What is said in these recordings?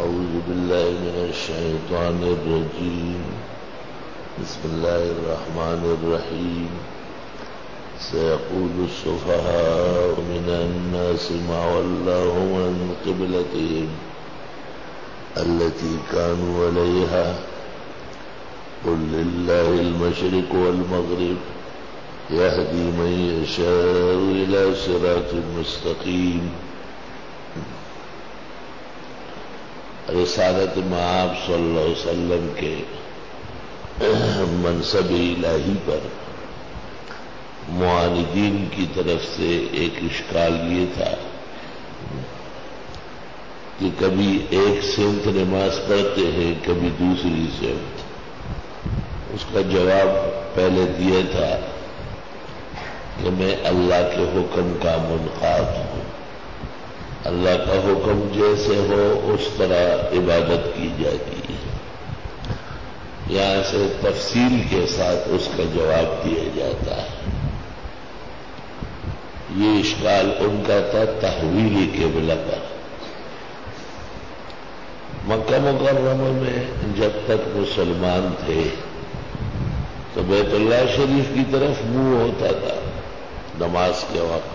أعوذ بالله من الشيطان الرجيم. بسم الله الرحمن الرحيم. سيقول السفهاء من الناس ما ولاهم عن قبلتهم التي كانوا عليها قل لله المشرق والمغرب يهدي من يشاء إلى صراط مستقيم. رسالت مآب صلی اللہ علیہ وسلم کے منصب الہی پر معاندین کی طرف سے ایک اشکال یہ تھا کہ کبھی ایک سمت نماز پڑھتے ہیں کبھی دوسری سمت. اس کا جواب پہلے دیا تھا کہ میں اللہ کے حکم کا منقاد ہوں. اللہ کا حکم جیسے ہو اس طرح عبادت کی جاتی ہے. یہاں سے تفصیل کے ساتھ اس کا جواب دیا جاتا ہے. یہ اشکال ان کا تھا تحویل قبلہ پر. مکہ مکرمہ میں جب تک مسلمان تھے تو بیت اللہ شریف کی طرف منہ ہوتا تھا نماز کے وقت.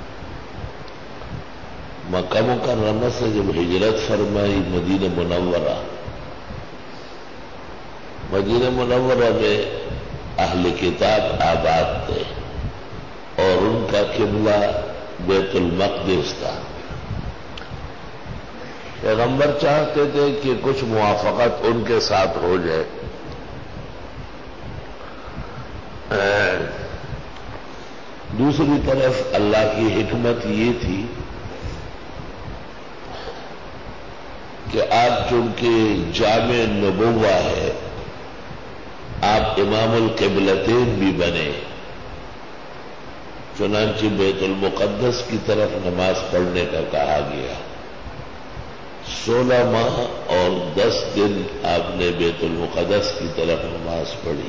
مکہ مکرمہ سے جب ہجرت فرمائی مدینہ منورہ میں اہل کتاب آباد تھے اور ان کا قبلہ بیت المقدس تھا. پیغمبر چاہتے تھے کہ کچھ موافقت ان کے ساتھ ہو جائے. دوسری طرف اللہ کی حکمت یہ تھی کہ آپ چونکہ جامع نبوہ ہے آپ امام القبلتین بھی بنے. چنانچہ بیت المقدس کی طرف نماز پڑھنے کا کہا گیا. 16 ماہ اور 10 دن آپ نے بیت المقدس کی طرف نماز پڑھی.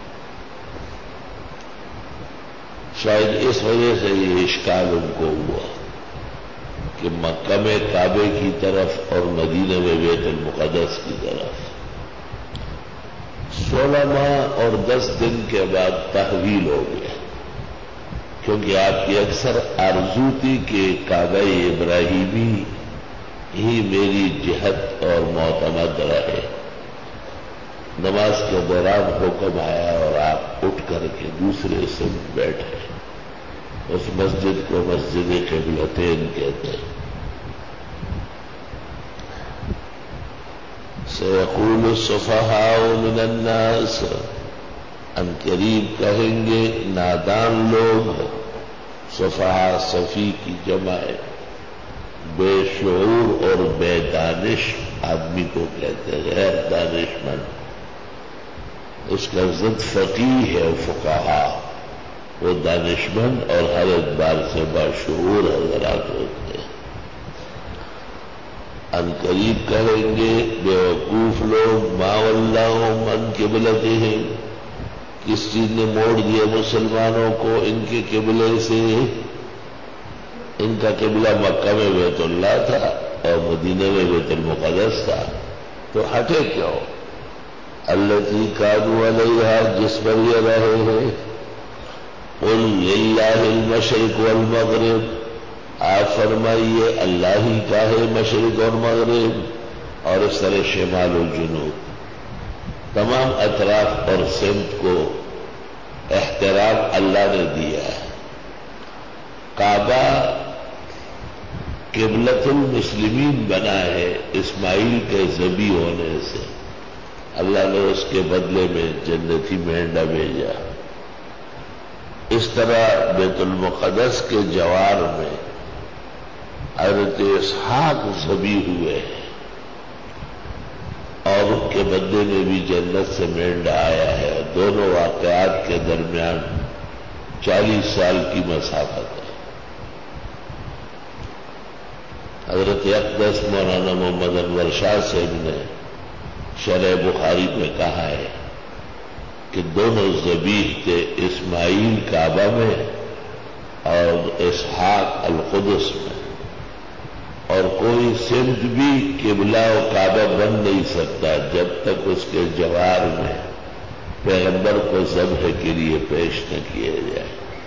شاید اس وجہ سے یہ اشکال ان کو ہوا کہ مکہ میں کعبے کی طرف اور مدینہ میں بیت المقدس کی طرف. 16 ماہ اور 10 دن کے بعد تحویل ہو گیا کیونکہ آپ کی اکثر آرزو تھی کہ کعبہ ابراہیمی ہی میری جہت اور معتمد رہے. نماز کے دوران حکم آیا اور آپ اٹھ کر کے دوسرے سمت بیٹھے. اس مسجد کو مسجد قبلتین کہتے ہیں. سيقول السفهاء من الناس ان قریب کہیں گے نادان لوگ. سفہاء صفی کی جمع ہے. بے شعور اور بے دانش آدمی کو کہتے ہیں غیر دانش مند. اس کا ضد فقیہ ہے فقہاء. وہ دانشمند اور ہر اعتبار سے باشعور حضرات ہوتے ہیں. ان قریب کہیں گے بے وقوف لوگ ما ولاہم عن قبلتہم کس چیز نے موڑ دیا مسلمانوں کو ان کے قبلے سے. ان کا قبلہ مکہ میں بیت اللہ تھا اور مدینہ میں بیت المقدس تھا تو ہٹے کیوں؟ التی کانوا علیہا جس پر یہ رہے ہیں. قل للہ المشرق والمغرب آپ فرمائیے اللہ ہی کا ہے مشرق اور مغرب اور اس طرح شمال و جنوب تمام اطراف اور سمت کو احترام اللہ نے دیا ہے. کعبہ قبلۃ المسلمین بنا ہے اسماعیل کے ذبح ہونے سے. اللہ نے اس کے بدلے میں جنتی مینڈا بھیجا. اس طرح بیت المقدس کے جوار میں حضرت اسحاق ذبح ہوئے ہیں اور ان کے بدلے میں بھی جنت سے مینڈا آیا ہے. دونوں واقعات کے درمیان 40 سال کی مسافت ہے. حضرت اقدس مولانا محمد انور شاہ صاحب نے شرح بخاری میں کہا ہے کہ دونوں ذبیح تھے اسماعیل کعبہ میں اور اسحاق القدس میں. اور کوئی سمت بھی قبلہ و کعبہ بن نہیں سکتا جب تک اس کے جوار میں پیغمبر کو ذبح کے لیے پیش نہ کیا جائے۔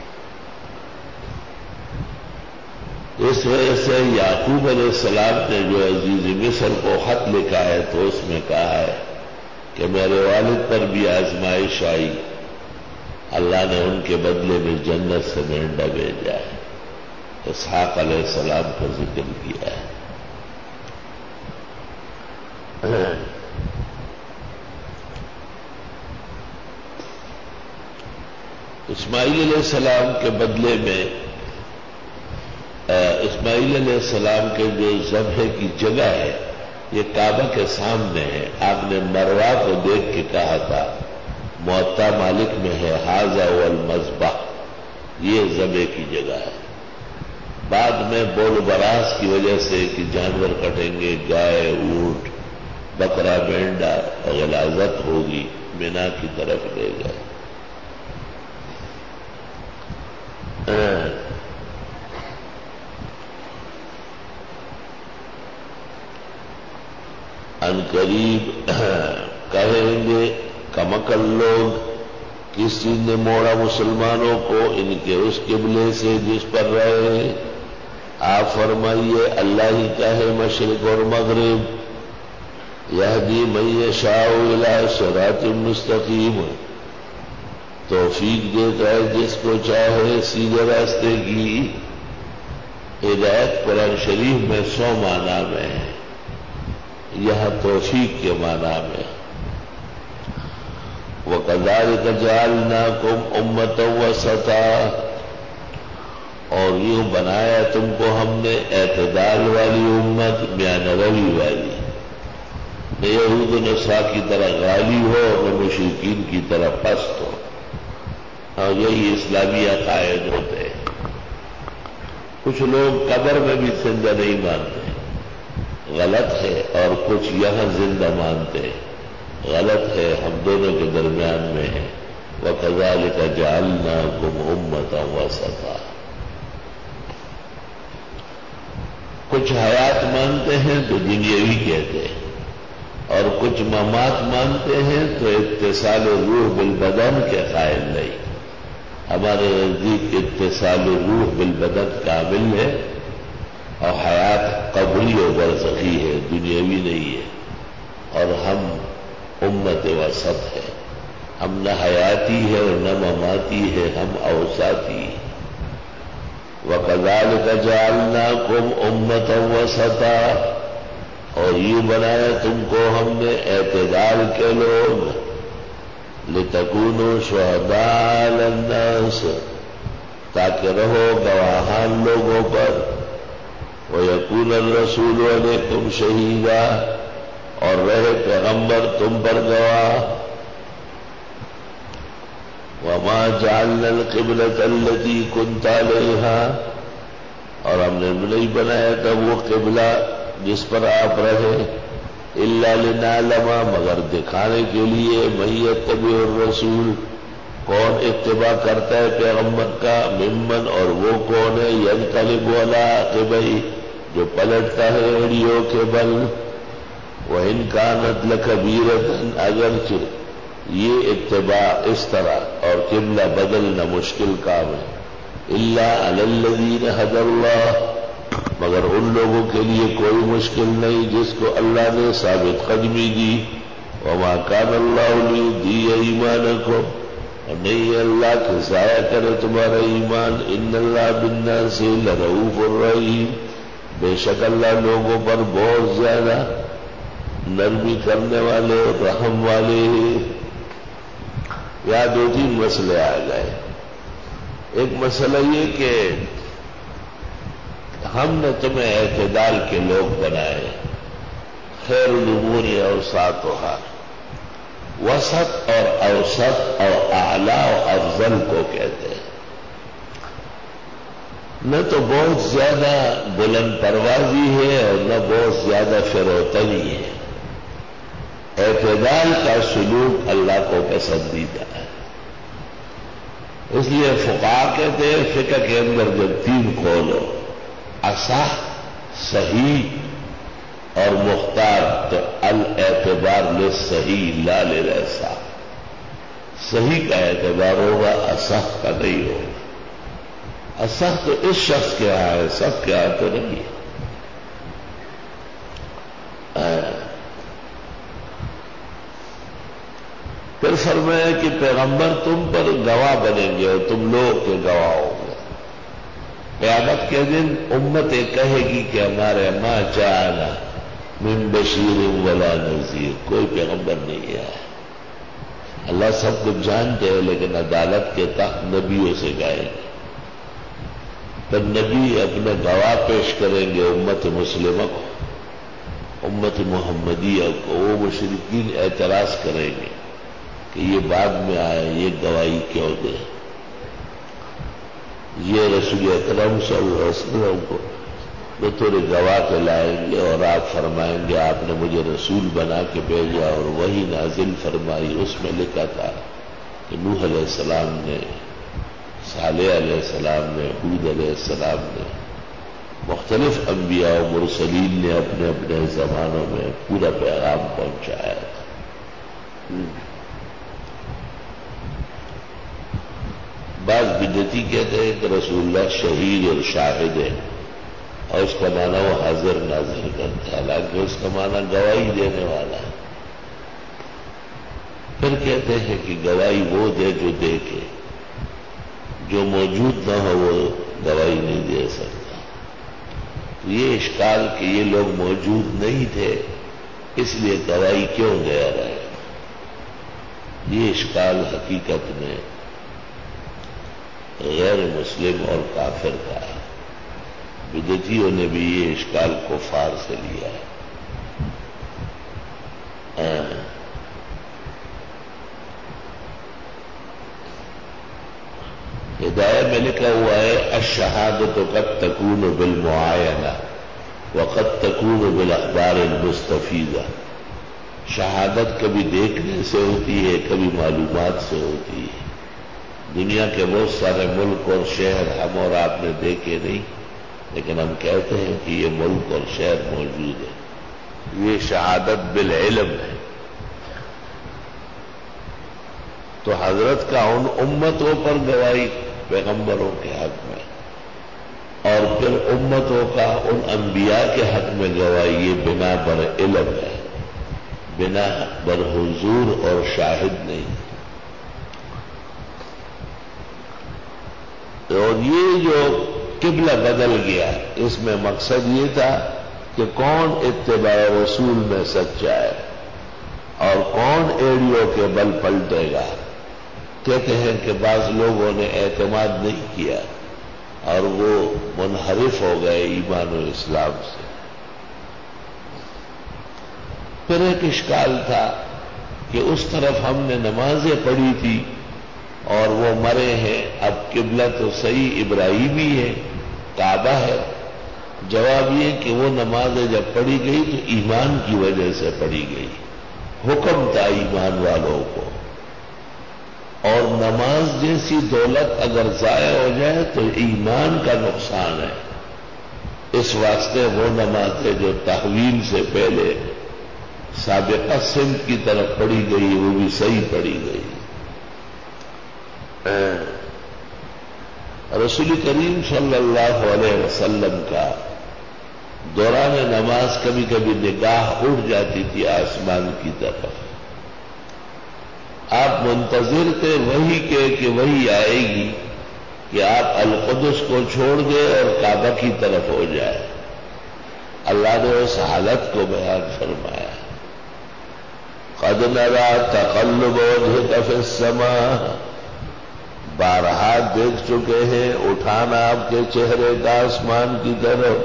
اس وجہ سے یعقوب علیہ السلام نے جو عزیز مصر کو خط لکھا ہے تو اس میں کہا ہے کہ میرے والد پر بھی آزمائش آئی، اللہ نے ان کے بدلے میں جنت سے مینڈا بھیجا ہے۔ اسحاق علیہ السلام کا ذکر کیا ہے۔ اسماعیل علیہ السلام کے بدلے میں اسماعیل علیہ السلام کے جو ذبح کی جگہ ہے یہ کعبہ کے سامنے ہے۔ آپ نے مروا کو دیکھ کے کہا تھا، موطا مالک میں ہے ھذا والمذبح، یہ ذبح کی جگہ ہے۔ بعد میں بول براس کی وجہ سے کہ جانور کٹیں گے، گائے، اونٹ، بکرا، مینڈا، غلاظت ہوگی، مینا کی طرف لے گئے۔ ان قریب کہیں گے کمکل لوگ، کس چیز نے موڑا مسلمانوں کو ان کے اس قبلے سے جس پر رہے۔ آپ فرمائیے اللہ ہی کا ہے مشرق اور مغرب، یہدی من یشاء الی صراط مستقیم، توفیق دیتا ہے جس کو چاہے سیدھے راستے کی۔ ہدایت قرآن شریف میں 100 معنی میں ہے، یہاں توفیق کے معنی میں۔ وَكَذَلِكَ جَعَلْنَاكُمْ أُمَّةً وَسَطًا، اور یوں بنایا تم کو ہم نے اعتدال والی امت، میان روی والی، نہ یہود و نصارا کی طرح غالی ہو نہ مشرکین کی طرح پست ہو۔ اور یہی اسلامی عقائد ہوتے ہیں۔ کچھ لوگ قبر میں بھی زندہ نہیں مانتے، غلط ہے، اور کچھ یہاں زندہ مانتے ہیں، غلط ہے، ہم دونوں کے درمیان میں ہے۔ وَكَذَلِكَ جَعَلْنَاكُمْ أُمَّةً وَسَطًا۔ کچھ حیات مانتے ہیں تو دنیاوی کہتے ہیں، اور کچھ ممات مانتے ہیں تو اتصال روح بالبدن کے قائل نہیں۔ ہمارے نزدیک اتصال روح بالبدن کامل ہے، اور حیات قبری و برزخی ہے، دنیاوی نہیں ہے۔ اور ہم امت وسط ہے، ہم نہ حیاتی ہے اور نہ مماتی ہے، ہم اوساطی ہیں۔ وَكَذَلِكَ جَعَلْنَاكُمْ أُمَّةً وَسَطًا، اور یہ بنایا تم کو ہم نے اعتدال کے لوگ، لِتَكُونُوا شُهَدَاءَ عَلَى النَّاسِ، تاکہ رہو گواہان لوگوں پر، وَيَكُونَ الرَّسُولُ عَلَيْكُمْ شَهِيدًا، اور رہے پیغمبر تم پر گواہ۔ وَمَا جَعَلْنَا الْقِبْلَةَ الَّتِي كُنْتَ عَلَيْهَا، اور ہم نے نہیں بنایا تھا وہ قبلہ جس پر آپ رہے، إِلَّا لِنَعْلَمَ، مگر دکھانے کے لیے، مَن يَتَّبِعُ الرَّسُولَ، کون اتباع کرتا ہے پیغمبر کا، ممن، اور وہ کون ہے، يَنْقَلِبُ عَلَىٰ عَقِبَيْهِ، جو پلٹتا ہے ایڑیوں کے بل، وَإِنْ كَانَتْ لَكَبِيرَةً، اگرچہ یہ اتباع اس طرح اور قبلہ بدلنا مشکل کام ہے، إِلَّا عَلَى الَّذِينَ هَدَى اللَّهُ، مگر ان لوگوں کے لیے کوئی مشکل نہیں جس کو اللہ نے ثابت قدمی دی۔ وَمَا كَانَ اللَّهُ لِيُضِيعَ إِيمَانَكُمْ، اور نہیں اللہ کہ ضائع کرے تمہارا ایمان، إِنَّ اللَّهَ بِالنَّاسِ لَرَءُوفٌ رَحِيمٌ، بے شک اللہ لوگوں پر بہت زیادہ نرمی کرنے والے، رحم والے۔ یا 2-3 مسئلے آ گئے۔ ایک مسئلہ یہ کہ ہم نے تمہیں اعتدال کے لوگ بنائے، خیر الامور اوساطھا، وسط اور اوسط اور اعلیٰ و افضل کو کہتے ہیں، نہ تو بہت زیادہ بلند پروازی ہے اور نہ بہت زیادہ فروتنی ہے۔ اعتدال کا سلوک اللہ کو پسندیدہ ہے۔ اس لیے فقہا کہتے ہیں فقہ کے اندر جب 3 قول ہو، اصح، صحیح اور مختار، تو الاعتبار للصحیح لا للایسا، صحیح کا اعتبار ہوگا، اصح کا نہیں ہوگا۔ اصح تو اس شخص کے یہاں ہے، سب کے یہاں تو نہیں ہے۔ پھر فرمایا کہ پیغمبر تم پر گواہ بنیں گے اور تم لوگ کے گواہ ہوں گے۔ قیامت کے دن امت کہے گی کہ ہمارے ما جاءنا من بشیر ولا نذیر، کوئی پیغمبر نہیں ہے۔ اللہ سب کچھ جانتے ہیں، لیکن عدالت کے تحت نبیوں سے گائیں گے۔ تب نبی اپنے گواہ پیش کریں گے امت مسلمہ کو، امت محمدیہ کو۔ وہ مشرکین اعتراض کریں گے کہ یہ بعد میں آئے، یہ گواہی کیوں دے؟ یہ رسول اکرم صلی اللہ علیہ وسلم کو بطور گواہ کے لائیں گے اور آپ فرمائیں گے آپ نے مجھے رسول بنا کے بھیجا، اور وہی نازل فرمائی۔ اس میں لکھا تھا کہ نوح علیہ السلام نے، صالح علیہ السلام نے، ہود علیہ السلام نے، مختلف انبیاء و مرسلین نے اپنے اپنے زمانوں میں پورا پیغام پہنچایا تھا۔ بعض بدعتی کہتے ہیں کہ رسول اللہ شہید اور شاہد ہے، اور اس کا معنی وہ حاضر ناظر کرتا ہے، حالانکہ اس کا معنی گواہی دینے والا ہے۔ پھر کہتے ہیں کہ گواہی وہ دے جو دیکھے، جو موجود نہ ہو وہ گواہی نہیں دے سکتا۔ تو یہ اشکال کہ یہ لوگ موجود نہیں تھے اس لیے گواہی کیوں دے رہے ہیں، یہ اشکال حقیقت میں غیر مسلم اور کافر کا ہے۔ بدعتیوں نے بھی یہ اشکال کفار سے لیا ہے۔ ہدایہ میں لکھا ہوا ہے الشہادۃ قد تکون بالمعاینہ وقد تکون بالاخبار المستفیدہ۔ شہادت کبھی دیکھنے سے ہوتی ہے، کبھی معلومات سے ہوتی ہے۔ دنیا کے بہت سارے ملک اور شہر ہم اور آپ نے دیکھے نہیں، لیکن ہم کہتے ہیں کہ یہ ملک اور شہر موجود ہے۔ یہ شہادت بالعلم ہے۔ تو حضرت کا ان امتوں پر گواہی پیغمبروں کے حق میں، اور پھر امتوں کا ان انبیاء کے حق میں گواہی، یہ بنا بر علم ہے، بنا بر حضور اور شاہد نہیں۔ اور یہ جو قبلہ بدل گیا، اس میں مقصد یہ تھا کہ کون اتباع رسول میں سچا ہے اور کون ایڑیوں کے بل پلٹے گا۔ کہتے ہیں کہ بعض لوگوں نے اعتماد نہیں کیا اور وہ منحرف ہو گئے ایمان و اسلام سے۔ پھر ایک اشکال تھا کہ اس طرف ہم نے نمازیں پڑھی تھی اور وہ مرے ہیں، اب قبلہ تو صحیح ابراہیمی ہے، کعبہ ہے۔ جواب یہ کہ وہ نمازیں جب پڑھی گئی تو ایمان کی وجہ سے پڑھی گئی، حکم تھا ایمان والوں کو، اور نماز جیسی دولت اگر ضائع ہو جائے تو ایمان کا نقصان ہے۔ اس واسطے وہ نمازیں جو تحویل سے پہلے سابقہ سمت کی طرف پڑھی گئی وہ بھی صحیح پڑھی گئی۔ رسول کریم صلی اللہ علیہ وسلم کا دوران نماز کبھی کبھی نگاہ اٹھ جاتی تھی آسمان کی طرف، آپ منتظر تھے وحی کے کہ وحی آئے گی کہ آپ القدس کو چھوڑ دیں اور کعبہ کی طرف ہو جائے۔ اللہ نے اس حالت کو بیان فرمایا، قد نرى تقلب وجهك في السماء، بارہا دیکھ چکے ہیں اٹھانا آپ کے چہرے کا آسمان کی طرف،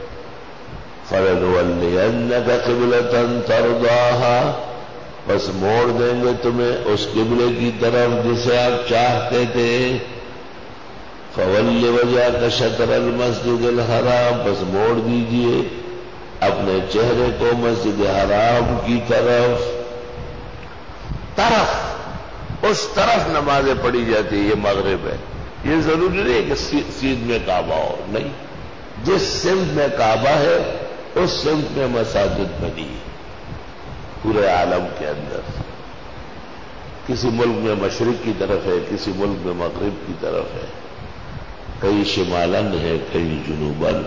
فَلَنُوَلِّيَنَّكَ قِبْلَةً تَرْضَاهَا، بس موڑ دیں گے تمہیں اس قبلے کی طرف جسے آپ چاہتے تھے، فَوَلِّ وَجْهَكَ شَطْرَ الْمَسْجِدِ الْحَرَامِ، بس موڑ دیجئے اپنے چہرے کو مسجد حرام کی طرف۔ اس طرف نمازیں پڑھی جاتی ہے، یہ مغرب ہے، یہ ضروری نہیں کہ سیدھ میں کعبہ ہو، نہیں، جس سمت میں کعبہ ہے اس سمت میں مساجد بنی پورے عالم کے اندر. کسی ملک میں مشرق کی طرف ہے، کسی ملک میں مغرب کی طرف ہے، کئی شمالن ہے، کئی جنوبن.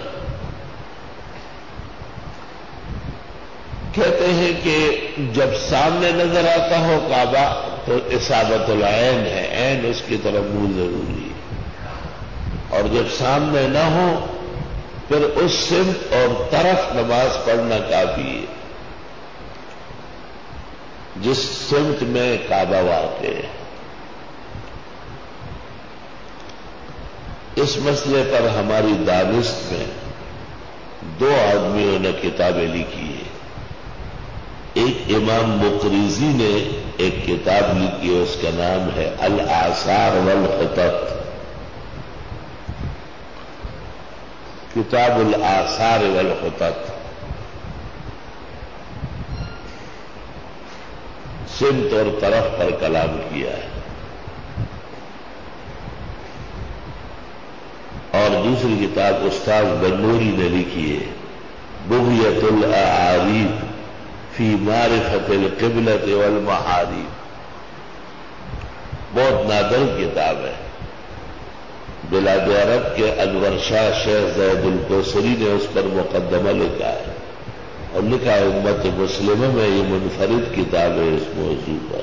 کہتے ہیں کہ جب سامنے نظر آتا ہو کعبہ تو اصابت العین ہے، عین اس کی طرف منہ ضروری ہے، اور جب سامنے نہ ہو پھر اس سمت اور طرف نماز پڑھنا کافی ہے جس سمت میں کعبہ واقع ہے. اس مسئلے پر ہماری دانست میں دو آدمیوں نے کتابیں لکھی ہیں. ایک امام مقریزی نے ایک کتاب لکھی ہے، اس کا نام ہے الاثار والخطط. کتاب الاثار والخطط. سمت اور طرف پر کلام کیا ہے. اور دوسری کتاب استاد بنوری نے لکھی ہے بغیت الاعاریب فی معرفت القبلۃ والمحاریب. بہت نادر کتاب ہے. بلاد عرب کے انور شاہ شیخ زید الکوثری نے اس پر مقدمہ لکھا ہے اور لکھا ہے امت مسلمہ میں یہ منفرد کتاب ہے اس موضوع پر.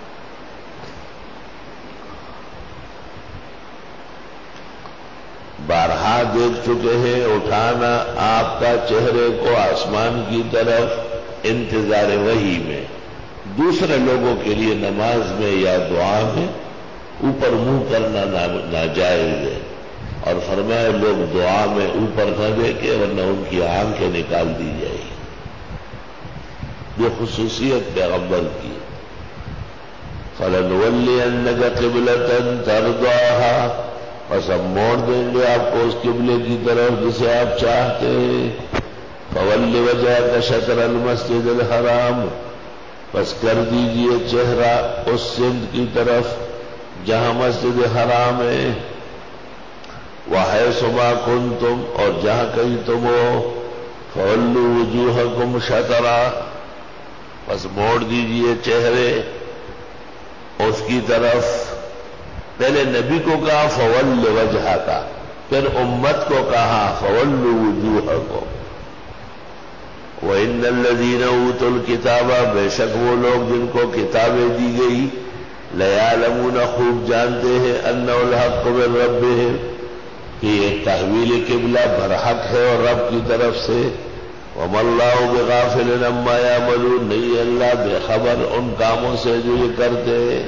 بارہا دیکھ چکے ہیں اٹھانا آپ کا چہرے کو آسمان کی طرف انتظار وحی میں. دوسرے لوگوں کے لیے نماز میں یا دعا میں اوپر منہ کرنا ناجائز ہے، اور فرمایا لوگ دعا میں اوپر نہ دیکھے ورنہ ان کی آنکھیں نکال دی جائے گی. یہ خصوصیت پیغمبر کی. فَلَنُوَلِّيَنَّكَ قِبْلَةً تَرْضَاهَا، بس ہم موڑ دیں گے آپ کو اس قبلے کی طرف جسے آپ چاہتے ہیں. فَوَلِّ وَجْهَكَ شَطْرَ الْمَسْجِدِ الْحَرَامِ، بس کر دیجئے چہرہ اس سمت کی طرف جہاں مسجد حرام ہے. وَحَيْثُ مَا كُنتُمْ، اور جہاں کہیں تم ہو فَوَلُّوا وُجُوهَكُمْ شَطْرًا، بس موڑ دیجئے چہرے اس کی طرف. پہلے نبی کو کہا فَوَلِّ وَجْهَكَ، پھر امت کو کہا فَوَلُّوا وُجُوهَكُمْ. وَإِنَّ الَّذِينَ أُوتُوا الْكِتَابَ، بے شک وہ لوگ جن کو کتابیں دی گئی، لَيَعْلَمُونَ، خوب جانتے ہیں، أَنَّهُ الْحَقُّ مِن رَّبِّهِمْ، کہ یہ تحویل قبلہ برحق ہے اور رب کی طرف سے. وَمَا اللَّهُ بِغَافِلٍ عَمَّا يَعْمَلُونَ، نہیں اللہ بے خبر ان کاموں سے جو یہ کرتے ہیں.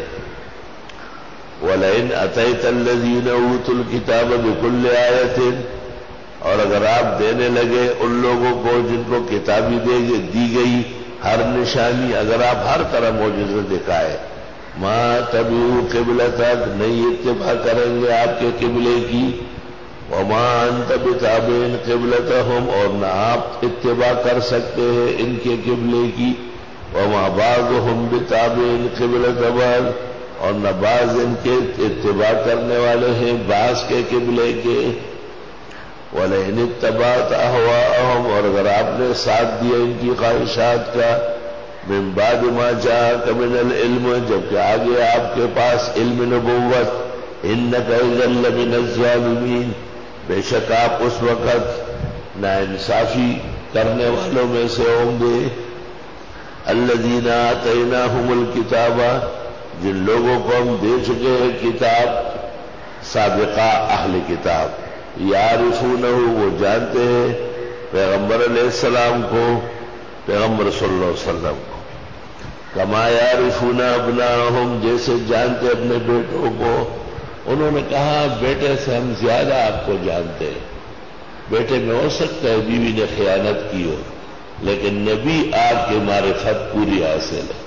وَلَئِنْ أَتَيْتَ الَّذِينَ أُوتُوا الْكِتَابَ بِكُلِّ آيَةٍ، اور اگر آپ دینے لگے ان لوگوں کو جن کو کتابی دی گئی ہر نشانی، اگر آپ ہر طرح معجزہ دکھائے، مَا تَبِعُوا قِبْلَتَكَ، نہیں اتباع کریں گے آپ کے قبلے کی. وَمَا أَنْتَ بِتَابِعٍ قِبْلَتَهُمْ، اور نہ آپ اتباع کر سکتے ہیں ان کے قبلے کی. وَمَا بَعْضُهُمْ بِتَابِعٍ قِبْلَةَ بَعْضٍ، اور نہ بعض ان کے اتباع کرنے والے ہیں بعض کے قبلے کے. وَلَئِنِ اتَّبَعْتَ أَهْوَاءَهُمْ، اور اگر آپ نے ساتھ دیا ان کی خواہشات کا، مِن بَعْدِ مَا جَاءَكَ مِنَ الْعِلْمِ، جبکہ آگے آپ کے پاس علم نبوت، إِنَّكَ إِذًا لَّمِنَ الظَّالِمِينَ، بے شک آپ اس وقت ناانصافی کرنے والوں میں سے ہوں گے. الَّذِينَ آتَيْنَاهُمُ الْكِتَابَ، جن لوگوں کو ہم دے چکے ہیں کتاب، سابقہ اہل کتاب، یعرفونہ، وہ جانتے ہیں پیغمبر علیہ السلام کو، پیغمبر صلی اللہ علیہ وسلم کو، کما یعرفون ابناءہم، جیسے جانتے اپنے بیٹوں کو. انہوں نے کہا بیٹے سے ہم زیادہ آپ کو جانتے ہیں. بیٹے میں ہو سکتا ہے بیوی نے خیانت کی ہو، لیکن نبی آپ کی معرفت پوری حاصل ہے.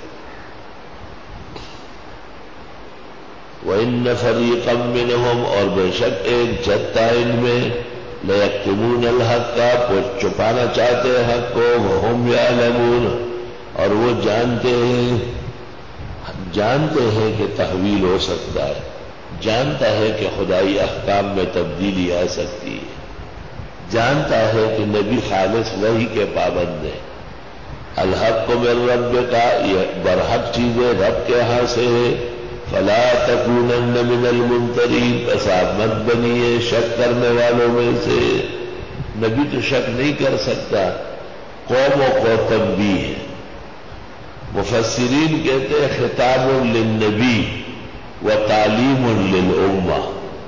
وَإِنَّ فَرِيقًا مِّنْهُمْ، اور بے شک ایک جتھا ان میں، لَيَكْتُمُونَ الْحَقَّ، وہ چھپانا چاہتے ہیں حق کو، وَهُمْ يَعْلَمُونَ، اور وہ جانتے ہیں کہ تحویل ہو سکتا ہے، جانتا ہے کہ خدائی احکام میں تبدیلی آ سکتی ہے. جانتا ہے کہ نبی خالص وحی کے پابند ہیں. الحق من ربک، یہ برحق چیزیں رب کے ہاں سے ہے. فلا تکونن من الممترین، بس آپ مت بنیے شک کرنے والوں میں سے. نبی تو شک نہیں کر سکتا، قوموں کو تنبیہ ہے. مفسرین کہتے ہیں خطاب للنبی و تعلیم للامہ.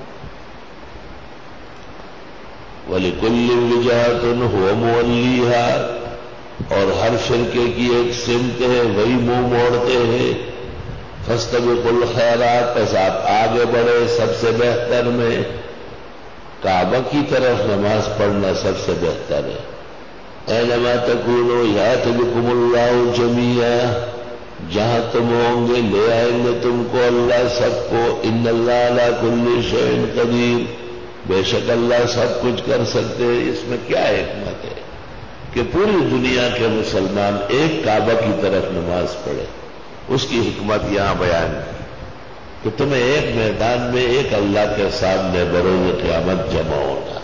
وَلِكُلِّ وِجْهَةٌ هُوَ مُوَلِّيهَا، اور ہر فرقے کی ایک سمت ہے، وہی منہ موڑتے ہیں. فَاسْتَبِقُوا الْخَيْرَاتِ، پس آپ آگے بڑھے سب سے بہتر میں. کعبہ کی طرف نماز پڑھنا سب سے بہتر ہے. اَيْنَمَا تَكُونُوا يَأْتِ بِكُمُ اللَّهُ جَمِيعًا، جہاں تم ہوں گے لے آئیں گے تم کو اللہ سب کو. إِنَّ اللَّهَ عَلَىٰ كُلِّ شَيْءٍ قَدِيرٌ، بے شک اللہ سب کچھ کر سکتے. اس میں کیا حکمت ہے کہ پوری دنیا کے مسلمان ایک کعبہ کی طرف نماز پڑھے؟ اس کی حکمت یہاں بیان کی کہ تمہیں ایک میدان میں ایک اللہ کے سامنے بروز قیامت جمع ہونا،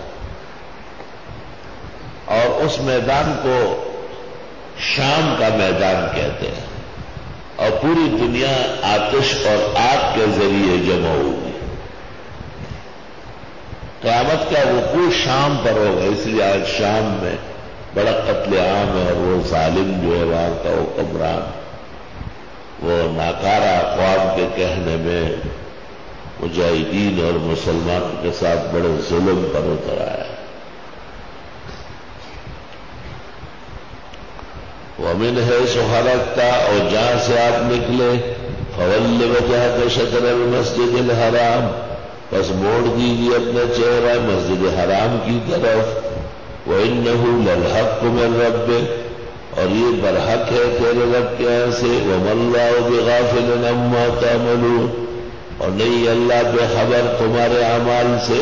اور اس میدان کو شام کا میدان کہتے ہیں، اور پوری دنیا آتش اور آگ کے ذریعے جمع ہوگی. قیامت کا وقوع شام پر ہوگا، اس لیے آج شام میں بڑا قتل عام ہے. اور وہ ظالم جو ہے وہاں کا حکمران، وہ ناکارہ اقوام کے کہنے میں مجاہدین اور مسلمانوں کے ساتھ بڑے ظلم پر اتر آیا. وَمِنْ حَيْثُ خَرَجْتَ، اور جہاں سے آپ نکلے، فَوَلِّ وَجْهَكَ شَطْرَ الْمَسْجِدِ الْحَرَامِ، بس موڑ دیجیے اپنا چہرہ مسجد حرام کی طرف. وَإِنَّهُ لَلْحَقُّ مِن رَبِّكَ، اور یہ برحق ہے تیرے رب کے یہاں سے. وَمَا اللَّهُ بِغَافِلٍ عَمَّا تَعْمَلُونَ، اور نہیں اللہ بے خبر تمہارے اعمال سے.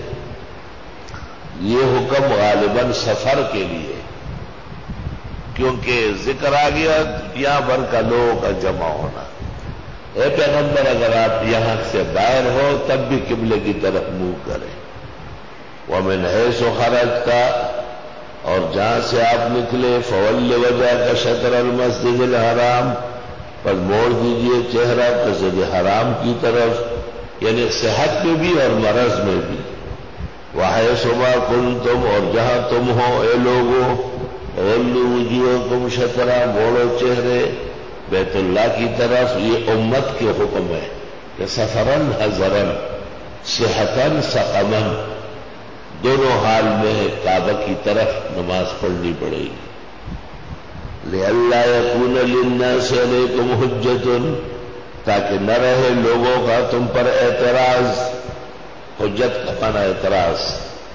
یہ حکم غالباً سفر کے لیے، کیونکہ ذکر آ گیا دنیا بھر کا لوگوں کا جمع ہونا. اے پیغمبر اگر آپ یہاں سے باہر ہو تب بھی قبلے کی طرف منہ کریں. وَمِنْ حَيْثُ خَرَجْتَ، اور جہاں سے آپ نکلے، فَوَلِّ وَجْهَكَ شَطْرَ الْمَسْجِدِ الْحَرَامِ، پر موڑ دیجئے چہرہ مسجد حرام کی طرف، یعنی صحت میں بھی اور مرض میں بھی. وَحَيْثُ مَا كُنتُمْ، اور جہاں تم ہو اے لوگوں، وَوَلُّوا وُجُوهَكُمْ شَطْرَهُ، موڑو چہرے بیت اللہ کی طرف. یہ امت کے حکم ہے کہ سفرن حضرن صحتن سقمن، دونوں حال میں کعبہ کی طرف نماز پڑھنی پڑے گی. لِأَلَّا يَكُونَ لِلنَّاسِ عَلَيْكُمْ حُجَّةٌ، تاکہ نہ رہے لوگوں کا تم پر اعتراض. حجت کا معنی اعتراض.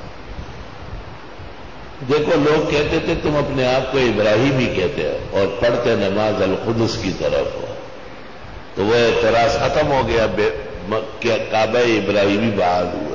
دیکھو لوگ کہتے تھے تم اپنے آپ کو ابراہیمی کہتے ہو اور پڑھتے نماز القدس کی طرف ہو، تو وہ اعتراض ختم ہو گیا، کعبہ ابراہیمی بحال ہوا.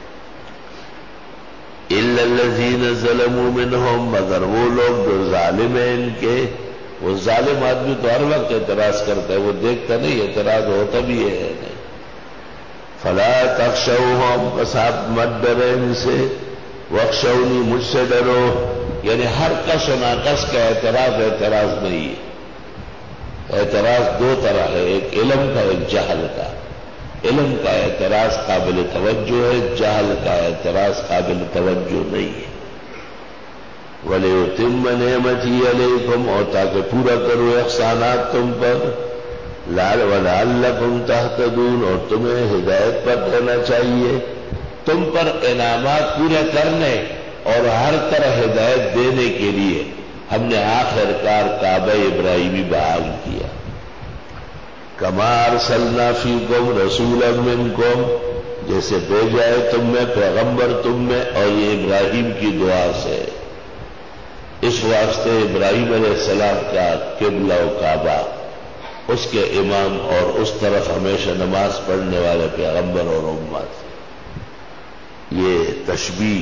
إِلَّا الَّذِينَ ظَلَمُوا مِنْهُمْ، مگر وہ لوگ جو ظالم ہیں ان کے. وہ ظالم آدمی تو ہر وقت اعتراض کرتا ہے، وہ دیکھتا نہیں اعتراض ہوتا بھی ہے. فَلَا تَخْشَوْهُمْ، بس آپ مت ڈرے ان سے. وَاخْشَوْنِي، مجھ سے ڈرو. یعنی ہر کس و ناکس کا اعتراض نہیں ہے. اعتراض دو طرح ہے، ایک علم کا ایک جہل کا. علم کا اعتراض قابل توجہ ہے، جہل کا اعتراض قابل توجہ نہیں ہے. وَلِيُتِمَّ نِعْمَتِي عَلَيْكُمْ، اور تاکہ پورا کرو احسانات تم پر. وَلَعَلَّكُمْ تَهْتَدُونَ، اور تمہیں ہدایت پر رہنا چاہیے. تم پر انعامات پورے کرنے اور ہر طرح ہدایت دینے کے لیے ہم نے آخر کار کعبہ ابراہیمی بحال کیا. کما ارسلنا فیکم رسولا منکم، جیسے بھیجا ہے تم میں پیغمبر تم میں، اور یہ ابراہیم کی دعا سے. اس واسطے ابراہیم علیہ السلام کا قبلہ و کعبہ، اس کے امام اور اس طرف ہمیشہ نماز پڑھنے والے پیغمبر اور امت. یہ تشبیہ.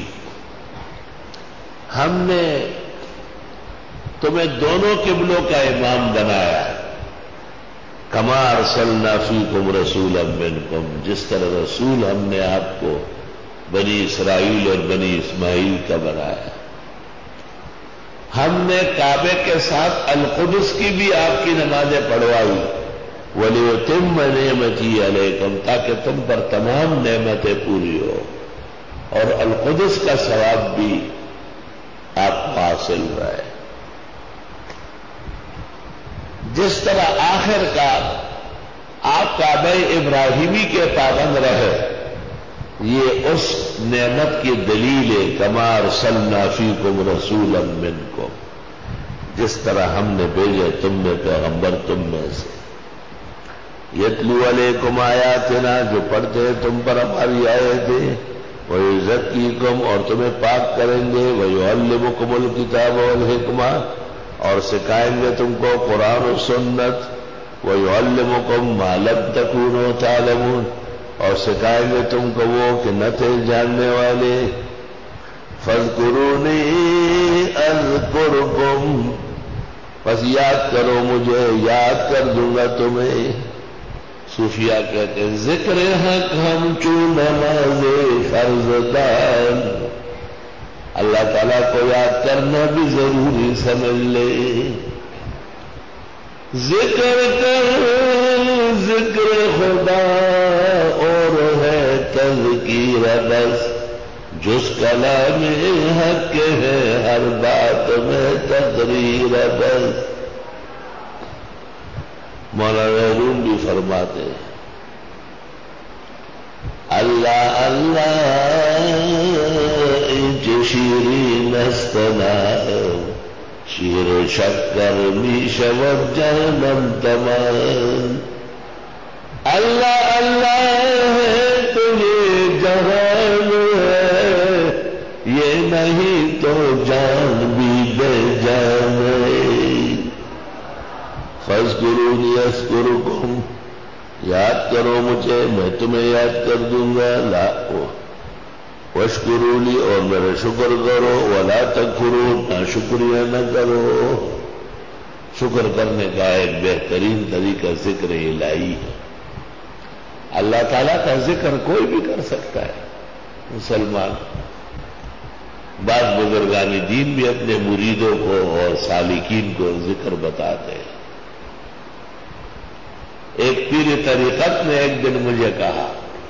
ہم نے تمہیں دونوں قبلوں کا امام بنایا. کما ارسلنا فیکم رسولا منکم، جس طرح رسول ہم نے آپ کو بنی اسرائیل اور بنی اسماعیل کا بنایا. ہم نے کعبے کے ساتھ القدس کی بھی آپ کی نمازیں پڑھوائی. وَلِيُتِمَّ نِعْمَتِي عَلَيْكُمْ، تاکہ تم پر تمام نعمتیں پوری ہو اور القدس کا ثواب بھی آپ کو حاصل رہے. جس طرح آخر کا آپ کعبہ ابراہیمی کے پابند رہے، یہ اس نعمت کی دلیل ہے. کما ارسلنا فیکم رسولا منکم، جس طرح ہم نے بھیجے تم میں پیغمبر تم میں سے. یتلو علیکم آیاتنا، جو پڑھتے ہیں تم پر ہماری آیتیں. ویزکیکم، اور تمہیں پاک کریں گے. ویعلمکم الکتاب والحکمہ، اور سکھائیں گے تم کو قرآن و سنت. ویعلمکم ما لم تکونوا تعلمون، اور سکھائیں گے تم کو وہ کہ نہ تھے جاننے والے. فاذکرونی اذکرکم، بس یاد کرو مجھے، یاد کر دوں گا تمہیں. صوفیاء کہتے ہیں ذکر حق ہم چون نماز فرض دان، اللہ تعالیٰ کو یاد کرنا بھی ضروری سمجھ لے. ذکر کر ذکر خدا اور ہے تذکیر بس، جس کلام حق ہے ہر بات میں تقریر بس. مولانا روم بھی فرماتے ہیں اللہ اللہ انچ شیرین استنا، شیر و شکر می شود جہنم تمام. اللہ اللہ ہے تو یہ جہان ہے، یہ نہیں تو جان بھی بے جان ہے. فاذکرونی اذکرکم، یاد کرو مجھے میں تمہیں یاد کر دوں گا. واشکرونی، اور میرا شکر کرو. ولا تکفرون، نہ شکریہ نہ کرو. شکر کرنے کا ایک بہترین طریقہ ذکر الہی ہے. اللہ تعالیٰ کا ذکر کوئی بھی کر سکتا ہے. مسلمان بعض بزرگان دین بھی اپنے مریدوں کو اور سالکین کو ذکر بتاتے ہیں. ایک پیر طریقت نے ایک دن مجھے کہا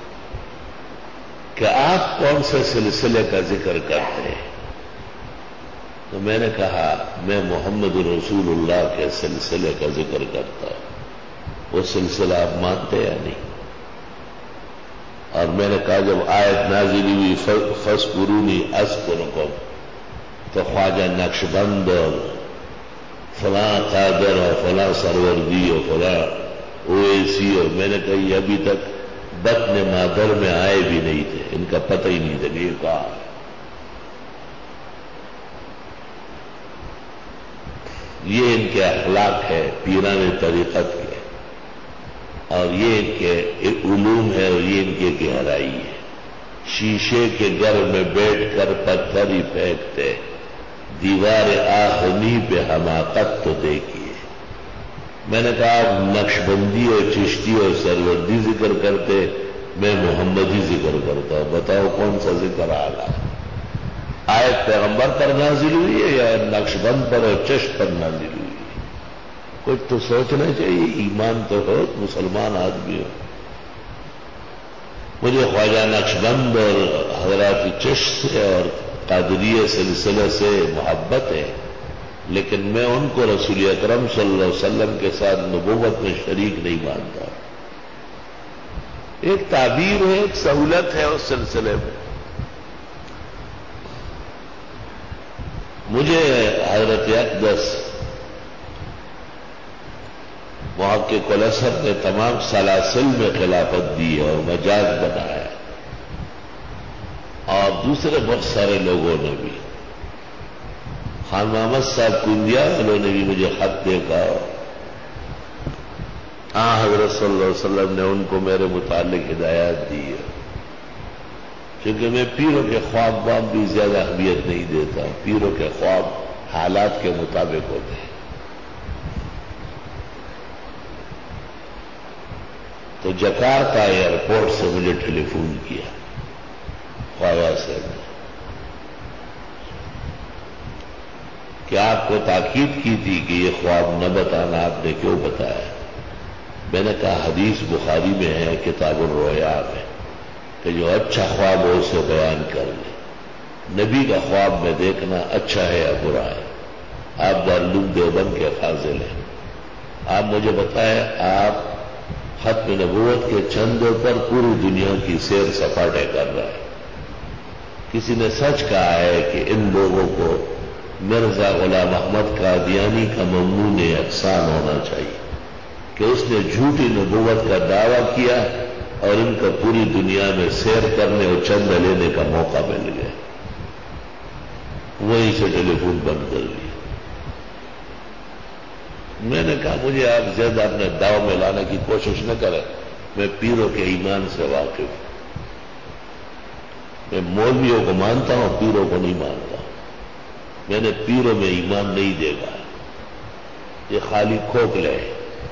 کہ آپ کون سے سلسلے کا ذکر کرتے ہیں؟ تو میں نے کہا میں محمد رسول اللہ کے سلسلے کا ذکر کرتا ہوں. وہ سلسلہ آپ مانتے یا نہیں؟ اور میں نے کہا جب آیت نازل ہوئی فاذکرونی اذکرکم، تو خواجہ نقشبند اور فلاں قادر اور فلاں سروردی اور فلاں اویسی، اور میں نے کہا یہ ابھی تک بطن مادر میں آئے بھی نہیں تھے، ان کا پتہ ہی نہیں تھا کہ یہ کہا. یہ ان کے اخلاق ہے پیران طریقت کے، اور یہ ان کے علوم ہے، اور یہ ان کی گہرائی ہے. شیشے کے گھر میں بیٹھ کر پتھر ہی پھینکتے، دیوار آہنی پہ حماقت تو دیکھیے. میں نے کہا آپ نقشبندی اور چشتی اور سروردی ذکر کرتے، میں محمدی ذکر کرتا ہوں. بتاؤ کون سا ذکر آگا؟ آیت پیغمبر پر نازل ہوئی ہے یا نقشبند پر اور چشت پر نازل ہوئی ہے؟ کچھ تو سوچنا چاہیے. ایمان تو ہو، مسلمان آدمی ہو. مجھے خواجہ نقشبند اور حضرات چشت سے اور قادریہ سلسلے سے محبت ہے، لیکن میں ان کو رسول اکرم صلی اللہ علیہ وسلم کے ساتھ نبوت میں شریک نہیں مانتا. ایک تعبیر ہے، ایک سہولت ہے اس سلسلے میں. مجھے حضرت اقدس محقق الاسد نے تمام سلاسل میں خلافت دی ہے اور مجاز بنایا ہے، اور دوسرے بہت سارے لوگوں نے بھی. خان محمد صاحب کنڈیا والوں نے بھی مجھے خط دیکھا. ہاں حضرت صلی اللہ علیہ وسلم نے ان کو میرے متعلق ہدایات دی ہے. کیونکہ میں پیروں کے خواب واب بھی زیادہ اہمیت نہیں دیتا. پیروں کے خواب حالات کے مطابق ہوتے ہیں. تو جکارتا ایئرپورٹ سے مجھے ٹیلی فون کیا خواجہ صاحب نے کہ آپ کو تاکید کی تھی کہ یہ خواب نہ بتانا، آپ نے کیوں بتایا؟ میں نے کہا حدیث بخاری میں ہے کتاب الرؤیا میں کہ جو اچھا خواب ہو اسے بیان کر لے۔ نبی کا خواب میں دیکھنا اچھا ہے یا برا ہے؟ آپ دارالعلوم دیوبند کے فاضل ہیں، آپ مجھے بتائیں، آپ ختم نبوت کے چندوں پر پوری دنیا کی سیر سپاٹے کر رہے ہیں۔ کسی نے سچ کہا ہے کہ ان لوگوں کو مرزا غلام احمد قادیانی کا ممنون احسان ہونا چاہیے کہ اس نے جھوٹی نبوت کا دعویٰ کیا اور ان کا پوری دنیا میں سیر کرنے اور چند لینے کا موقع مل گیا، وہیں سے ٹیلی فون بند کر دیا۔ میں نے کہا مجھے آپ زیادہ اپنے داؤ میں لانے کی کوشش نہ کریں، میں پیروں کے ایمان سے واقف ہوں، میں مولویوں کو مانتا ہوں، پیروں کو نہیں مانتا، میں نے پیروں میں ایمان نہیں دیکھا، یہ خالی کھوکھلے ہیں۔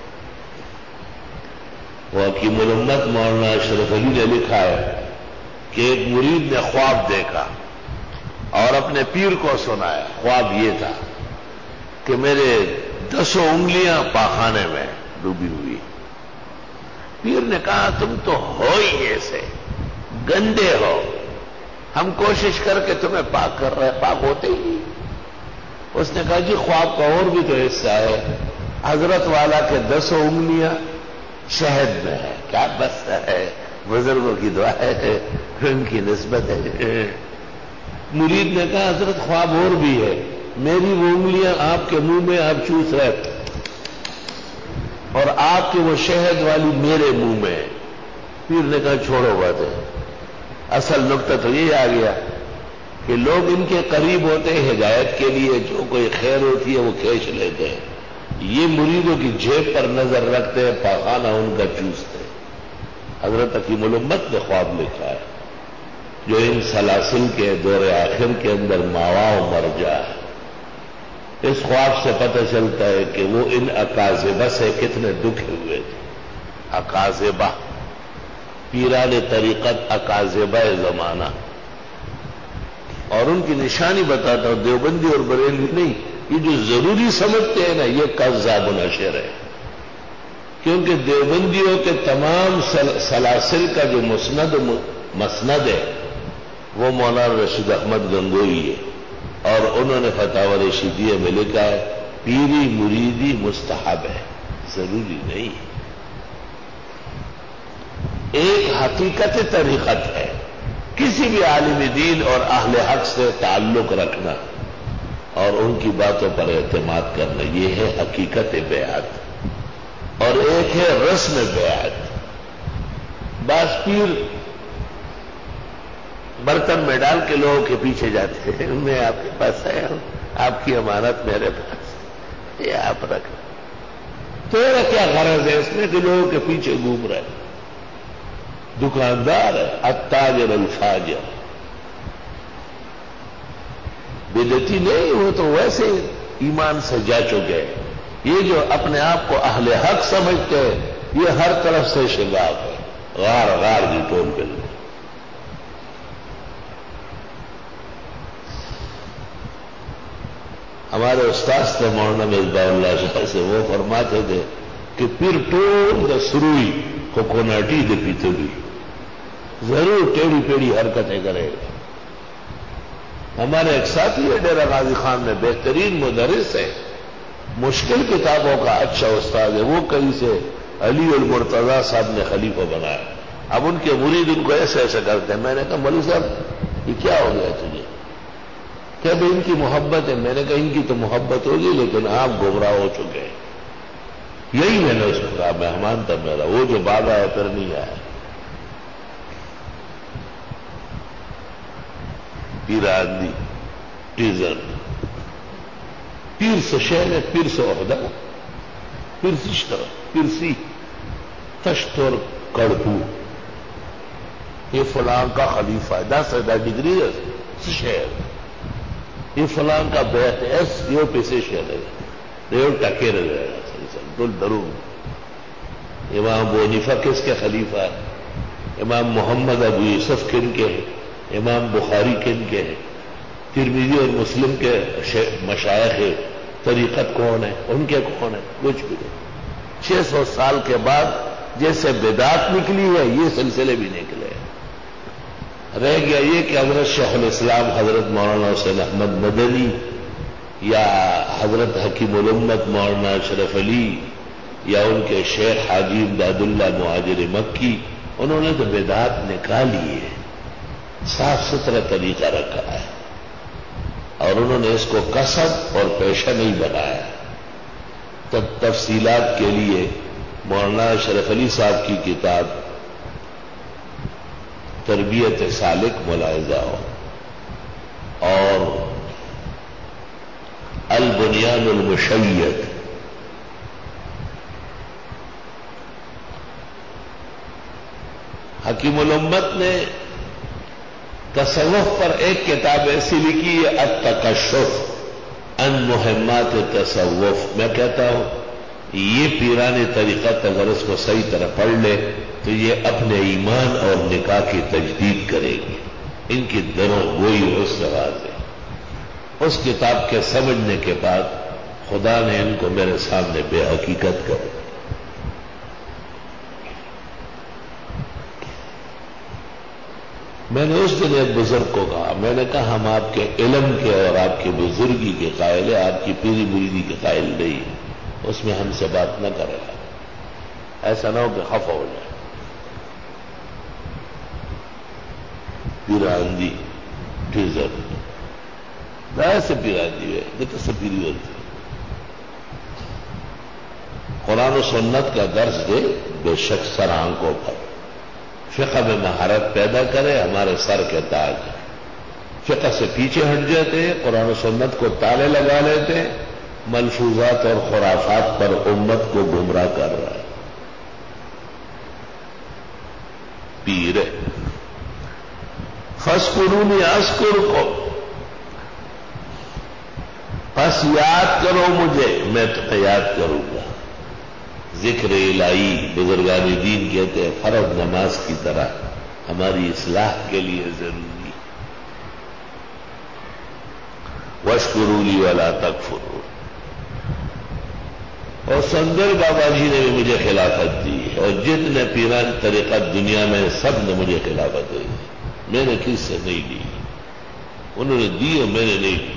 وہ حکیم الامت مولانا اشرف علی نے لکھا ہے کہ ایک مرید نے خواب دیکھا اور اپنے پیر کو سنایا۔ خواب یہ تھا کہ میرے 10 انگلیاں پاخانے میں ڈوبی ہوئی۔ پیر نے کہا تم تو ہو ہی ایسے گندے ہو، ہم کوشش کر کے تمہیں پاک کر رہے، پاک ہوتے ہی۔ اس نے کہا جی خواب کا اور بھی تو حصہ ہے، حضرت والا کے 10 انگلیاں شہد میں ہے، کیا بس ہے، بزرگوں کی دعا ہے، ان کی نسبت ہے۔ مرید نے کہا حضرت خواب اور بھی ہے، میری وہ انگلیاں آپ کے منہ میں آپ چوس رہے اور آپ کی وہ شہد والی میرے منہ میں۔ پیر نے کہا چھوڑو بات ہے، اصل نقطہ تو یہ آ گیا کہ لوگ ان کے قریب ہوتے ہیں ہدایت کے لیے، جو کوئی خیر ہوتی ہے وہ کھینچ لیتے ہیں، یہ مریدوں کی جیب پر نظر رکھتے ہیں، پاخانہ ان کا چوستے ہیں۔ حضرت حکیم الامت نے خواب لکھا ہے جو ان سلاسل کے دور آخر کے اندر ماوا و مرجع ہے۔ اس خواب سے پتہ چلتا ہے کہ وہ ان اکاذبہ سے کتنے دکھے ہوئے تھے۔ اکاذبہ، پیران طریقت اکاذبہ زمانہ، اور ان کی نشانی بتاتا ہوں، دیوبندی اور بریلوی نہیں، یہ جو ضروری سمجھتے ہیں نا یہ کذاب نشر ہے، کیونکہ دیوبندیوں کے تمام سلاسل کا جو مسند ہے وہ مولانا رشید احمد گنگوئی ہے، اور انہوں نے فتاوی رشیدیہ میں لکھا ہے پیری مریدی مستحب ہے، ضروری نہیں ہے، ایک حقیقت طریقت ہے۔ کسی بھی عالم دین اور اہل حق سے تعلق رکھنا اور ان کی باتوں پر اعتماد کرنا، یہ ہے حقیقت بیعت، اور ایک ہے رسم بیعت۔ بعض پیر برتن میں ڈال کے لوگوں کے پیچھے جاتے ہیں، میں آپ کے پاس آیا ہوں، آپ کی امانت میرے پاس، یہ آپ رکھنا، تیرا کیا غرض ہے اس میں کہ لوگوں کے پیچھے گھوم رہے؟ دکاندار ہے التاجر الفاجر، بدعتی نہیں، وہ تو ویسے ایمان سے جا چکے۔ یہ جو اپنے آپ کو اہل حق سمجھتے ہیں یہ ہر طرف سے شگاف ہے، غار غار کی ٹول مل۔ ہمارے استاد تھے مولانا مصباح اللہ شاہ سے، وہ فرماتے تھے کہ پھر ٹول دا سروئی کوکوناٹی دے پیتے بھی ضرور ٹیڑھی پیڑھی حرکتیں کرے گا۔ ہمارے ایک ساتھی ہے ڈیرہ غازی خان میں، بہترین مدرس ہے، مشکل کتابوں کا اچھا استاد ہے، وہ کہیں سے علی المرتضیٰ صاحب نے خلیفہ بنایا، اب ان کے مرید ان کو ایسے ایسے کرتے ہیں۔ میں نے کہا مولوی صاحب یہ کیا ہو گیا تجھے؟ کہ بھائی ان کی محبت ہے۔ میں نے کہا ان کی تو محبت ہوگی لیکن آپ گمراہ ہو چکے ہیں۔ یہی میں نے اس کو کہا، مہمان تھا میرا، وہ جو بعد آیا پھر نہیں آیا۔ پیراندی ٹیزر، پیر سے شہر ہے، پیر سے عہدہ، پرسی تشت اور کڑپو، یہ فلاں کا خلیفہ ہے، 10,000 ڈگری ہے شہر، یہ فلاں کا بیت ایس یہ پیسے شہر ہے، دیو ٹکے رہے دل درون۔ امام ابو حنیفہ کس کے خلیفہ ہے؟ امام محمد ابو یوسف کن کے ہیں؟ امام بخاری کن کے ہیں؟ ترمذی اور مسلم کے مشائخ طریقت کون ہے؟ ان کے کون ہے؟ کچھ بھی نہیں۔ 600 سال کے بعد جیسے بدعت نکلی ہے یہ سلسلے بھی نکلے ہیں۔ رہ گیا یہ کہ حضرت شیخ الاسلام حضرت مولانا حسین احمد مدنی یا حضرت حکیم الامت مولانا اشرف علی یا ان کے شیخ حاجی امداد اللہ مہاجر مکی، انہوں نے تو بدعت نکالی ہے، صاف ستھرا طریقہ رکھا ہے، اور انہوں نے اس کو کسب اور پیشہ نہیں بنایا۔ تفصیلات کے لیے مولانا اشرف علی صاحب کی کتاب تربیت سالک ملاحظہ ہو، اور البنیان المشید، حکیم الامت نے تصوف پر ایک کتاب ایسی لکھی ہے التکشف عن مہمات تصوف۔ میں کہتا ہوں یہ پیرانی طریقت اگر اس کو صحیح طرح پڑھ لے تو یہ اپنے ایمان اور نکاح کی تجدید کرے گی، ان کی دروں گوئی اس سے واضح۔ اس کتاب کے سمجھنے کے بعد خدا نے ان کو میرے سامنے بے حقیقت کر دی۔ میں نے اس دن ایک بزرگ کو کہا، میں نے کہا ہم آپ کے علم کے اور آپ کی بزرگی کے قائل ہیں، آپ کی پیری مریدی کے قائل نہیں، اس میں ہم سے بات نہ کرے گا، ایسا نہ ہو کہ خفا ہو جائے۔ پیراندی ٹیزر ایسے پیراندی ہے دیکھو سپیری ہوتی، قرآن و سنت کا درس دے بے شک سر آنکھوں پر، فقہ میں مہارت پیدا کرے ہمارے سر کے تاج، فقہ سے پیچھے ہٹ جاتے ہیں، قرآن و سنت کو تالے لگا لیتے ہیں، ملفوظات اور خرافات پر امت کو گمراہ کر رہا ہے۔ پیر فاذکرونی اذکرکم، پس یاد کرو مجھے میں تمہیں یاد کروں گا۔ ذکر الہی بزرگان دین کہتے ہیں فرض نماز کی طرح ہماری اصلاح کے لیے ضروری۔ واشکروا لی ولا تکفروا، اور سندر بابا جی نے بھی مجھے خلافت دی، اور جتنے پیران طریقت دنیا میں سب نے مجھے خلافت دی، میں نے کس سے نہیں لی، انہوں نے دی اور میں نے نہیں دی۔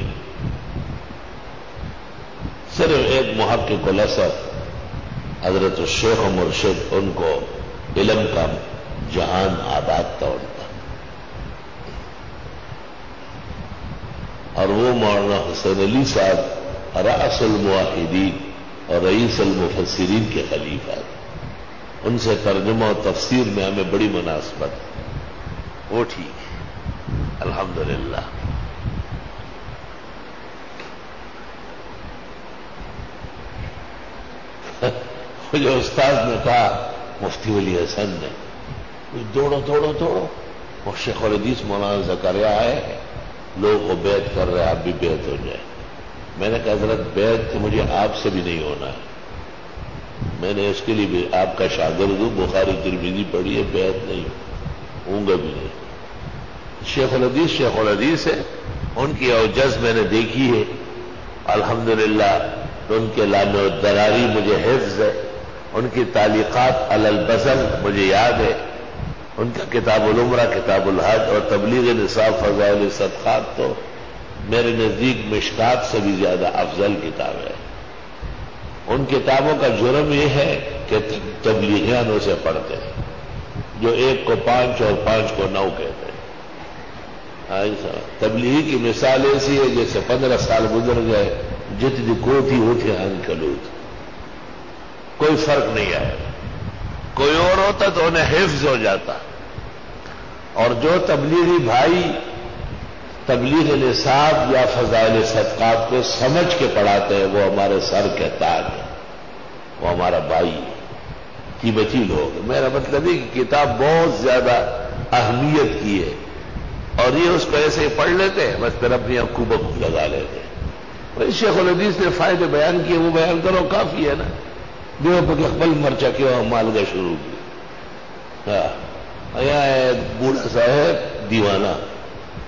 صرف ایک محقق الاثر حضرت الشیخ و مرشد، ان کو علم کا جہان آباد تھا ان کا، اور وہ مولانا حسین علی صاحب رأس الموحدین اور رئیس المفسرین کے خلیفہ، ان سے ترجمہ و تفسیر میں ہمیں بڑی مناسبت ہے، وہ ٹھیک ہے الحمدللہ۔ جو استاد نے کہا مفتی ولی حسن نے دوڑو دوڑو دوڑو، وہ شیخ الحدیث مولانا زکریا آئے، لوگ وہ بیعت کر رہے، آپ بھی بیعت ہو جائے۔ میں نے کہا حضرت بیعت تو مجھے آپ سے بھی نہیں ہونا ہے، میں نے اس کے لیے بھی آپ کا شاگرد ہوں، بخاری ترمذی پڑھی ہے، بیعت نہیں ہوں گا بھی نہیں۔ شیخ الحدیث ہے، ان کی اوجز میں نے دیکھی ہے الحمدللہ، ان کے لامع الدراری مجھے حفظ ہے، ان کی تعلیقات علی البذل مجھے یاد ہے، ان کا کتاب العمرہ، کتاب الحج اور تبلیغ نصاب فضائل صدقات تو میرے نزدیک مشکات سے بھی زیادہ افضل کتاب ہے۔ ان کتابوں کا جرم یہ ہے کہ تبلیغیان اسے پڑھتے ہیں، جو 1 کو 5 اور 5 کو 9 کہتے ہیں۔ تبلیغی کی مثال ایسی ہے جیسے 15 سال گزر گئے، جتنی کوٹھی ہوتی عنکبوت، کوئی فرق نہیں آیا۔ کوئی اور ہوتا تو انہیں حفظ ہو جاتا، اور جو تبلیغی بھائی تبلیغ نصاب یا فضائل صدقات کو سمجھ کے پڑھاتے ہیں وہ ہمارے سر کے تاج ہیں، وہ ہمارا بھائی قیمتی لوگ۔ میرا مطلب ہے کہ کتاب بہت زیادہ اہمیت کی ہے، اور یہ اس کو ایسے ہی پڑھ لیتے ہیں، بس پھر اپنی آنکھوں بکو لگا لیتے ہیں۔ شیخ الحدیث نے فائدے بیان کیے، وہ بیان کرو کافی ہے نا، دیو پہ اقبال مرچا کیا مالگا شروع کی۔ ہاں، یہاں ایک بوڑھا صاحب دیوانہ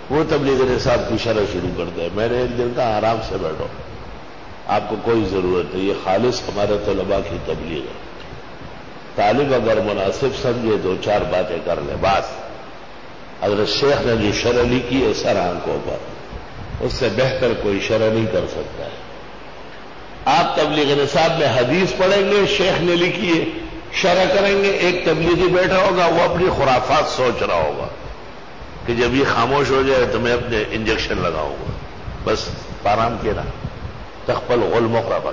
وہ تبلیغ نصاب کی شرح شروع کر دے. میں نے ایک دن کہا آرام سے بیٹھو، آپ کو کوئی ضرورت نہیں، یہ خالص ہمارے طلباء کی تبلیغ ہے. طالب اگر مناسب سمجھے دو چار باتیں کر لے بس. حضرت شیخ نے جو شرح لکھی ہے سر آنکھوں پر، اس سے بہتر کوئی شرح نہیں کر سکتا ہے. آپ تبلیغ نصاب میں حدیث پڑھیں گے، شیخ نے لکھی ہے، شرح کریں گے. ایک تبلیغی بیٹھا ہوگا، وہ اپنی خرافات سوچ رہا ہوگا کہ جب یہ خاموش ہو جائے تو میں اپنے انجیکشن لگاؤں گا. بس آرام کے نا تخپل غل مخربا.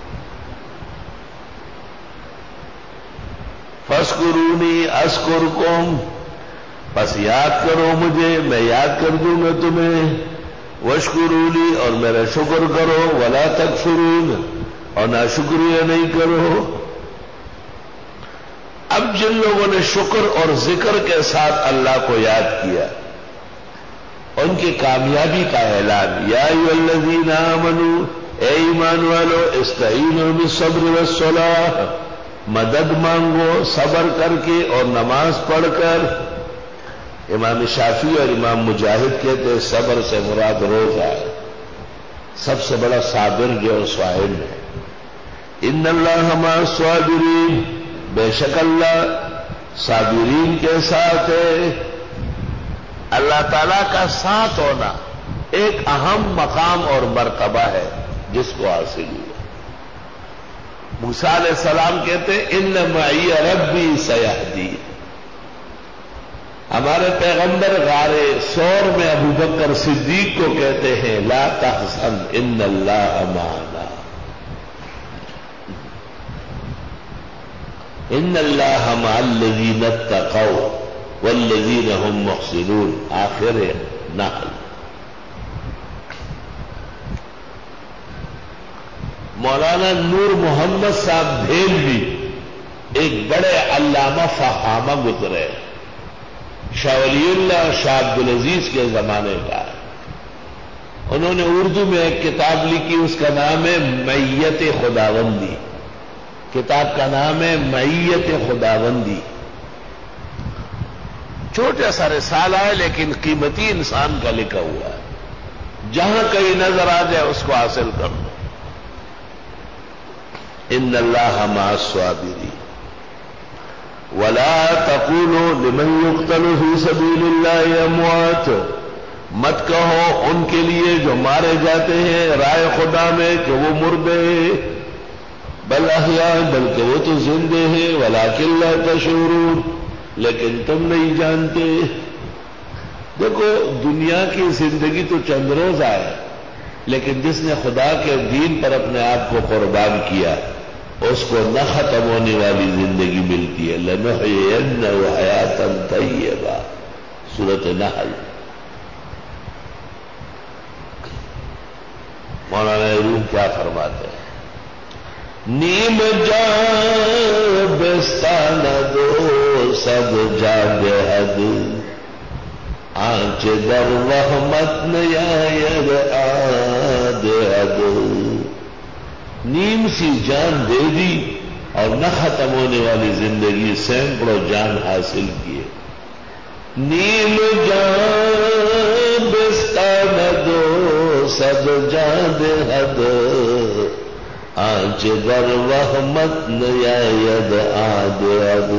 فاذکرونی اذکرکم، بس یاد کرو مجھے، میں یاد کر دوں گا تمہیں. واشکروا لی، اور میرا شکر کرو. ولا تکفرون، اور ناشکریہ نہیں کرو. اب جن لوگوں نے شکر اور ذکر کے ساتھ اللہ کو یاد کیا، ان کی کامیابی کا اعلان. یا ایھا الذین آمنوا، اے ایمان والو، استعینوا بالصبر والصلاۃ، مدد مانگو صبر کر کے اور نماز پڑھ کر. امام شافعی اور امام مجاہد کہتے ہیں صبر سے مراد روزہ ہے. سب سے بڑا صابر جو صائم ہے. ان اللہ مع الصابرین، بے شک اللہ صابرین کے ساتھ ہے. اللہ تعالی کا ساتھ ہونا ایک اہم مقام اور مرتبہ ہے جس کو حاصل ہوا. موسیٰ علیہ السلام کہتے ہیں ان معی ربی سیہدین. ہمارے پیغمبر غار ثور میں ابوبکر صدیق کو کہتے ہیں لا تحزن ان اللہ معنا، ان اللہ مع الذین اتقوا والذین هم محسنون. آخر نحل. مولانا نور محمد صاحب بھیلوی ایک بڑے علامہ فہامہ گزرے، شاہ ولی اللہ شاہ عبدالعزیز کے زمانے کا. انہوں نے اردو میں ایک کتاب لکھی، اس کا نام ہے معیت خداوندی. کتاب کا نام ہے معیت خداوندی. چھوٹا سا رسالہ ہے لیکن قیمتی انسان کا لکھا ہوا ہے. جہاں کہیں نظر آ جائے اس کو حاصل کر لو. ان اللہ مع الصابرین ولا تقولوا لمن يقتل في سبيل الله اموات. مت کہو ان کے لیے جو مارے جاتے ہیں رائے خدا میں کہ وہ مردے ہیں. بل احیاء، بلکہ وہ تو زندے ہیں. ولکن لا تشعرون، لیکن تم نہیں جانتے. دیکھو دنیا کی زندگی تو چند روز آئے، لیکن جس نے خدا کے دین پر اپنے آپ کو قربان کیا اس کو نہ ختم ہونے والی زندگی ملتی ہے. لنحیینہ حیاتا طیبہ، سورۃ نحل. مولانا روم کیا فرماتے ہیں؟ نیم جان بستان دو سب جاگ حد، آنچ در رحمت نیاید آد حد. نیم سی جان دے دی اور نہ ختم ہونے والی زندگی، سینکڑوں جان حاصل کیے. نیم جان بستان دو سب جان حد، آنچ در رحمت نیاید آد حد.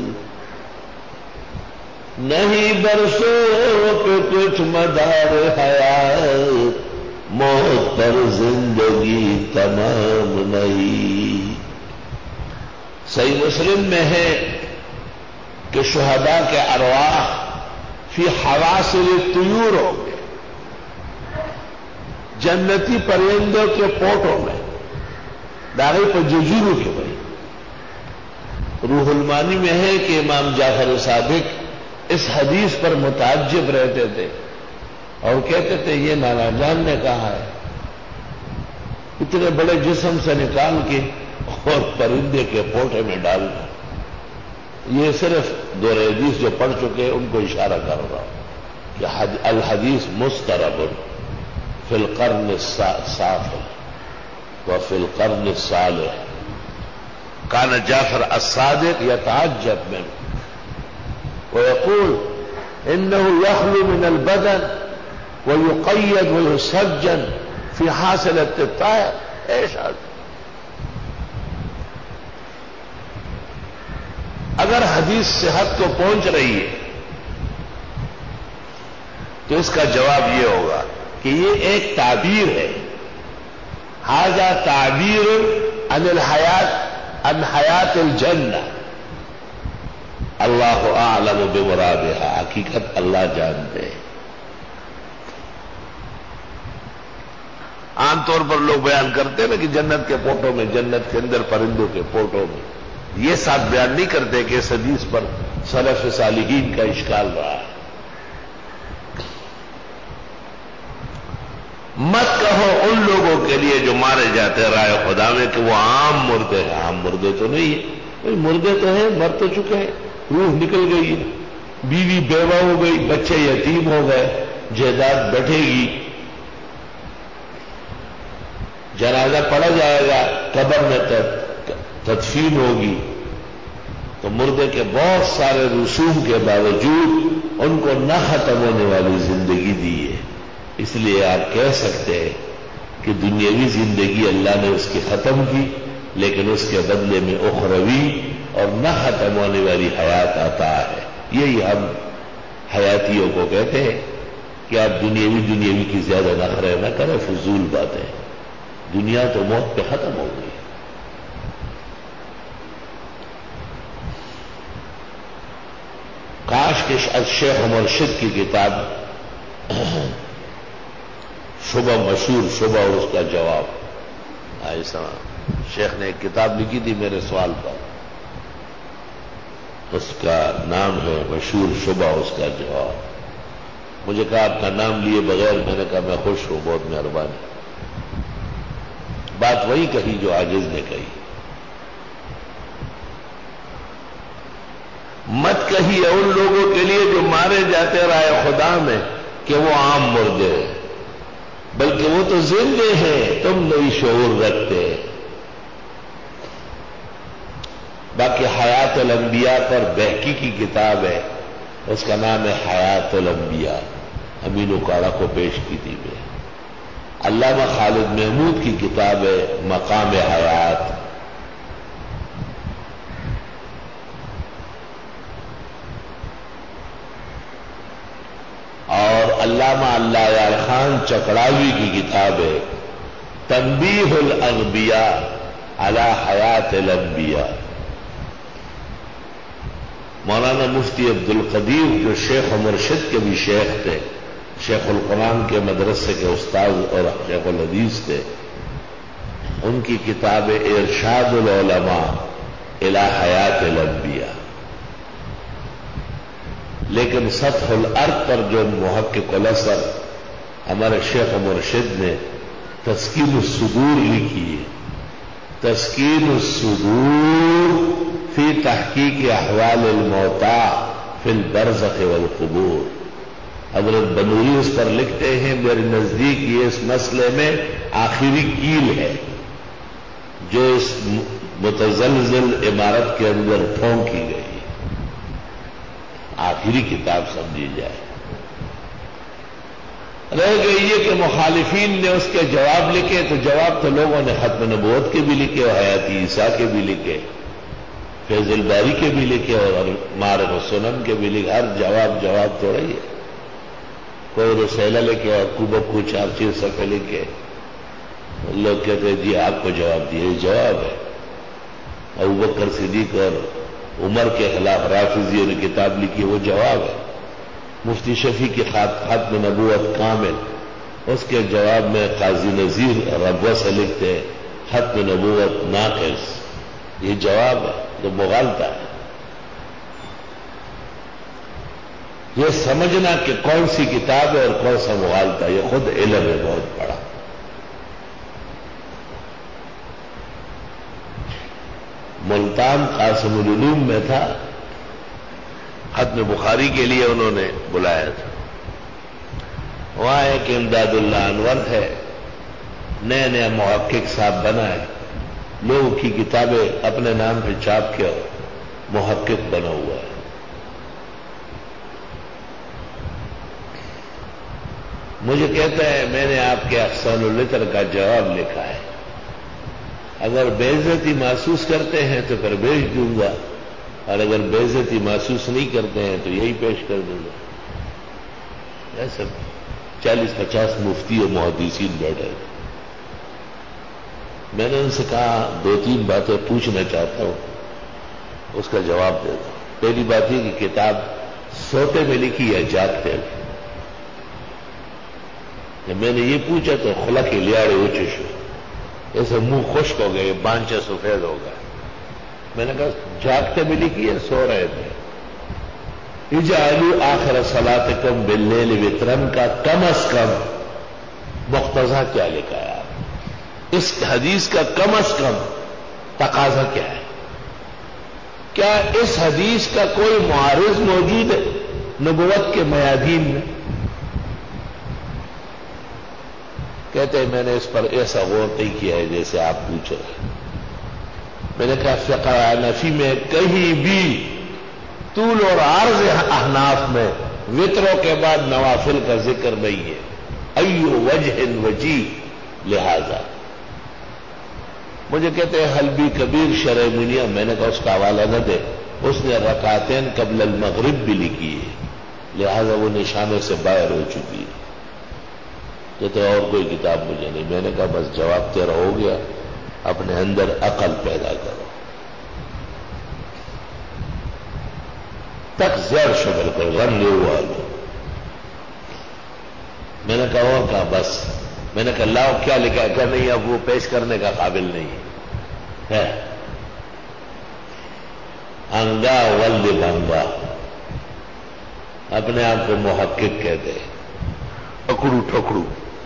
نہیں برسوں پہ کچھ مدار حیات، موت پر زندگی تمام نہیں. صحیح مسلم میں ہے کہ شہداء کے ارواح فی حواسل الطیور ہوں گے، جنتی پرندوں کے پوٹوں میں، داغی پر ججورو کے بھائی. روح المانی میں ہے کہ امام جعفر صادق اس حدیث پر متعجب رہتے تھے اور کہتے تھے یہ نانا جان نے کہا ہے. اتنے بڑے جسم سے نکال کے اور پرندے کے پوٹے میں ڈالنا. یہ صرف دو حدیث جو پڑھ چکے ان کو اشارہ کر رہا ہوں کہ الحدیث مسترب فی القرن السافل وفی القرن الصالح. کان جعفر الصادق یتعجب منه ويقول انه يخلو من البدن ويقيد ويسجن في حاصلة الطائر. ايش هذا؟ اگر حدیث صحت کو پہنچ رہی ہے تو اس کا جواب یہ ہوگا کہ یہ ایک تعبیر ہے. ھذا تعبیر عن الحیات عن حیات الجنہ. اللہ اعلم بمرادها. حقیقت اللہ جانتے ہیں. عام طور پر لوگ بیان کرتے ہیں نا کہ جنت کے فوٹو میں، جنت کے اندر پرندوں کے فوٹو میں، یہ ساتھ بیان نہیں کرتے کہ اس حدیث پر سلف صالحین کا اشکال رہا ہے. مت کہو ان لوگوں کے لیے جو مارے جاتے ہیں رائے خدا میں کہ وہ عام مردے ہیں. عام مردے تو نہیں ہے، مردے تو ہیں، مر تو چکے ہیں، روح نکل گئی ہے، بیوی بیوہ ہو گئی، بچے یتیم ہو گئے، جائیداد بیٹھے گی، جنازہ پڑا جائے گا، قبر میں تدفین ہوگی. تو مردے کے بہت سارے رسوم کے باوجود ان کو نہ ختم ہونے والی زندگی دی ہے. اس لیے آپ کہہ سکتے ہیں کہ دنیاوی زندگی اللہ نے اس کی ختم کی، لیکن اس کے بدلے میں اخروی اور نہ ختم ہونے والی حیات عطا ہے. یہی ہم حیاتیوں کو کہتے ہیں کہ آپ دنیاوی کی زیادہ نخرے نہ کریں، فضول باتیں. دنیا تو موت پہ ختم ہو گئی. کاش کہ شیخ مرشد کی کتاب شبہ مشہور شبہ اور اس کا جواب ایسا شیخ نے ایک کتاب لکھی تھی میرے سوال پر، اس کا نام ہے مشہور شبہ اس کا جواب. مجھے کہا آپ کا نام لیے بغیر، میں نے کہا میں خوش ہوں، بہت مہربانی. بات وہی کہی جو عاجز نے کہی. مت کہیے ان لوگوں کے لیے جو مارے جاتے رائے خدا میں کہ وہ عام مردے ہیں، بلکہ وہ تو زندے ہیں، تم نہیں شعور رکھتے. باقی حیات الانبیاء پر بہکی کی کتاب ہے، اس کا نام ہے حیات الانبیاء، امین اکاڑا کو پیش کی تھی میں. علامہ خالد محمود کی کتاب ہے مقام حیات. اور علامہ اللہ یار خان چکڑاوی کی کتاب ہے تنبیہ الاغبیاء علی حیات الانبیاء. مولانا مفتی عبد القدیر جو شیخ و مرشد کے بھی شیخ تھے، شیخ القرآن کے مدرسے کے استاد اور شیخ الحدیث تھے، ان کی کتاب ارشاد العلماء الی حیات الانبیاء. لیکن سطح الارض پر جو محقق الاثر ہمارے شیخ و مرشد نے تسکین الصدور لکھی ہے، تسکین الصدور فی تحقیق احوال الموتى فی البرزخ والقبور. حضرت بنوری اس پر لکھتے ہیں میرے نزدیک یہ اس مسئلے میں آخری کیل ہے جو اس متزلزل عمارت کے اندر پھونکی گئی. آخری کتاب سمجھی جائے. رہ گئی یہ کہ مخالفین نے اس کے جواب لکھے، تو جواب تو لوگوں نے ختم نبوت کے بھی لکھے اور حیات عیسیٰ کے بھی لکھے، فیض الباری کے بھی لکھے اور معارف السنن کے بھی لکھے. ہر جواب تو رہی ہے. کوئی رسالہ لکھے اور کو 4 صفحے لکھے. لوگ کہتے ہیں جی آپ کو جواب دیا، یہ جواب ہے. ابوبکر صدیق اور عمر کے خلاف رافضیوں نے کتاب لکھی، وہ جواب ہے. مفتی شفیع کی ختم نبوت کامل، اس کے جواب میں قاضی نذیر ربوہ سے لکھتے ہیں ختم نبوت ناقص. یہ جواب ہے تو مغالطہ ہے. یہ سمجھنا کہ کون سی کتاب ہے اور کون سا مغالطہ، یہ خود علم ہے بہت بڑا. ملتان قاسم العلوم میں تھا، ختم بخاری کے لیے انہوں نے بلایا تھا. وہاں ایک امداد اللہ انور ہے، نیا محقق صاحب بنا ہے، لوگوں کی کتابیں اپنے نام پہ چھاپ کے محقق بنا ہوا ہے. مجھے کہتا ہے میں نے آپ کے احسان الوتر کا جواب لکھا ہے، اگر بے عزتی محسوس کرتے ہیں تو پھر بھیج دوں گا، اور اگر بے عزتی محسوس نہیں کرتے ہیں تو یہی پیش کر دوں گا۔ ایسے 40-50 مفتی اور محدثین بیٹھے تھے۔ میں نے ان سے کہا 2-3 باتیں پوچھنا چاہتا ہوں، اس کا جواب دے دو۔ پہلی بات یہ کہ کتاب سوتے میں لکھی یا جاگتے میں؟ جب میں نے یہ پوچھا تو خلا کے لیاڑے اونچے شو، ایسے منہ خشک ہو گئے، بانچے سفید ہو گئے۔ میں نے کہا جاگتے میں لکھی ہے سو رہے تھے؟ اجعلوا آخر صلاتکم باللیل وطرن کا کم از کم مقتضا کیا لکھا ہے آپ؟ اس حدیث کا کم از کم تقاضا کیا ہے؟ کیا اس حدیث کا کوئی معارض موجود ہے نبوت کے میادین میں؟ کہتے ہیں میں نے اس پر ایسا غور نہیں کیا ہے جیسے آپ پوچھ رہے ہیں۔ میں نے کہا فقہ حنفی میں کہیں بھی طول اور عرض احناف میں وطروں کے بعد نوافل کا ذکر نہیں ہے۔ ایو وجہ وجیہ، لہذا مجھے کہتے ہیں حلبی کبیر شرح منیا، میں نے کہا اس کا حوالہ نہ دے، اس نے رکعتین قبل المغرب بھی لکھی ہے، لہذا وہ نشانے سے باہر ہو چکی ہے۔ کہتے اور کوئی کتاب مجھے نہیں۔ میں نے کہا بس جواب تیرا ہو گیا، اپنے اندر عقل پیدا کرو۔ تک زیر شبر کر غم لے ہوا لو۔ میں نے کہا اور کہا بس۔ میں نے کہا لاؤ کیا لکھا ہے؟ کہ نہیں اب وہ پیش کرنے کا قابل نہیں ہے۔ انگا ولد بنگا، اپنے آپ کو محقق کہتے ہیں، اکڑو ٹھکڑو،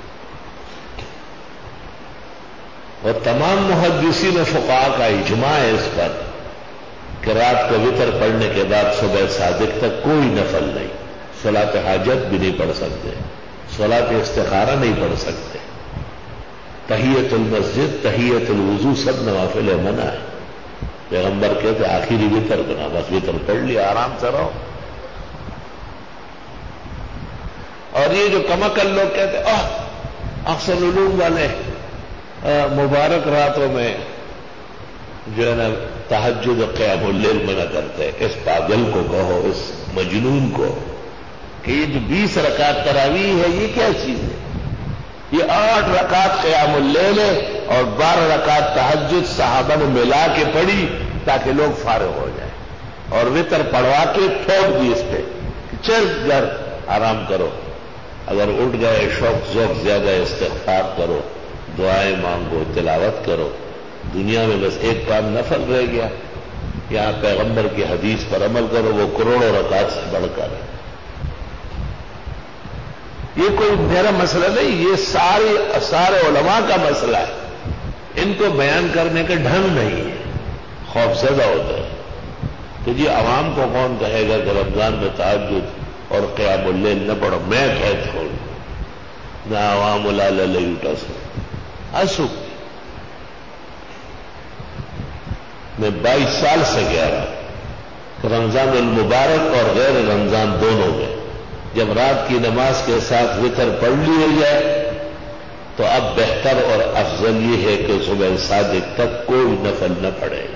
اور تمام محدثین و فقہاء کا اجماع ہے اس پر کہ رات کو وتر پڑھنے کے بعد صبح صادق تک کوئی نفل نہیں، صلاۃ حاجت بھی نہیں پڑھ سکتے، صلاۃ استخارہ نہیں پڑھ سکتے، تحیت المسجد، تحیت الوضو سب نوافل منع ہے۔ پیغمبر کہتے آخری وتر بنا، بس وتر پڑھ لیا آرام سے رہو۔ اور یہ جو کمکل لوگ کہتے احسن علوم والے مبارک راتوں میں جو ہے نا تہجد و قیام اللیل منع کرتے، اس پاگل کو کہو، اس مجنون کو کہ یہ جو 20 رکعت تراویح ہے یہ کیا چیز ہے؟ یہ 8 رکعت قیام اللیل ہے اور 12 رکعت تہجد صحابہ نے ملا کے پڑھی تاکہ لوگ فارغ ہو جائیں، اور وتر پڑھوا کے ٹھوک دی اس پہ کہ چل گھر آرام کرو، اگر اٹھ گئے شوق ذوق زیادہ استغفار کرو، دعائیں مانگو، تلاوت کرو۔ دنیا میں بس ایک کام نفل رہ گیا، یہاں پیغمبر کی حدیث پر عمل کرو، وہ کروڑوں رکعت سے بڑھ کر ہے۔ یہ کوئی میرا مسئلہ نہیں، یہ سارے علماء کا مسئلہ ہے، ان کو بیان کرنے کا ڈھنگ نہیں ہے، خوف زدہ ہوتا ہے کہ جی عوام کو کون کہے گا کہ رمضان میں تہجد اور قیام اللیل نہ پڑھو، میں کہتا ہوں نہ عوام لے اٹھا سو ایسو۔ میں 22 سال سے کہہ رہا ہوں رمضان المبارک اور غیر رمضان دونوں میں جب رات کی نماز کے ساتھ وتر پڑھ لی ہو جائے تو اب بہتر اور افضل یہ ہے کہ صبح صادق تک کوئی نفل نہ پڑھے۔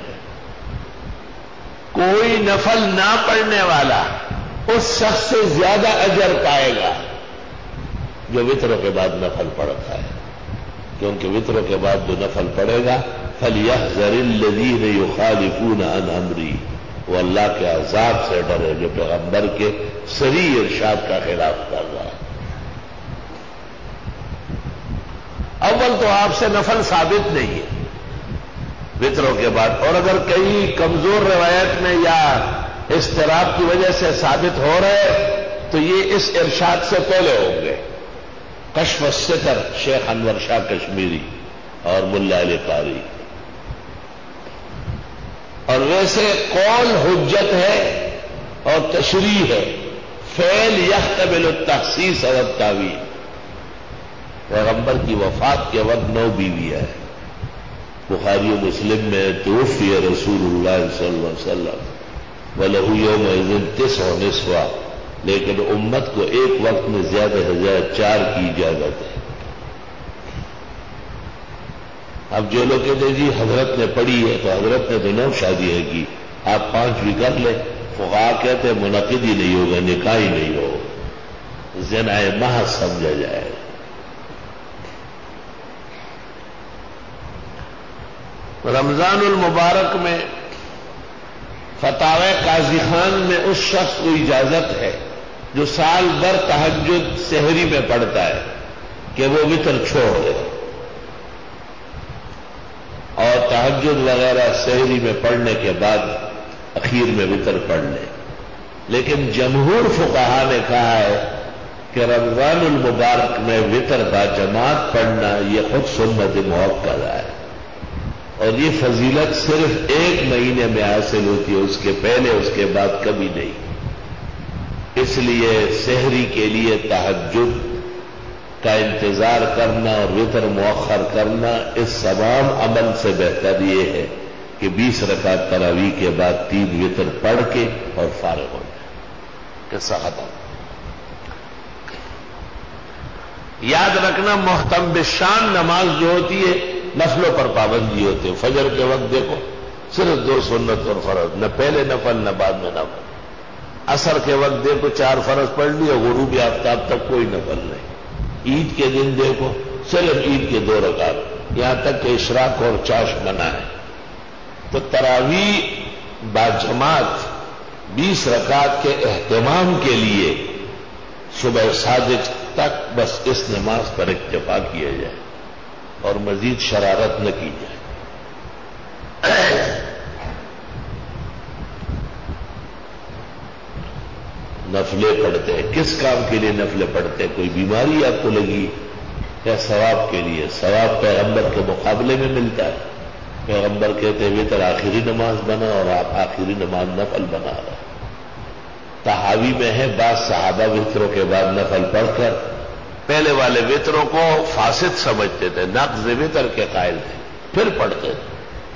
کوئی نفل نہ پڑھنے والا اس شخص سے زیادہ اجر پائے گا جو وتروں کے بعد نفل پڑھتا ہے، کیونکہ وتروں کے بعد جو نفل پڑھے گا فَلْيَحْذَرِ الَّذِينَ يُخَالِفُونَ عَنْ أَمْرِهِ، وہ اللہ کے عذاب سے ڈرے جو پیغمبر کے صریح ارشاد کا خلاف کر رہا ہے۔ اول تو آپ سے نفل ثابت نہیں ہے وتروں کے بعد، اور اگر کئی کمزور روایت میں یا اضطراب کی وجہ سے ثابت ہو رہے تو یہ اس ارشاد سے پہلے ہوں گے۔ کشف الستر شیخ انور شاہ کشمیری اور ملا علی قاری۔ اور ویسے قول حجت ہے اور تشریح ہے، فعل یحتمل التخصیص اور التعویل۔ پیغمبر کی وفات کے وقت 9 بیویاں ہیں، بخاری و مسلم میں توفی رسول اللہ صلی اللہ علیہ وسلم وَلَهُ يَوْمَئِذٍ 9 نسوة لیکن امت کو ایک وقت میں زیادہ سے زیادہ 4 کی اجازت ہے۔ اب جو لوگ کہتے ہیں جی حضرت نے پڑھی ہے تو حضرت نے تو 9 شادیاں کی، آپ 5 بھی کر لیں، فقہا کہتے ہیں منعقد ہی نہیں ہوگا، نکاح ہی نہیں ہوگا، زنا محض سمجھا جائے گا۔ رمضان المبارک میں فتاوی قاضی خان میں اس شخص کو اجازت ہے جو سال بھر تہجد سحری میں پڑھتا ہے کہ وہ وتر چھوڑ دے اور تہجد وغیرہ سحری میں پڑھنے کے بعد اخیر میں وتر پڑھ لے، لیکن جمہور فقہا نے کہا ہے کہ رمضان المبارک میں وتر با جماعت پڑھنا یہ خود سنت موقدہ ہے، اور یہ فضیلت صرف 1 مہینے میں حاصل ہوتی ہے، اس کے پہلے اس کے بعد کبھی نہیں۔ اس لیے سحری کے لیے تہجد کا انتظار کرنا اور وتر مؤخر کرنا اس تمام عمل سے بہتر یہ ہے کہ 20 رکعت تراویح کے بعد 3 وتر پڑھ کے اور فارغ ہو جائے۔ قصہ ختم۔ یاد رکھنا محتم بالشان نماز جو ہوتی ہے نفلوں پر پابندی ہوتی ہے۔ فجر کے وقت دیکھو صرف 2 سنت اور فرض، نہ پہلے نفل نہ بعد میں نفل۔ عصر کے وقت دیکھو 4 فرض پڑھ لی اور غروب آفتاب تک کوئی نفل نہیں۔ عید کے دن دیکھو صرف عید کے 2 رکعت، یہاں تک کہ اشراق اور چاش منع ہے۔ تو تراویح باجماعت 20 رکعت کے اہتمام کے لیے صبح صادق تک بس اس نماز پر اکتفا کیا جائے اور مزید شرارت نہ کی جائے۔ نفلیں پڑھتے ہیں، کس کام کے لیے نفلیں پڑھتے ہیں؟ کوئی بیماری آپ کو لگی یا ثواب کے لیے؟ ثواب پیغمبر کے مقابلے میں ملتا ہے۔ پیغمبر کہتے ہیں وتر آخری نماز بنا اور آپ آخری نماز نفل بنا رہے ہیں۔ تحاوی میں ہے بعض صحابہ وتروں کے بعد نفل پڑھ کر پہلے والے وتروں کو فاسد سمجھتے تھے، نقض وتر کے قائل تھے، پھر پڑھتے تھے،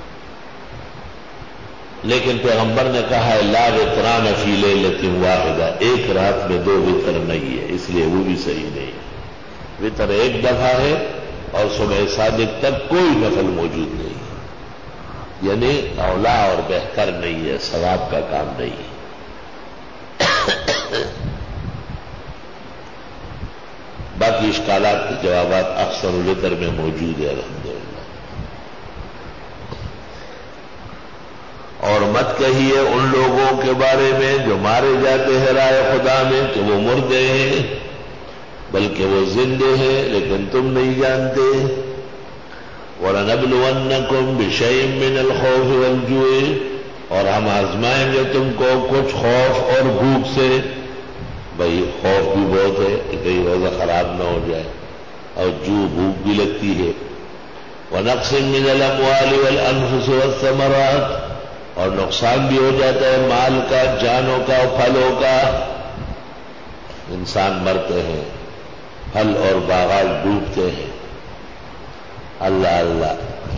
لیکن پیغمبر نے کہا ہے لا وتران فی لیلۃ واحدہ، ایک رات میں 2 وتر نہیں ہے، اس لیے وہ بھی صحیح نہیں ہے۔ وتر 1 دفعہ ہے اور صبح صادق تک کوئی نفل موجود نہیں ہے، یعنی اولا اور بہتر نہیں ہے، ثواب کا کام نہیں ہے۔ باقی اشکالات کے جوابات اکثر الوتر میں موجود ہے الحمدللہ۔ اور مت کہیے ان لوگوں کے بارے میں جو مارے جاتے ہیں رائے خدا میں کہ وہ مردے ہیں، بلکہ وہ زندے ہیں لیکن تم نہیں جانتے۔ وَلَنَبْلُوَنَّكُمْ بِشَيْءٍ مِّنَ الْخَوْفِ وَالْجُوعِ، اور ہم آزمائیں گے تم کو کچھ خوف اور بھوک سے۔ بھئی خوف بھی بہت ہے کہ کہیں روزہ خراب نہ ہو جائے، اور بھوک بھی لگتی ہے۔ وَنَقْصٍ مِّنَ الْأَمْوَالِ وَالْأَنفُسِ وَالثَّمَرَاتِ، اور نقصان بھی ہو جاتا ہے مال کا، جانوں کا، پھلوں کا۔ انسان مرتے ہیں، پھل اور باغات ڈوبتے ہیں۔ اللہ اللہ۔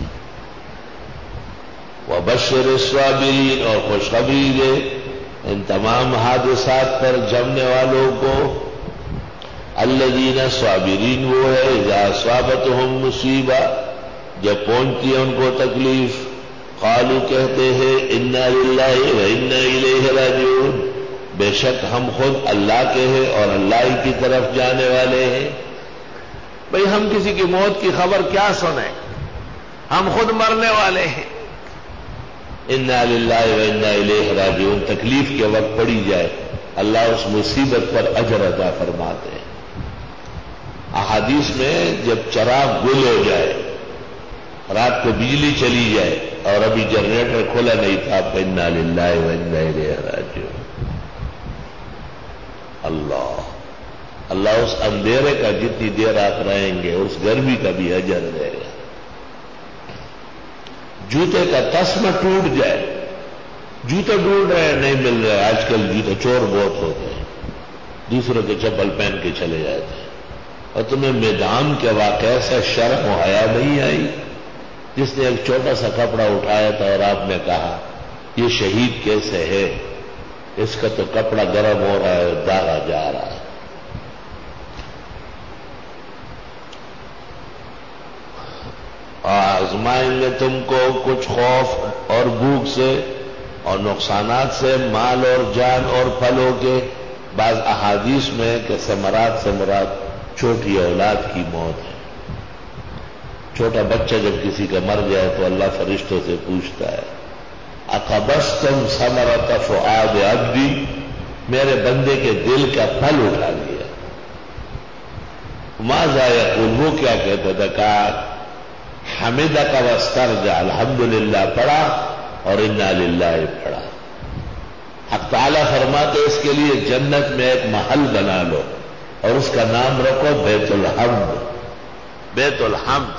وَبَشِّرِ الصَّابِرِينَ، اور خوشخبری دے ان تمام حادثات پر جمنے والوں کو۔ الذین، صابرین وہ ہے اذا اصابتہم مصیبہ، جب پہنچتی ہے ان کو تکلیف، قالوا کہتے ہیں انا للہ وانا الیہ راجعون، بے شک ہم خود اللہ کے ہیں اور اللہ ہی کی طرف جانے والے ہیں۔ بھئی ہم کسی کی موت کی خبر کیا سنیں، ہم خود مرنے والے ہیں۔ انا للہ وانا الیہ راجعون، تکلیف کے وقت پڑی جائے اللہ اس مصیبت پر اجر عطا فرماتے ہیں۔ احادیث میں جب چراغ گل ہو جائے، رات کو بجلی چلی جائے اور ابھی جنریٹر کھولا نہیں تھا، آپ انا للہ وانا الیہ راجعون۔ اللہ اس اندھیرے کا جتنی دیر آپ رہیں گے اس گرمی کا بھی اجر دے گا۔ جوتے کا تسمہ ٹوٹ جائے، جوتے ڈھونڈ رہے ہیں نہیں مل رہے، آج کل جوتے چور بہت ہوتے ہیں، دوسروں کے چپل پہن کے چلے جاتے ہیں، اور تمہیں میدان کے واقعے سے شرم و حیا نہیں آئی؟ جس نے ایک چھوٹا سا کپڑا اٹھایا تھا اور آپ نے کہا یہ شہید کیسے ہے، اس کا تو کپڑا گرم ہو رہا ہے، داغا جا رہا ہے۔ آزمائیں گے تم کو کچھ خوف اور بھوک سے اور نقصانات سے، مال اور جان اور پھلوں کے۔ بعض احادیث میں کہ ثمرات سے مراد چھوٹی اولاد کی موت ہے۔ چھوٹا بچہ جب کسی کا مر جائے تو اللہ فرشتوں سے پوچھتا ہے اقبستم ثمرۃ فؤاد عبدی، میرے بندے کے دل کا پھل اٹھا لیا۔ ماذا یقول، وہ کیا کہتا تھا؟ کہا حمدک واسترجع، الحمدللہ پڑھا اور انا للہ پڑھا۔ حق تعالیٰ فرماتے اس کے لیے جنت میں ایک محل بنا لو اور اس کا نام رکھو بیت الحمد، بیت الحمد۔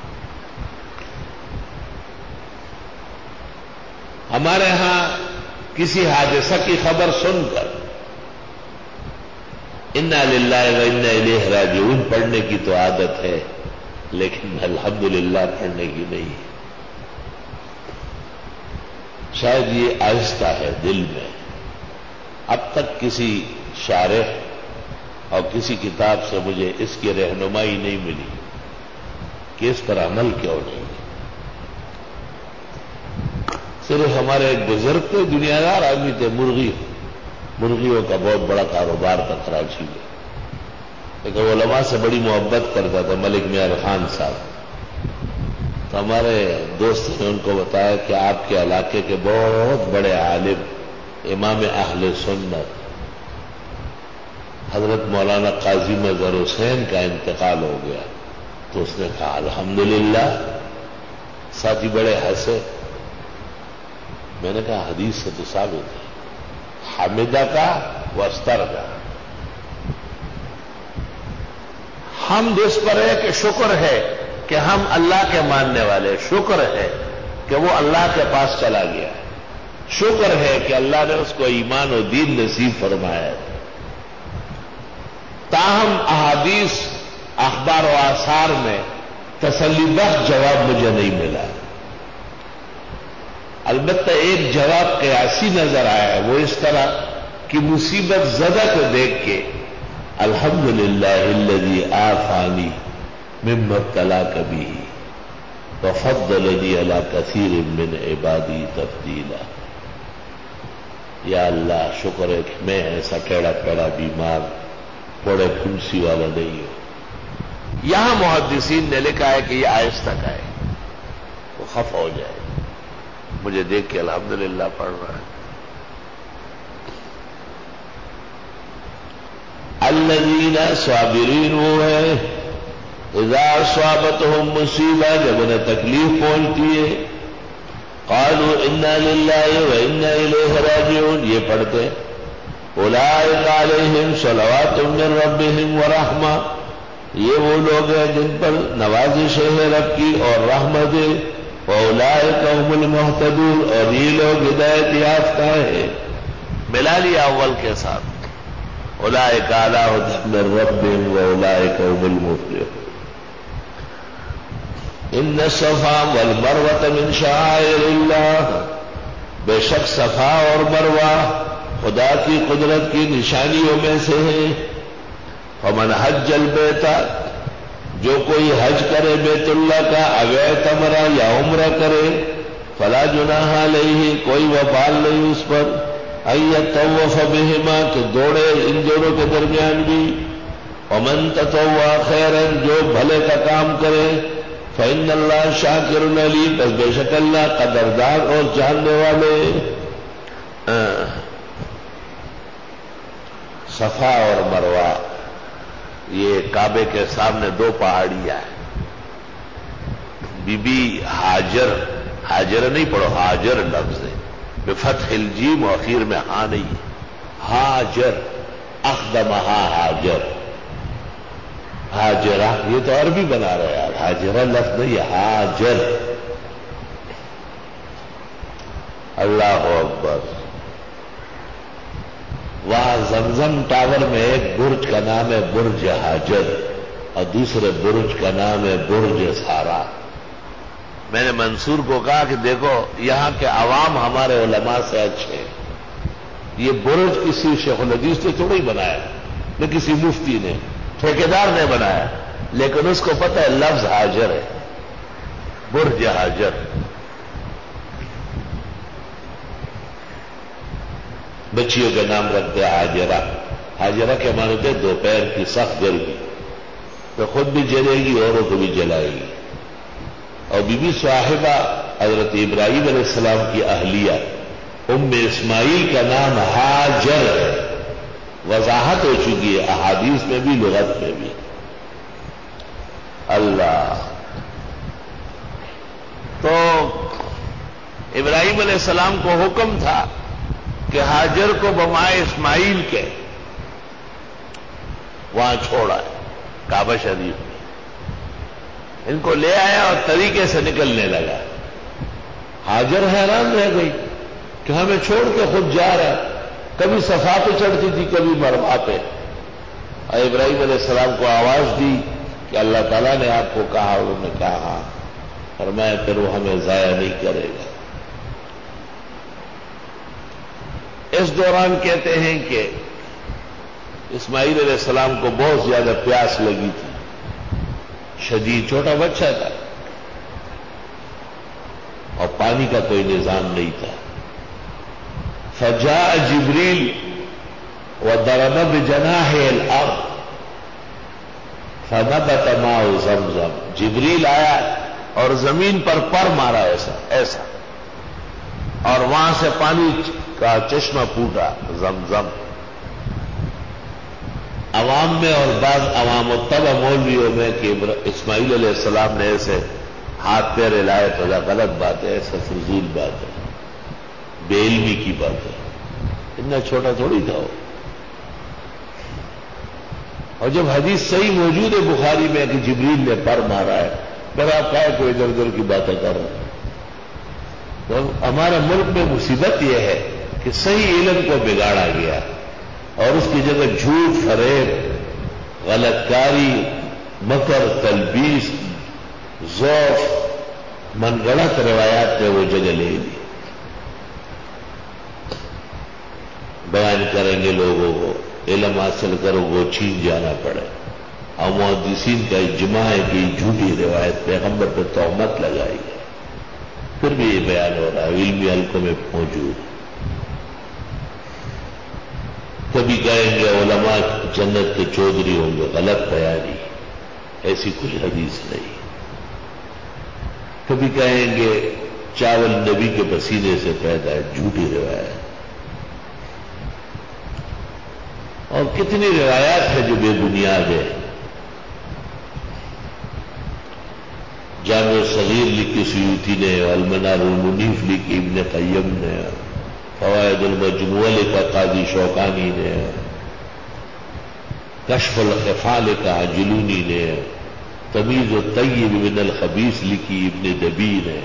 ہمارے ہاں کسی حادثہ کی خبر سن کر انا للہ و انا الیہ راجعون پڑھنے کی تو عادت ہے، لیکن الحمدللہ پڑھنے کی نہیں ہے۔ شاید یہ آہستہ ہے دل میں۔ اب تک کسی شارح اور کسی کتاب سے مجھے اس کی رہنمائی نہیں ملی کہ اس پر عمل کیوں نہیں۔ صرف ہمارے ایک بزرگ تھے، دنیا دار آدمی تھے، مرغیوں کا بہت بڑا کاروبار تھا کراچی میں، لیکن علماء سے بڑی محبت کرتا تھا، ملک میاں خان صاحب۔ تو ہمارے دوست نے ان کو بتایا کہ آپ کے علاقے کے بہت بڑے عالم امام اہل سنت حضرت مولانا قاضی مظہر حسین کا انتقال ہو گیا۔ تو اس نے کہا الحمدللہ۔ ساتھی بڑے ہنسے۔ میں نے کہا حدیث سے تو ثابت ہے، حمدہ کا واسترجع۔ حمد اس پر ہے کہ شکر ہے کہ ہم اللہ کے ماننے والے، شکر ہے کہ وہ اللہ کے پاس چلا گیا، شکر ہے کہ اللہ نے اس کو ایمان و دین نصیب فرمایا ہے۔ تاہم احادیث، اخبار و آثار میں تسلی بخش جواب مجھے نہیں ملا۔ البتہ ایک جواب قیاسی نظر آیا ہے، وہ اس طرح کہ مصیبت زدہ کو دیکھ کے الحمدللہ الذی عافانی مما ابتلاک بہ وفضلنی علی کثیر من عبادی تفضیلا۔ یا اللہ شکر ہے کہ میں ایسا ٹیڑھا پیڑا بیمار پوڑے پھنسی والا نہیں ہوں۔ یہاں محدثین نے لکھا ہے کہ یہ آہستہ کا ہے، وہ خفا ہو جائے، مجھے دیکھ کے الحمدللہ پڑھ رہا ہے۔ الذین صابرین وہ ہے اذا اصابتہم مصیبہ، جب انہیں تکلیف پہنچتی ہے، قالوا انا للہ و انا الیہ راجعون، یہ پڑھتے اولئک علیہم صلوات من ربہم ورحمہ، یہ وہ لوگ ہیں جن پر نوازش ہے رب کی اور رحمت ہے، واولئک هم المہتدون، اور یہ لوگ ہدایت یافتہ ہیں۔ ملا لیا اول کے ساتھ، اولئک علی ھدی من ربہم واولئک هم المفلحون۔ ان الصفا والمروہ من شعائر اللہ، بے شک صفا اور مروہ خدا کی قدرت کی نشانیوں میں سے ہیں۔ فمن حج البیت، جو کوئی حج کرے بیت اللہ کا، او اعتمر یا عمرہ کرے، فلا جناح علیہ، کوئی وبال نہیں اس پر، ان یطوف بہما، کہ دوڑے ان دونوں کے درمیان بھی، ومن تطوع خیرا، جو بھلے کا کام کرے، فإن اللہ شاکر علیم، بس بے شک اللہ قدردار اور جاننے والے۔ صفا اور مروہ یہ کعبے کے سامنے دو پہاڑیاں ہیں۔ بی بی ہاجر، ہاجر نہیں پڑھو، ہاجر لفظ ہے بفتح الجیم و اخیر میں ہاں نہیں، ہاجر، اخدمہا ہاجر، ہاجرہ، یہ تو عربی بنا رہے یار، ہاجرہ لفظ نہیں، ہاجر۔ اللہ اکبر۔ وہاں زمزم ٹاور میں ایک برج کا نام ہے برج ہاجر اور دوسرے برج کا نام ہے برج سارا۔ میں نے منصور کو کہا کہ دیکھو یہاں کے عوام ہمارے علماء سے اچھے ہیں، یہ برج کسی شیخ الحدیث نے تھوڑا ہی بنایا، نہ کسی مفتی نے، ٹھیکیدار نے بنایا، لیکن اس کو پتہ ہے لفظ حاجر ہے، برج حاجر۔ بچیوں کے نام رکھتے حاجرہ، حاجرہ کے معنی تھے دوپہر کی سخت گرمی، تو خود بھی جلے گی، اوروں کو بھی جلائے گی۔ اور بی بی صاحبہ حضرت ابراہیم علیہ السلام کی اہلیہ ام اسماعیل کا نام حاجر ہے، وضاحت ہو چکی ہے احادیث میں بھی لغت میں بھی۔ اللہ، تو ابراہیم علیہ السلام کو حکم تھا کہ حاجر کو بمائے اسماعیل کے وہاں چھوڑا ہے کعبہ شریف میں، ان کو لے آیا اور طریقے سے نکلنے لگا۔ حاجر حیران رہ گئی کہ ہمیں چھوڑ کے خود جا رہا ہے، کبھی صفا پہ چڑھتی تھی کبھی مروا پہ، اور ابراہیم علیہ السلام کو آواز دی کہ اللہ تعالیٰ نے آپ کو کہا، انہوں نے کہا، فرمایا پھر وہ ہمیں ضائع نہیں کرے گا۔ اس دوران کہتے ہیں کہ اسماعیل علیہ السلام کو بہت زیادہ پیاس لگی تھی، شدید، چھوٹا بچہ تھا اور پانی کا کوئی نظام نہیں تھا۔ فجاء جبریل وضرب بجناحه الارض فنبت ماء زمزم، جبریل آیا اور زمین پر پر مارا ایسا اور وہاں سے پانی کا چشمہ پھوٹا، زمزم۔ عوام میں اور بعض عوام الطبع مولویوں میں کہ اسماعیل علیہ السلام نے ایسے ہاتھ پیر ہلائے تو غلط بات ہے، ایسا فضول بات ہے، بے علمی کی بات ہے، اتنا چھوٹا تھوڑی تھا وہ۔ اور جب حدیث صحیح موجود ہے بخاری میں کہ جبریل نے پر مارا ہے، پھر آپ کہے کوئی ادھر ادھر کی باتیں کر رہے ہیں۔ تو ہمارے ملک میں مصیبت یہ ہے کہ صحیح علم کو بگاڑا گیا اور اس کی جگہ جھوٹ، فریب، غلط کاری، مکر، تلبیس، ضعف، من گڑت روایات نے وہ جگہ لے لی۔ بیان کریں گے لوگوں کو، علم حاصل کرو وہ چھین جانا پڑے، اور محدثین کا اجماع ہے کہ جھوٹی روایت پیغمبر پہ تہمت لگائی ہے، پھر بھی یہ بیان ہو رہا ہے، علمی حلقوں میں موجود۔ کبھی کہیں گے علماء جنت کے چودھری ہوں گے، غلط بیانی، ایسی کوئی حدیث نہیں۔ کبھی کہیں گے چاول نبی کے پسینے سے پیدا ہے، جھوٹی روایت۔ اور کتنی روایات ہیں جو بے بنیاد ہے۔ جامع صغیر لکھی سیوطی نے، المنار المنیف لکھی ابن قیم نے، فوائد المجموع لکھا قاضی شوکانی نے، کشف الخفا لکھا جلونی نے، تمیز الطیب من الخبیث لکھی ابن دبی نے،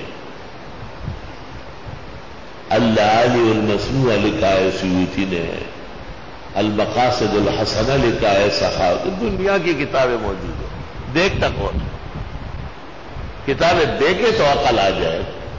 العالی المسموع لکھا ہے سیوطی نے، المقاصد الحسنہ لکھا ہے سخاوی۔ دنیا کی کتابیں موجود ہیں، دیکھتا کون؟ کتابیں دیکھے تو عقل آ جائے۔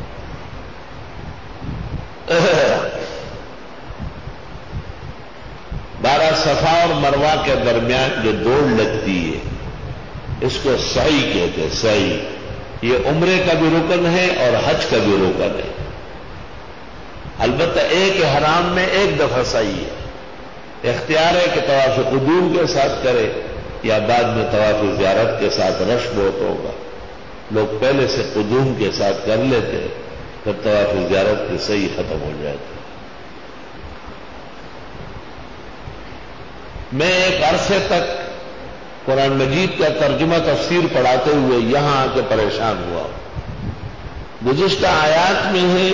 بارہ صفا اور مروہ کے درمیان جو دوڑ لگتی ہے اس کو سعی کہتے ہیں، سعی۔ یہ عمرے کا بھی رکن ہے اور حج کا بھی رکن ہے، البتہ ایک حرام میں ایک دفعہ سعی ہے۔ اختیار ہے کہ طواف قدوم کے ساتھ کرے یا بعد میں طواف زیارت کے ساتھ، رش بہت ہوگا، لوگ پہلے سے قدوم کے ساتھ کر لیتے، پھر طواف زیارت کی صحیح ختم ہو جاتی۔ میں ایک عرصے تک قرآن مجید کا ترجمہ تفسیر پڑھاتے ہوئے یہاں آ کے پریشان ہوا۔ گزشتہ آیات میں ہے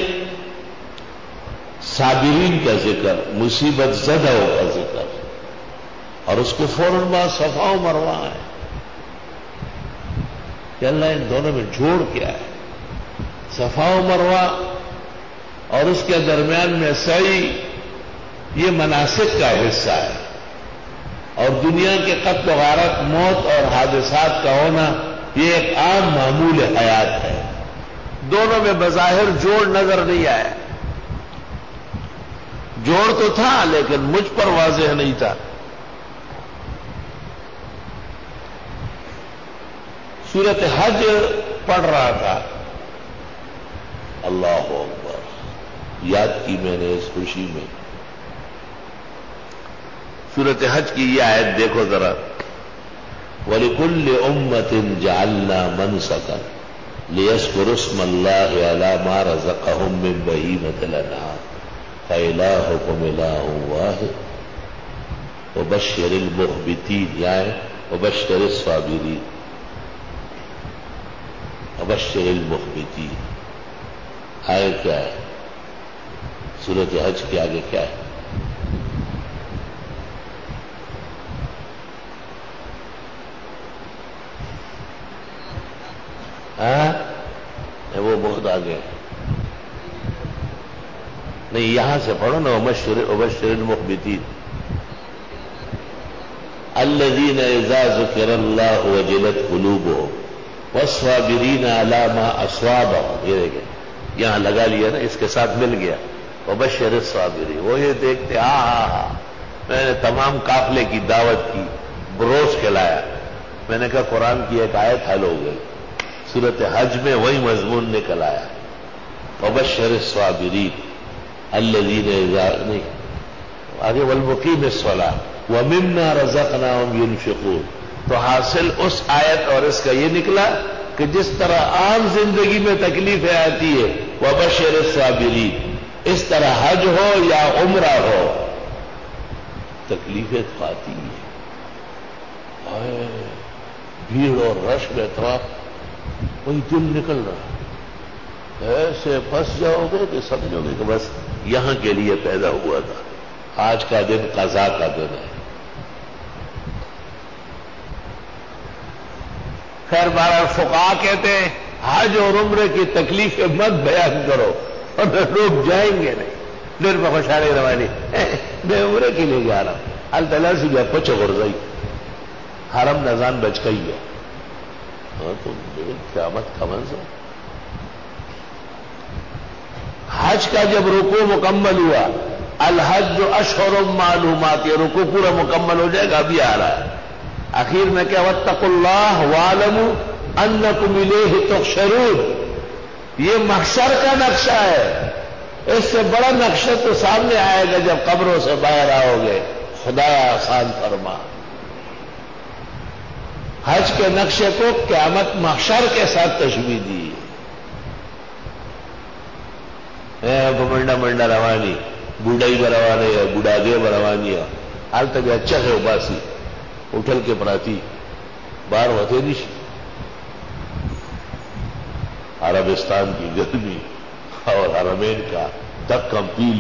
صابرین کا ذکر، مصیبت زدہوں کا ذکر، اور اس کو فوراً بعد صفا و مروہ ہے کہ اللہ ان دونوں میں جوڑ کیا ہے؟ صفا و مروہ اور اس کے درمیان میں سعی، یہ مناسک کا حصہ ہے، اور دنیا کے قتل و غارت، موت اور حادثات کا ہونا یہ ایک عام معمول حیات ہے۔ دونوں میں بظاہر جوڑ نظر نہیں آیا، جوڑ تو تھا لیکن مجھ پر واضح نہیں تھا. سورت حج پڑھ رہا تھا. اللہ اکبر، یاد کی میں نے اس خوشی میں. سورت حج کی یہ آیت دیکھو ذرا. وَلِكُلِّ أُمَّةٍ جَعَلْنَا مَنْسَكًا لِيَذْكُرُوا اسْمَ اللَّهِ عَلَى مَا رَزَقَهُم مِّن بَهِيمَةِ الْأَنْعَامِ فَإِلَٰهُكُمْ إِلَٰهٌ وَاحِدٌ وَبَشِّرِ الْمُخْبِتِينَ، یعنی وَبَشِّرِ الصَّابِرِينَ. وَبَشِّرِ الْمُخْبِتِينَ آئے کیا ہے؟ سورت حج کے آگے کیا ہے؟ وہ بہت آگے ہے. نہیں، یہاں سے پڑھو نا. وبشر المخبتین الذین اذا ذکر اللہ وجلت قلوبهم والصابرین علی ما اصابهم. یہ دیکھیں یہاں لگا لیا نا، اس کے ساتھ مل گیا. وبشر الصابرین. وہ یہ دیکھتے میں نے تمام قافلے کی دعوت کی، بروش کھلایا. میں نے کہا قرآن کی ایک آیت حل ہو گئی. سورت حج میں وہی مضمون نکل آیا. وبشر الصابرین الذین اذا، نہیں آگے، والمقیم الصلاۃ ومما رزقناہم ینفقون. تو حاصل اس آیت اور اس کا یہ نکلا کہ جس طرح عام زندگی میں تکلیفیں آتی ہے وبشر الصابرین، اس طرح حج ہو یا عمرہ ہو تکلیفیں تو آتی ہیں. بھیڑ اور رش میں طواف، وہی دل نکل رہا. ایسے پھنس جاؤ گے کہ سمجھو گے کہ بس یہاں کے لیے پیدا ہوا تھا. آج کا دن قضا کا دن ہے. خیر بہرحال فقہا کہتے ہیں حج اور عمرے کی تکلیفیں مت بیان کرو اور لوگ جائیں گے نہیں. دل میں خوشحالی روانی، میں عمرے کے لیے جا رہا ہوں. اللہ سے گیا پچ غرضائی حرم نظان بچ گئی ہے. تو قیامت کا منظر. حج کا جب رکوع مکمل ہوا، الحج اشہر معلومات، یہ رکوع پورا مکمل ہو جائے گا. ابھی آ رہا ہے اخیر میں کیا، واتقوا اللہ واعلموا انکم الیہ تحشرون. یہ محشر کا نقشہ ہے. اس سے بڑا نقشہ تو سامنے آئے گا جب قبروں سے باہر آؤ گے. خدایا آسان فرما. حج کے نقشے کو قیامت محشر کے ساتھ تشبیہ دی. منڈا منڈا روانی، بوڑھائی بروانی ہے، بوڑھاگے بروانی ہے. حال تک اچھا ہے اباسی اٹھل کے پراتی باہر ہوتے نہیں. عربستان کی گرمی اور حرمین کا دک کمپیل.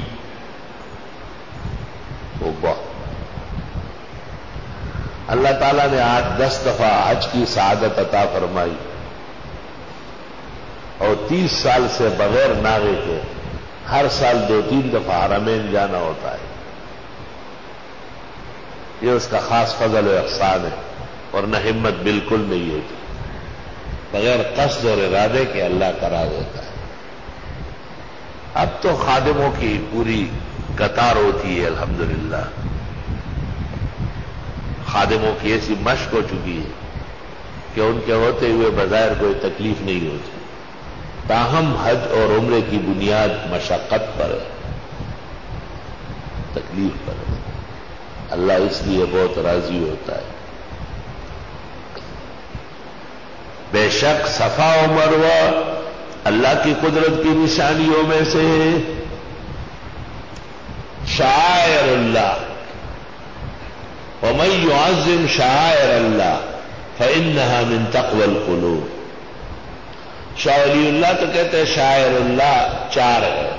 اللہ تعالیٰ نے 8-10 دفعہ حج کی سعادت عطا فرمائی اور 30 سال سے بغیر ناغے کے ہر سال 2-3 دفعہ حرمین جانا ہوتا ہے. یہ اس کا خاص فضل و احسان ہے، ورنہ ہمت بالکل نہیں ہوتی. بغیر قصد اور ارادے کے اللہ کرا دیتا ہے. اب تو خادموں کی پوری قطار ہوتی ہے الحمدللہ. خادموں کی ایسی مشق ہو چکی ہے کہ ان کے ہوتے ہوئے بظاہر کوئی تکلیف نہیں ہوتی. تاہم حج اور عمرے کی بنیاد مشقت پر ہے، تکلیف پر ہے. اللہ اس لیے بہت راضی ہوتا ہے. بے شک صفا و مروہ اللہ کی قدرت کی نشانیوں میں سے شعائر اللہ. ومن يعظم شعائر اللہ فإنها من تقوى القلوب. شاہ ولی اللہ تو کہتے ہیں شاعر اللہ 4 ہے: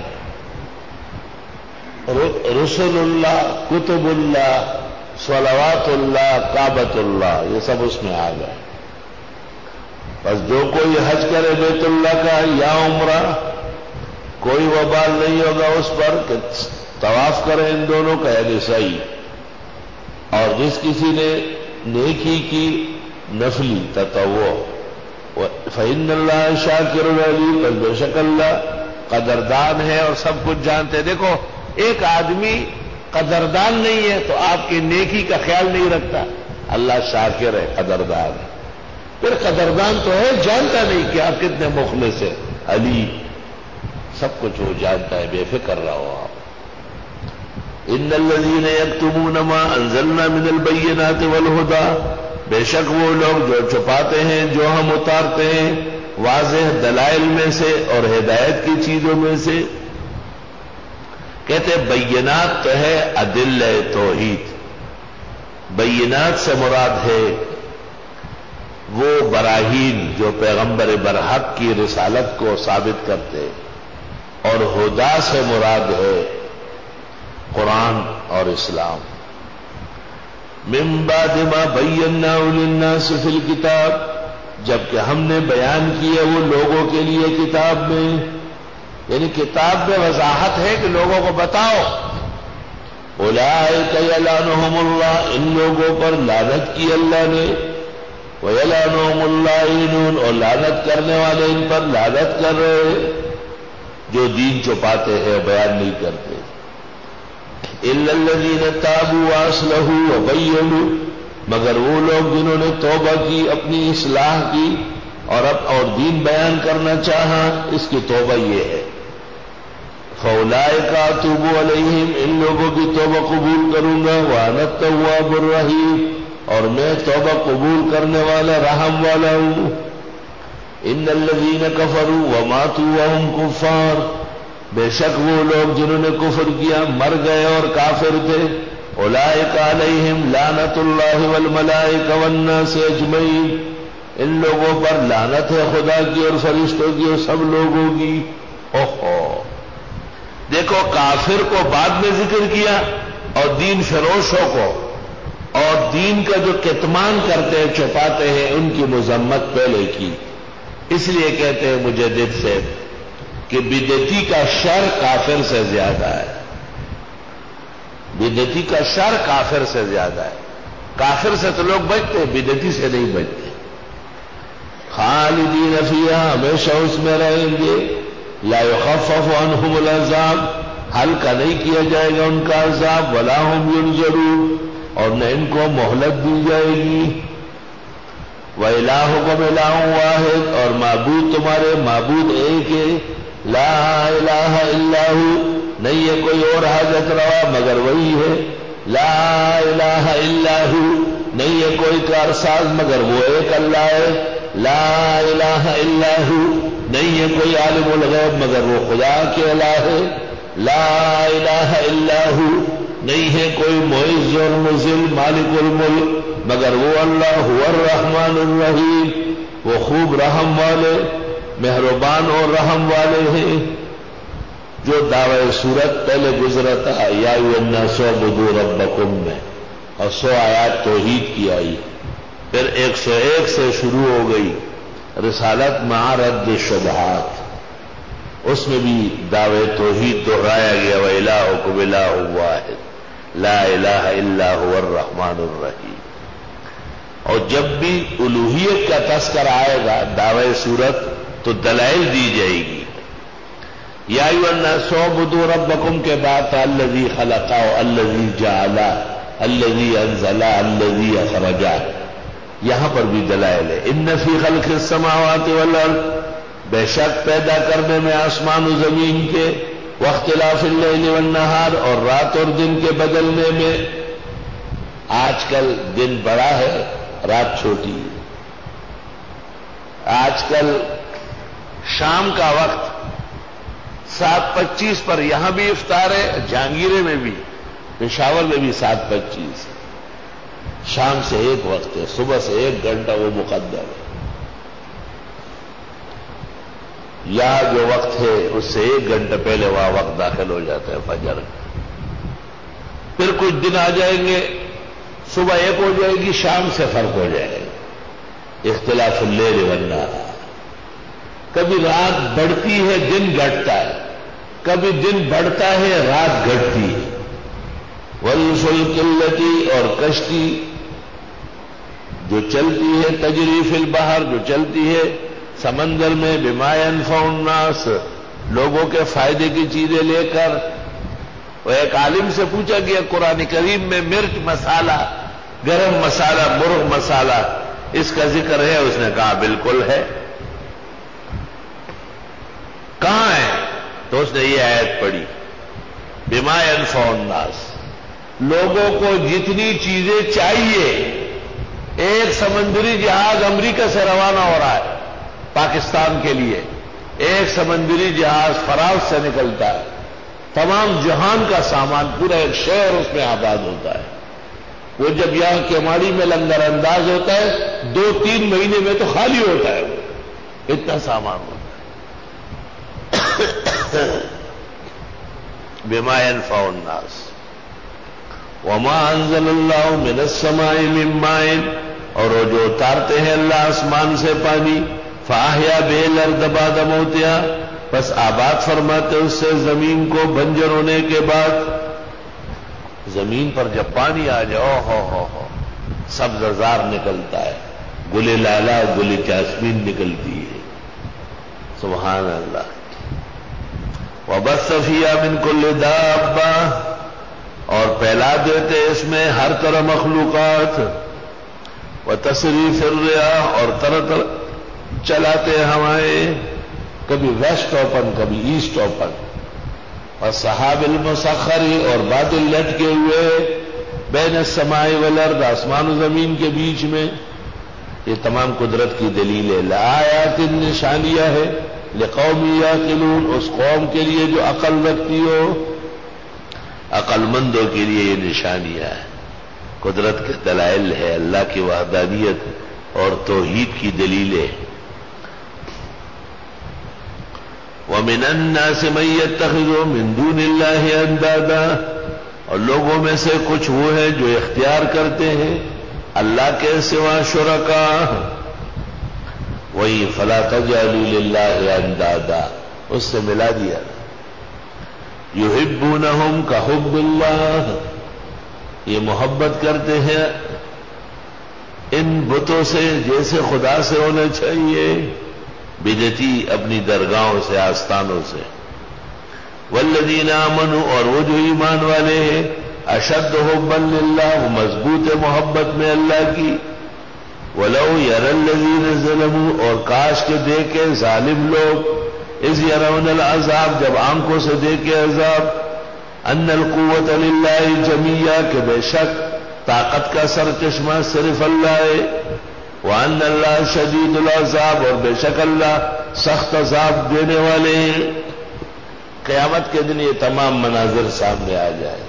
رسول اللہ، کتب اللہ، صلوات اللہ، کعبۃ اللہ. یہ سب اس میں آ گئے. بس جو کوئی حج کرے بیت اللہ کا یا عمرہ، کوئی وبال نہیں ہوگا اس پر کہ طواف کرے ان دونوں کا، یعنی صحیح. اور جس کسی نے نیکی کی نفلی تطوع، فإن اللہ شاکر علیم، بس بے شک اللہ قدردان ہے اور سب کچھ جانتے. دیکھو ایک آدمی قدردان نہیں ہے تو آپ کی نیکی کا خیال نہیں رکھتا. اللہ شاکر ہے، قدردان ہے. پھر قدردان تو ہے، جانتا نہیں کہ آپ کتنے مخلص ہیں. علی سب کچھ وہ جانتا ہے، بے فکر رہو آپ. ان الذين يكتمون ما انزلنا من البينات والهدى، بے شک وہ لوگ جو چھپاتے ہیں جو ہم اتارتے ہیں واضح دلائل میں سے اور ہدایت کی چیزوں میں سے. کہتے بینات تو ہے ادلہ توحید. بینات سے مراد ہے وہ براہین جو پیغمبر برحق کی رسالت کو ثابت کرتے، اور ہدا سے مراد ہے قرآن اور اسلام. من بعد ما بیناہ للناس فی الکتاب، جبکہ ہم نے بیان کیا وہ لوگوں کے لیے کتاب میں. یعنی کتاب میں وضاحت ہے کہ لوگوں کو بتاؤ. اولئک یلعنہم اللہ، ان لوگوں پر لعنت کی اللہ نے. ویلعنہم اللائنون، اور لعنت کرنے والے ان پر لعنت کر رہے جو دین چھپاتے ہیں بیان نہیں کرتے. الا الذین تابوا واصلحوا وبینوا، مگر وہ لوگ جنہوں نے توبہ کی، اپنی اصلاح کی اور دین بیان کرنا چاہا، اس کی توبہ یہ ہے. فاولئک اتوب علیہم، ان لوگوں کی توبہ قبول کروں گا. وانا التواب الرحیم، اور میں توبہ قبول کرنے والا رحم والا ہوں. ان الذین کفروا وماتوا وهم کفار، بے شک وہ لوگ جنہوں نے کفر کیا مر گئے اور کافر تھے. اولئک علیہم لعنت اللہ والملائکہ والناس اجمعین، ان لوگوں پر لعنت ہے خدا کی اور فرشتوں کی اور سب لوگوں کی. اوہو، دیکھو کافر کو بعد میں ذکر کیا اور دین فروشوں کو اور دین کا جو کتمان کرتے ہیں چھپاتے ہیں ان کی مذمت پہلے کی. اس لیے کہتے ہیں مجدد سے کہ بدعتی کا شر کافر سے زیادہ ہے. بدعتی کا شر کافر سے زیادہ ہے. کافر سے تو لوگ بچتے، بدعتی سے نہیں بچتے. خالدین فیہا، ہمیشہ اس میں رہیں گے. لا یخفف عنہم العذاب، ہلکا نہیں کیا جائے گا ان کا عذاب. ولا ہم ینظرون، اور نہ ان کو مہلت دی جائے گی. وَإِلَٰهُكُمْ إِلَٰهٌ وَاحِدٌ، اور معبود تمہارے معبود ایک ہے. لا الہ الا ہو، نہیں ہے کوئی اور حاجت روا مگر وہی ہے. لا الہ الا ہو، نہیں ہے کوئی کارساز مگر وہ ایک اللہ ہے. لا الہ الا ہو، نہیں ہے کوئی عالم الغیب مگر وہ خدا کے الہ ہے. لا الہ الا ہو، نہیں ہے کوئی معز اور مذل مالک الملک مگر وہ اللہ. هو الرحمن الرحیم، وہ خوب رحم والے مہربان اور رحم والے ہیں. جو دعوی سورت پہلے گزرا تھا یا ایھا الناس اعبدوا ربکم میں، اور 100 آیات توحید کی آئی. پھر 101 سے شروع ہو گئی رسالت مع رد الشبہات، اس میں بھی دعوی توحید دہرایا گیا. وَإِلَٰهُكُمْ إِلَٰهٌ وَاحِدٌ لَا إِلَٰهَ إِلَّا هُوَ الرَّحْمَٰنُ الرَّحِيمُ. اور جب بھی الوہیت کا تذکرہ آئے گا دعوی سورت تو دلائل دی جائے گی. یا ایھا الناس اعبدوا ربکم کے بعد الذی خلق، الذی جعل، الذی انزل، الذی اخرج، یہاں پر بھی دلائل ہے. ان فی خلق السماوات والارض، بے شک پیدا کرنے میں آسمان و زمین کے، واختلاف اللیل والنہار، اور رات اور دن کے بدلنے میں. آج کل دن بڑا ہے رات چھوٹی ہے. آج کل شام کا وقت 7:25 پر یہاں بھی افطار ہے، جہانگیرے میں بھی، پشاور میں بھی 7:25. شام سے ایک وقت ہے، صبح سے 1 گھنٹہ وہ مقدر ہے. یہاں جو وقت ہے اس سے 1 گھنٹہ پہلے وہاں وقت داخل ہو جاتا ہے فجر کا. پھر کچھ دن آ جائیں گے صبح 1 ہو جائے گی، شام سے فرق ہو جائے گا. اختلاف اللیل والنہار، کبھی رات بڑھتی ہے دن گھٹتا ہے، کبھی دن بڑھتا ہے رات گھٹتی ہے. والفلک التی، اور کشتی جو چلتی ہے، تجری فی البحر، جو چلتی ہے سمندر میں، بما ینفع الناس، لوگوں کے فائدے کی چیزیں لے کر. وہ ایک عالم سے پوچھا گیا قرآن کریم میں مرچ مسالہ، گرم مسالہ، مرغ مسالہ، اس کا ذکر ہے؟ اس نے کہا بالکل ہے۔ کہاں ہے؟ تو اس نے یہ آیت پڑھی، بما ينفع الناس، لوگوں کو جتنی چیزیں چاہیے، ایک سمندری جہاز امریکہ سے روانہ ہو رہا ہے پاکستان کے لیے، ایک سمندری جہاز فرانس سے نکلتا ہے، تمام جہان کا سامان، پورا ایک شہر اس میں آباد ہوتا ہے۔ وہ جب یہاں کیماڑی میں لنگر انداز ہوتا ہے 2-3 مہینے میں تو خالی ہوتا ہے، اتنا سامان ہوتا ہے۔ بما ينفع الناس وما انزل اللہ من السماء من ماء، اور وہ جو اتارتے ہیں اللہ آسمان سے پانی، فاحیا به الارض بعد موتها، بس آباد فرماتے اس سے زمین کو بنجر ہونے کے بعد۔ زمین پر جب پانی آ جائے ہو سبززار نکلتا ہے، گل لالا گل جاسمین نکلتی ہے، سبحان اللہ۔ وبث فيها من كل دابة، اور پھیلا دیتے اس میں ہر طرح مخلوقات، وتصریف الرياح، اور طرح طرح چلاتے ہوائیں، کبھی ویسٹ اوپن کبھی ایسٹ اوپن، اور سحاب المسخر، اور بادل لٹکے ہوئے بین السماء والارض، آسمان و زمین کے بیچ میں، یہ تمام قدرت کی دلیل ہے۔ لآیات، نشانیاں ہے، لقوم یعقلون، اس قوم کے لیے جو عقل رکھتی ہو، عقل مندوں کے لیے یہ نشانیاں ہے، قدرت کے دلائل ہے، اللہ کی وحدانیت اور توحید کی دلیلیں۔ وَمِنَ النَّاسِ مَن يَتَّخِذُ مِن دُونِ اللَّهِ أَندَادًا، اور لوگوں میں سے کچھ وہ ہیں جو اختیار کرتے ہیں اللہ کے سوا شرکاء، وہی فلا تجعلوا للہ اندادا، اس سے ملا دیا، یحبونہم کحب اللہ، یہ محبت کرتے ہیں ان بتوں سے جیسے خدا سے ہونا چاہیے، بدعتی اپنی درگاہوں سے، آستانوں سے۔ والذین آمنوا، اور وہ جو ایمان والے ہیں، اشد حبا للہ، وہ مضبوط محبت میں اللہ کی۔ ولو یری الذین ظلموا، اور کاش کے دیکھے ظالم لوگ، اذ یرون العذاب، جب آنکھوں سے دیکھے عذاب، ان القوت للہ جمیعا، کہ بے شک طاقت کا سر چشمہ صرف اللہ ہے، وان اللہ شدید العذاب، اور بے شک اللہ سخت عذاب دینے والے ہیں۔ قیامت کے دن یہ تمام مناظر سامنے آ جائے۔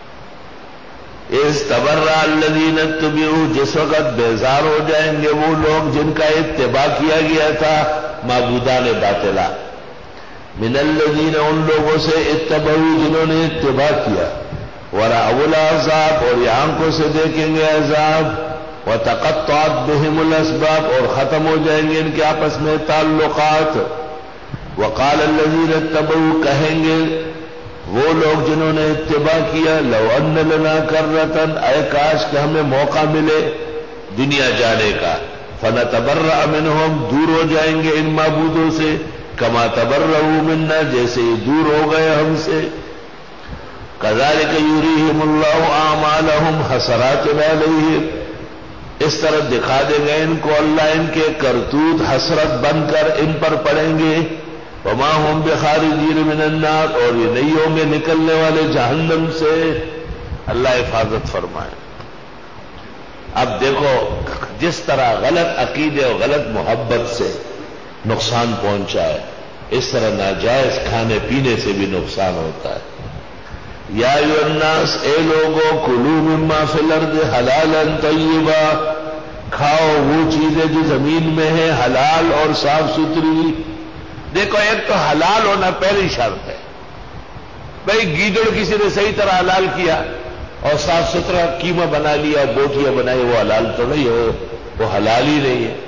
اس تبرأ الذین اتبعوا، جس وقت بیزار ہو جائیں گے وہ لوگ جن کا اتباع کیا گیا تھا معبودان باطلہ، من الذین، ان لوگوں سے، اتبعوا، جنہوں نے اتباع کیا، ورأوا العذاب، اور یہ آنکھوں سے دیکھیں گے عذاب، وتقطعت بهم الاسباب، اور ختم ہو جائیں گے ان کے آپس میں تعلقات۔ وقال الذین اتبعوا، کہیں گے وہ لوگ جنہوں نے اتباع کیا، لو ان لنا کرۃ، اے کاش کہ ہمیں موقع ملے دنیا جانے کا، فنتبرأ منہم، دور ہو جائیں گے ان معبودوں سے، کما تبرؤوا منا، جیسے یہ دور ہو گئے ہم سے۔ کذالک یریہم اللہ اعمالہم حسرات علیہم، اس طرح دکھا دیں گے ان کو اللہ ان کے کرتوت حسرت بن کر ان پر پڑیں گے۔ وما هم بخارجین من النار، اور یہ نہیں ہوں گے نکلنے والے جہنم سے، اللہ حفاظت فرمائے۔ اب دیکھو جس طرح غلط عقیدے اور غلط محبت سے نقصان پہنچا ہے، اس طرح ناجائز کھانے پینے سے بھی نقصان ہوتا ہے۔ یا ایھا الناس، اے لوگو، کلوا مما فی الارض حلالا طیبا، کھاؤ وہ چیزیں جو زمین میں ہیں حلال اور صاف ستھری۔ دیکھو ایک تو حلال ہونا پہلی شرط ہے، بھئی گیدڑ کسی نے صحیح طرح حلال کیا اور صاف ستھرا قیمہ بنا لیا، بوٹیاں بنائی، وہ حلال تو نہیں ہو، وہ حلال ہی نہیں ہے۔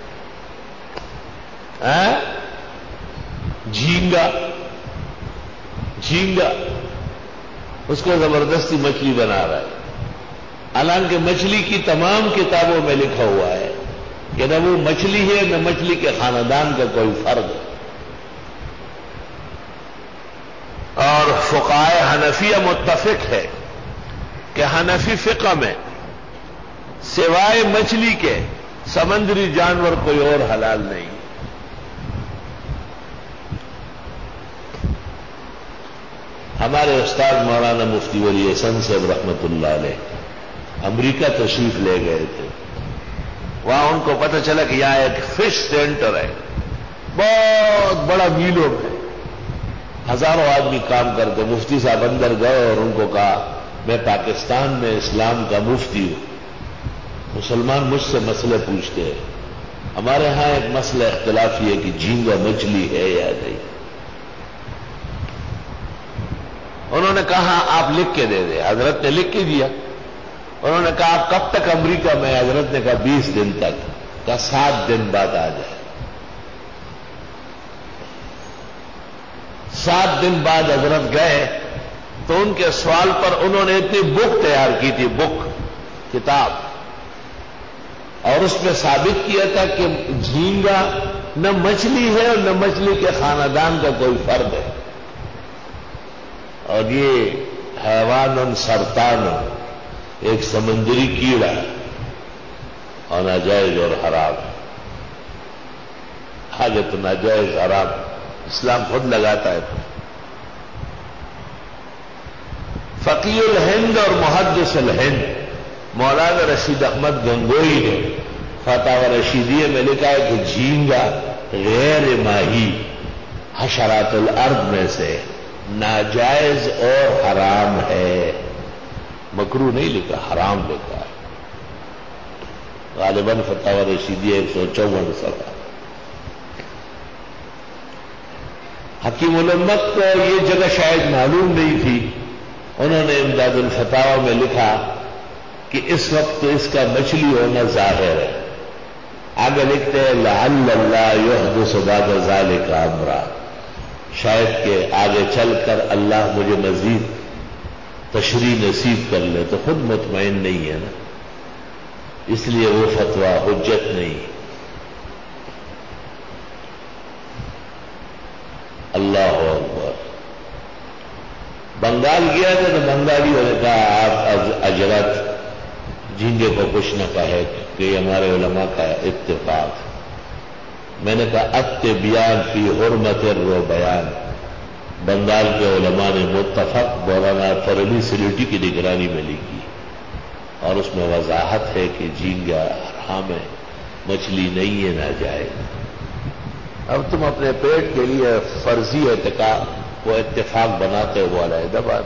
جھینگا اس کو زبردستی مچھلی بنا رہا ہے، حالانکہ مچھلی کی تمام کتابوں میں لکھا ہوا ہے کہ نہ وہ مچھلی ہے نہ مچھلی کے خاندان کا کوئی فرد ہے۔ اور فقہائے حنفیہ متفق ہے کہ حنفی فقہ میں سوائے مچھلی کے سمندری جانور کوئی اور حلال نہیں. ہمارے استاد مولانا مفتی ولی احسن صاحب رحمۃ اللہ علیہ امریکہ تشریف لے گئے تھے. وہاں ان کو پتہ چلا کہ یہاں ایک فش سینٹر ہے بہت بڑا میلوں میں، ہزاروں آدمی کام کرتے. مفتی صاحب اندر گئے اور ان کو کہا میں پاکستان میں اسلام کا مفتی ہوں، مسلمان مجھ سے مسئلے پوچھتے ہیں، ہمارے ہاں ایک مسئلہ اختلافی ہے کہ جھینگا مچھلی ہے یا نہیں. انہوں نے کہا آپ لکھ کے دے دیں. حضرت نے لکھ کے دیا. انہوں نے کہا آپ کب تک امریکہ میں؟ حضرت نے کہا 20 دن تک. کہا 7 دن بعد آ جائے. 7 دن بعد حضرت گئے تو ان کے سوال پر انہوں نے اتنی بک تیار کی تھی، بک کتاب، اور اس میں ثابت کیا تھا کہ جھینگا نہ مچھلی ہے اور نہ مچھلی کے خاندان کا کوئی فرد ہے، اور یہ حیوان سرطان ایک سمندری کیڑا اور ناجائز اور حرام. آگے تو ناجائز حرام اسلام خود لگاتا ہے. فقیہ الہند اور محدث الہند مولانا رشید احمد گنگوئی نے فتاوی رشیدیہ میں لکھا ہے کہ جھینگا غیر ماہی حشرات الارض میں سے ناجائز اور حرام ہے. مکروہ نہیں لکھا، حرام لکھا ہے. غالباً فتاوی رشیدیہ 154 صفحہ. حکیم الامت کو یہ جگہ شاید معلوم نہیں تھی. انہوں نے امداد الفتاوی میں لکھا کہ اس وقت اس کا مچھلی ہونا ظاہر ہے. آگے لکھتے ہیں لعل اللہ یحدث بعد ذلک امرا، شاید کہ آگے چل کر اللہ مجھے مزید تشریح نصیب کر لے. تو خود مطمئن نہیں ہے نا، اس لیے وہ فتویٰ حجت نہیں. اللہ اکبر. بنگال گیا تھا تو بنگالیوں نے کہا آپ اجرت جھینگے کو کچھ نہ کہے کہ یہ ہمارے علماء کا اتفاق. میں نے کہا التبیان فی حرمت الروبیان، بنگال کے علماء نے متفق مولانا فرلی سلیٹی کی نگرانی میں لکھی، اور اس میں وضاحت ہے کہ جھینگا حرام ہے، مچھلی نہیں ہے ناجائز. اب تم اپنے پیٹ کے لیے فرضی اعتقاد وہ اتفاق بناتے ہو علیحدہ بات.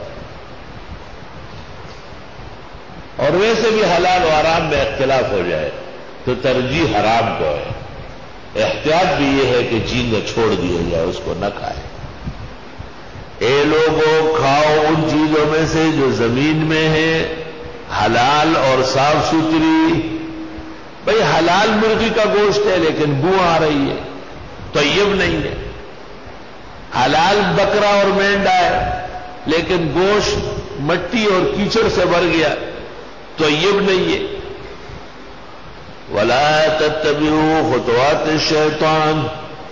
اور ویسے بھی حلال و حرام میں اختلاف ہو جائے تو ترجیح حرام کو ہے. احتیاط بھی یہ ہے کہ جھینگا چھوڑ دیا جائے، اس کو نہ کھائے. اے لوگوں، کھاؤ ان چیزوں میں سے جو زمین میں ہے، حلال اور صاف ستھری. بھئی حلال مرغی کا گوشت ہے لیکن بو آ رہی ہے، طیب نہیں ہے. حلال بکرا اور مینڈا ہے لیکن گوشت مٹی اور کیچڑ سے بھر گیا، طیب نہیں ہے. ولا تتبعوا خطوات الشیطان،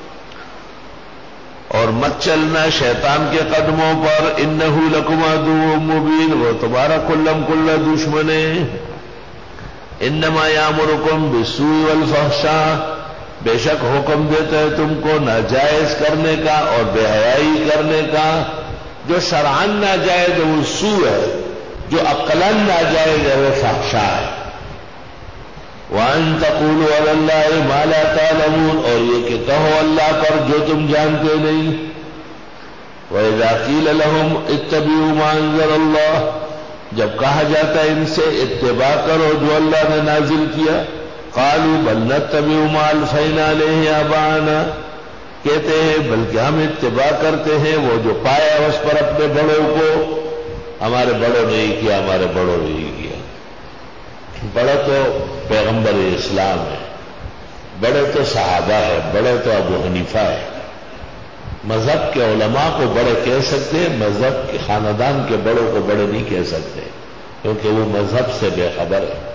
اور مت چلنا شیطان کے قدموں پر. انہ لکم عدو مبین، وہ تمہارا کلم کلا دشمن ہے. انما یامرکم بالسوء والفحشاء، بے شک حکم دیتا ہے تم کو ناجائز کرنے کا اور بے حیائی کرنے کا. جو شرعاً ناجائز ہے وہ سوء ہے، جو عقلاً ناجائز ہے وہ فحشاء ہے. وَأَن تَقُولُوا عَلَى اللَّهِ مَا لَا تَعْلَمُونَ، اور یہ کہ کہو اللہ پر جو تم جانتے نہیں. وَإِذَا قِيلَ لَهُمْ اتَّبِعُوا مَا أَنزَلَ اللَّهُ، جب کہا جاتا ہے ان سے اتباع کرو جو اللہ نے نازل کیا. قَالُوا بَلْ نَتَّبِعُ مَا أَلْفَيْنَا عَلَيْهِ آبَاءَنَا، کہتے ہیں بلکہ ہم اتباع کرتے ہیں وہ جو پایا اس پر اپنے بڑوں کو. ہمارے بڑوں نے ہی کیا، ہمارے بڑوں نے ہی کیا. بڑے تو پیغمبر اسلام ہے، بڑے تو صحابہ ہے، بڑے تو ابو حنیفہ ہے. مذہب کے علماء کو بڑے کہہ سکتے ہیں، مذہب کے خاندان کے بڑوں کو بڑے نہیں کہہ سکتے کیونکہ وہ مذہب سے بے خبر ہے.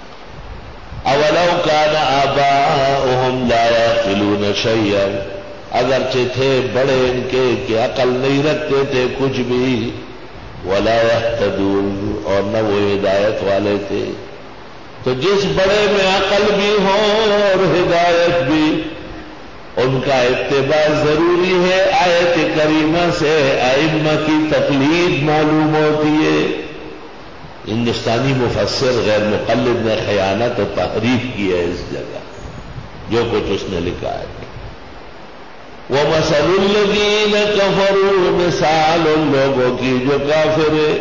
اولو کان آباؤہم لا یعقلون شیئا، اگرچہ تھے بڑے ان کے کہ عقل نہیں رکھتے تھے کچھ بھی، ولا يهتدون، اور نہ وہ ہدایت والے تھے۔ تو جس بڑے میں عقل بھی ہو اور ہدایت بھی، ان کا اتباع ضروری ہے۔ آیت کریمہ سے ائمہ کی تقلید معلوم ہوتی ہے۔ ہندوستانی مفسر غیر مقلد نے خیانت و تحریف کی ہے اس جگہ، جو کچھ اس نے لکھا ہے۔ وَمَثَلُ الَّذِينَ كَفَرُوا، مثال ان لوگوں کی جو کافر ہے،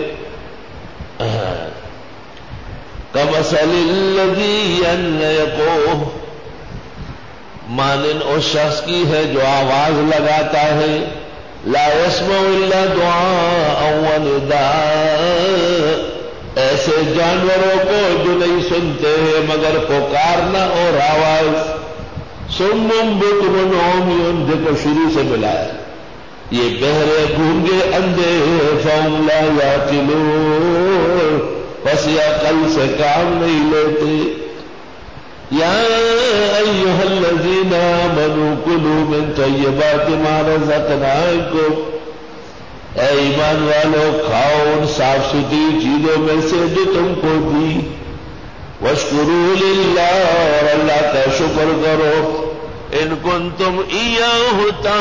كَمَثَلِ الَّذِي يَنْعِقُ، مانند اس شخص کی ہے جو آواز لگاتا ہے، لا يسمع الا دعاء ونداء، ایسے جانوروں کو جو نہیں سنتے ہیں مگر پکارنا اور آواز، صم بکم عمی، دیکھو شروع سے ملا ہے، یہ بہرے گونگے اندھے، فهم لا یعقلون، بس یہ عقل سے کام نہیں لیتے۔ یا ایھا الذین آمنوا کلوا من طیبات ما رزقناکم، اے ایمان والو کھاؤ ان صاف ستھری چیزوں میں سے جو تم کو دی، واشکروا للہ، اور اللہ کا شکر کرو، ان کنتم ایاہ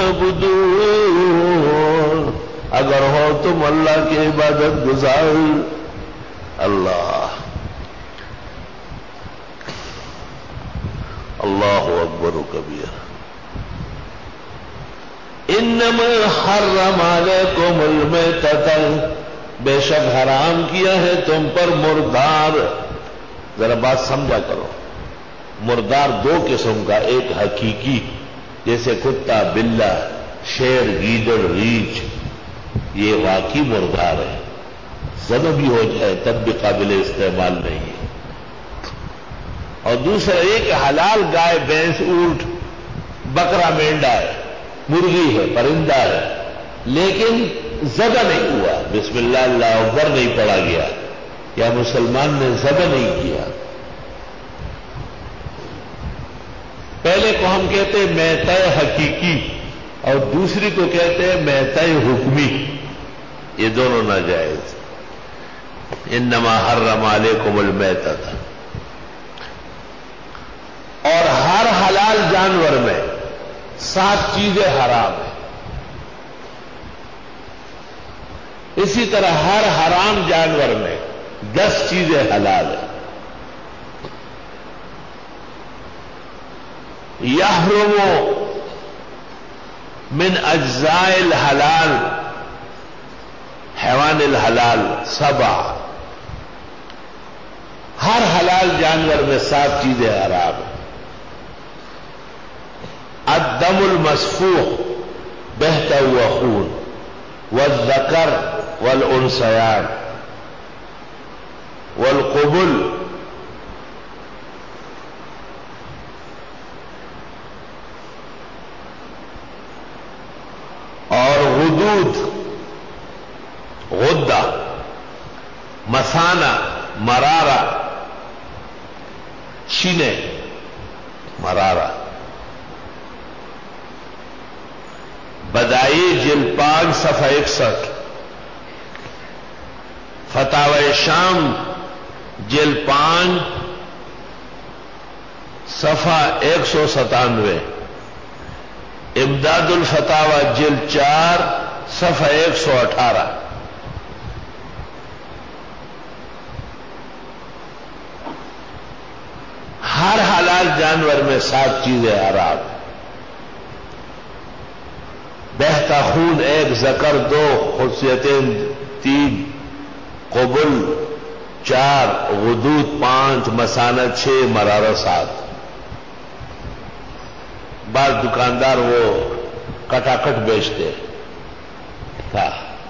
تعبدون، اگر ہو تم اللہ کی عبادت گزار۔ اللہ اللہ اکبر کبیر۔ انما حرم علیکم المیتۃ، بے شک حرام کیا ہے تم پر مردار۔ ذرا بات سمجھا کرو، مردار دو قسم کا، ایک حقیقی جیسے کتا، بلہ، شیر، گیدڑ، ریچھ، یہ واقعی مردار ہے، ذبح بھی ہو جائے تب بھی قابل استعمال نہیں ہے۔ اور دوسرا ایک حلال گائے، بھینس، اونٹ، بکرا، مینڈا ہے، مرغی ہے، پرندہ ہے، لیکن ذبح نہیں ہوا، بسم اللہ اللہ اکبر نہیں پڑھا گیا، یا مسلمان نے ذبح نہیں کیا۔ پہلے کو ہم کہتے ہیں میتہ حقیقی، اور دوسری کو کہتے ہیں میتہ حکمی، یہ دونوں ناجائز۔ انما حرم علیکم المیتۃ، اور ہر حلال جانور میں 7 چیزیں حرام ہیں، اسی طرح ہر حرام جانور میں 10 چیزیں حلال ہیں۔ یحرم من اجزاء الحلال، حیوان الحلال 7، ہر حلال جانور میں 7 چیزیں حرام ہیں۔ الدم المسفوح، بہتا ہوا خون، والذکر والانثیان، والقبل، اور غدود، غدہ، مثانہ، مرارہ، شینے، مرارہ۔ بدائی جلد 5 صفحہ 61، فتاوی شام جلد 5 صفحہ 197، امداد الفتاوی جلد 4 صفحہ 118۔ ہر حلال جانور میں 7 چیزیں حرام، بہتا خون 1، ذکر 2، خصیتیں 3، قبل 4، غدود 5، مثانہ 6، مرارہ 7۔ بعض دکاندار وہ کٹاکٹ بیچتے تھا،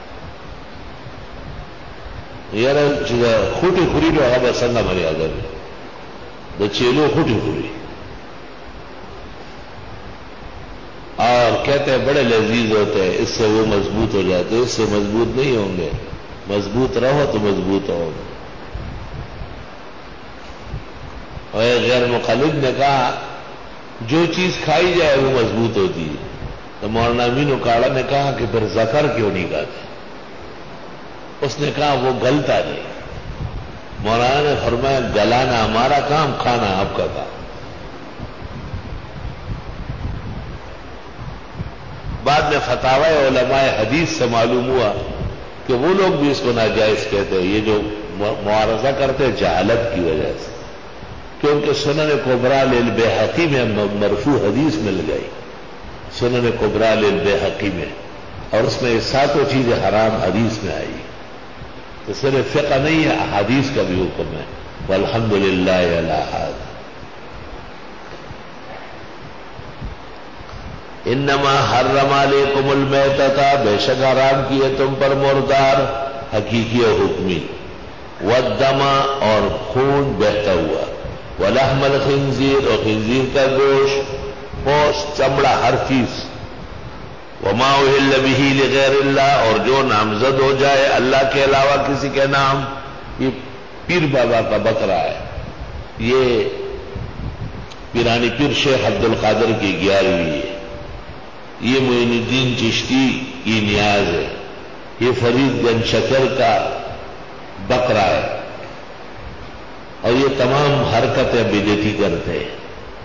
یار خوٹی خوری جو ہے بس سنگا مریادا میں تو چیلو خوٹی خوری، اور کہتے ہیں بڑے لذیذ ہوتے ہیں، اس سے وہ مضبوط ہو جاتے، اس سے مضبوط نہیں ہوں گے، مضبوط رہو تو مضبوط ہو۔ اور غیر مقلد نے کہا جو چیز کھائی جائے وہ مضبوط ہوتی ہے، تو مولانا امین اکاڑا نے کہا کہ پھر ذکر کیوں نہیں گاتے؟ اس نے کہا وہ گلتا نہیں. مولانا نے فرمایا گلانا ہمارا کام، کھانا آپ کا کام. بعد میں فتاوی علماء حدیث سے معلوم ہوا کہ وہ لوگ بھی اس کو ناجائز کہتے ہیں، یہ جو معارضہ کرتے ہیں جہالت کی وجہ سے، کیونکہ سنن کبریٰ للبیہقی میں مرفوع حدیث مل گئی، سنن کبریٰ للبیہقی میں، اور اس میں یہ ساتوں چیزیں حرام حدیث میں آئی. تو صرف فقہ نہیں ہے، احادیث کا بھی حکم ہے. والحمدللہ علی ھذا. انما حرم علیکم المیتۃ، بے شک حرام کیے تم پر مردار حقیقی و حکمی، والدم اور خون بہتا ہوا، ولحم الخنزیر اور خنزیر کا گوشت، پوست، چمڑا، ہر چیز، وما اہل بہ لغیر اللہ، اور جو نامزد ہو جائے اللہ کے علاوہ کسی کے نام. یہ پیر بابا کا بکرا ہے، یہ پیرانی پیر شیخ عبد القادر کی 11ویں ہے، یہ معین الدین چشتی کی نیاز ہے، یہ فرید گنج شکر کا بکرا ہے، اور یہ تمام حرکتیں بدعتی کرتے ہیں.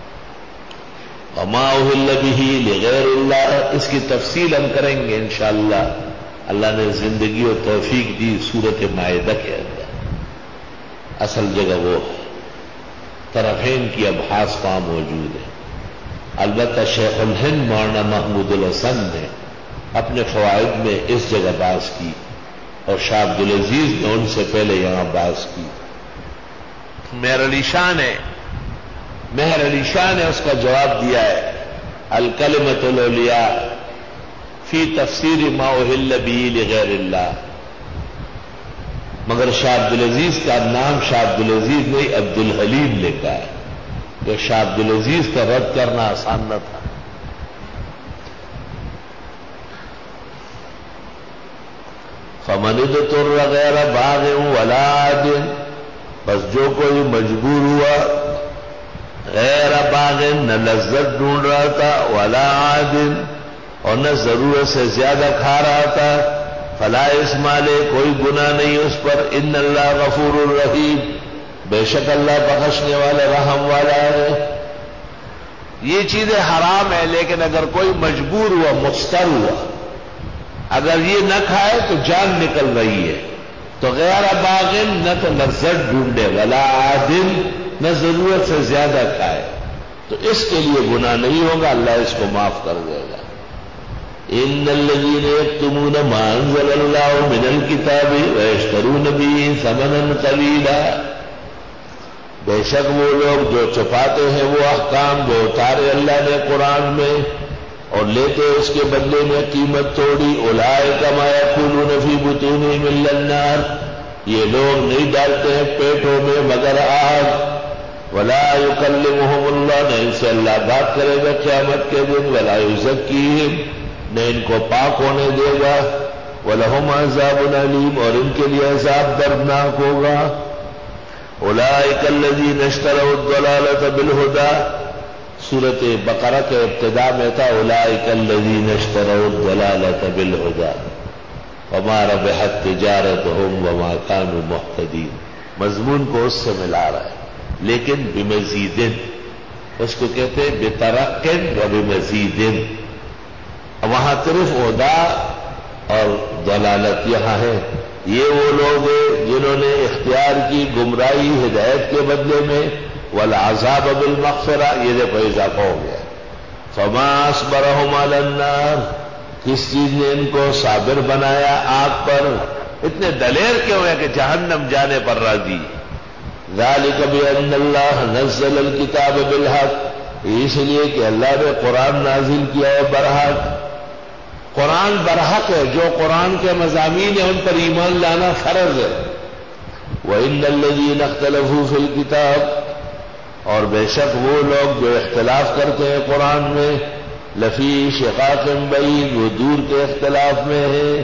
وما اہل بہ لغیر اللہ، اس کی تفصیل ہم کریں گے انشاءاللہ. اللہ نے زندگی و توفیق دی سورۃ مائدہ کے اندر. اصل جگہ وہ ہے، طرفین کی ابحاث وہاں موجود ہے. البتہ شیخ الہند مولانا محمود الحسن نے اپنے فوائد میں اس جگہ بحث کی، اور شاہ عبدالعزیز نے ان سے پہلے یہاں بحث کی. مہر علی شاہ نے اس کا جواب دیا ہے، الکلمۃ العلیاء فی تفسیر ما اہل بہ لغیر اللہ. مگر شاہ عبدالعزیز کا نام شاہ عبدالعزیز نہیں عبدالحلیم لکھا ہے، کہ شاہ عبدالعزیز کا رد کرنا آسان نہ تھا. فمن اضطر غیر باغ ولا عاد، بس جو کوئی مجبور ہوا غیر باغ، نہ لذت ڈھونڈ رہا تھا، ولا عاد، اور نہ ضرورت سے زیادہ کھا رہا تھا، فلا اثم علیہ، کوئی گناہ نہیں اس پر. ان اللہ غفور الرحیم، بے شک اللہ بخشنے والا رحم والا ہے. یہ چیزیں حرام ہے، لیکن اگر کوئی مجبور ہوا، مضطر ہوا، اگر یہ نہ کھائے تو جان نکل رہی ہے، تو غیر باغن، نہ تو لذت ڈھونڈے، ولا عادل، نہ ضرورت سے زیادہ کھائے، تو اس کے لیے گناہ نہیں ہوگا، اللہ اس کو معاف کر دے گا. ان الذين يكتمون ما انزل الله من الكتاب ويشترون به ثمنا قليلا، بے شک وہ لوگ جو چھپاتے ہیں وہ احکام جو اتارے اللہ نے قرآن میں، اور لیتے اس کے بدلے میں قیمت توڑی. اولئک ما یأکلون فی بطونہم الا النار، یہ لوگ نہیں ڈالتے ہیں پیٹوں میں مگر آگ. ولا یکلمہم اللہ، نہ ان سے اللہ بات کرے گا قیامت کے دن. ولا یزکیہم، نہ ان کو پاک ہونے دے گا. وَلَهُمْ عَذَابٌ أَلِيمٌ، اور ان کے لیے عذاب دردناک ہوگا. أُولَئِكَ الَّذِينَ اشْتَرَوُا الضَّلَالَةَ بِالْهُدَىٰ، سورۃ بقرہ کے ابتدا میں تھا أُولَئِكَ الَّذِينَ اشْتَرَوُا الضَّلَالَةَ بِالْهُدَىٰ وَمَا رَبِحَتْ تِجَارَتُهُمْ وَمَا كَانُوا مُهْتَدِينَ. مضمون کو اس سے ملا رہا ہے، لیکن بمزید، اس کو کہتے ہیں بترقٍ وبمزید. وہاں صرف ہدا اور ضلالت یہاں ہے. یہ وہ لوگ ہیں جنہوں نے اختیار کی گمراہی ہدایت کے بدلے میں، والعذاب بالمغفرہ، یہ دیکھو اضافہ ہو گیا. فما اصبرهم علی النار، کس چیز نے ان کو صابر بنایا آگ پر، اتنے دلیر کیوں ہیں کہ جہنم جانے پر راضی. ذالک بان اللہ نزل الکتاب بالحق، اس لیے کہ اللہ نے قرآن نازل کیا ہے برحق. قرآن برحق ہے، جو قرآن کے مضامین ہیں ان پر ایمان لانا فرض ہے. وَإِنَّ الَّذِينَ اخْتَلَفُوا فِي الْكِتَابِ، اور بے شک وہ لوگ جو اختلاف کرتے ہیں قرآن میں، لفی شقاق بعید، وہ دور کے اختلاف میں ہیں.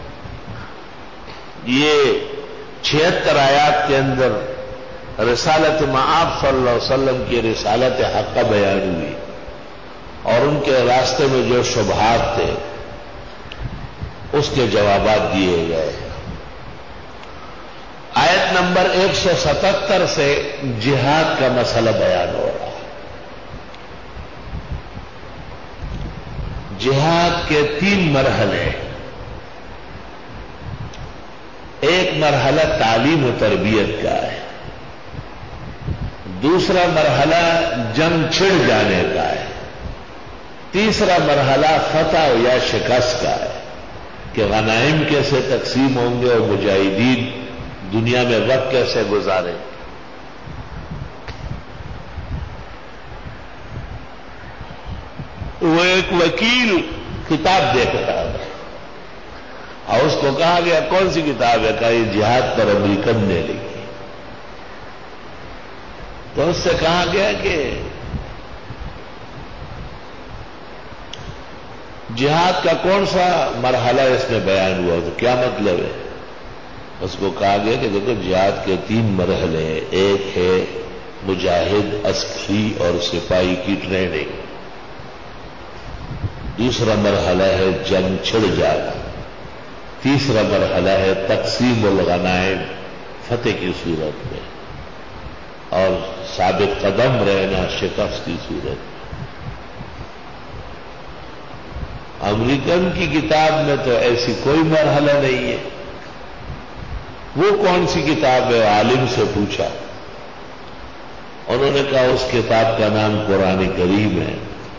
یہ 76 آیات کے اندر رسالت مآب صلی اللہ علیہ وسلم کی رسالت حق بیان ہوئی. اور ان کے راستے میں جو شبہات تھے اس کے جوابات دیے گئے۔ آیت نمبر 177 سے جہاد کا مسئلہ بیان ہو رہا ہے۔ جہاد کے 3 مرحلے، ایک مرحلہ تعلیم و تربیت کا ہے، دوسرا مرحلہ جنگ چھڑ جانے کا ہے، تیسرا مرحلہ فتح یا شکست کا ہے کہ غنائم کیسے تقسیم ہوں گے اور مجاہدین دنیا میں وقت کیسے گزاریں۔ وہ ایک وکیل کتاب دیکھ رہا تھا اور اس کو کہا گیا کون سی کتاب ہے؟ کہا یہ جہاد پر امریکن نے لکھی۔ تو اس سے کہا گیا کہ جہاد کا کون سا مرحلہ اس میں بیان ہوا؟ تو کیا مطلب ہے؟ اس کو کہا گیا کہ دیکھو جہاد کے 3 مرحلے ہیں، ایک ہے مجاہد عسکری اور سپاہی کی ٹریننگ، دوسرا مرحلہ ہے جنگ چھڑ جانا، تیسرا مرحلہ ہے تقسیم الغنائم فتح کی صورت میں، اور ثابت قدم رہنا شکست کی صورت میں۔ امریکن کی کتاب میں تو ایسی کوئی مرحلہ نہیں ہے۔ وہ کون سی کتاب ہے؟ عالم سے پوچھا، انہوں نے کہا اس کتاب کا نام قرآن کریم ہے۔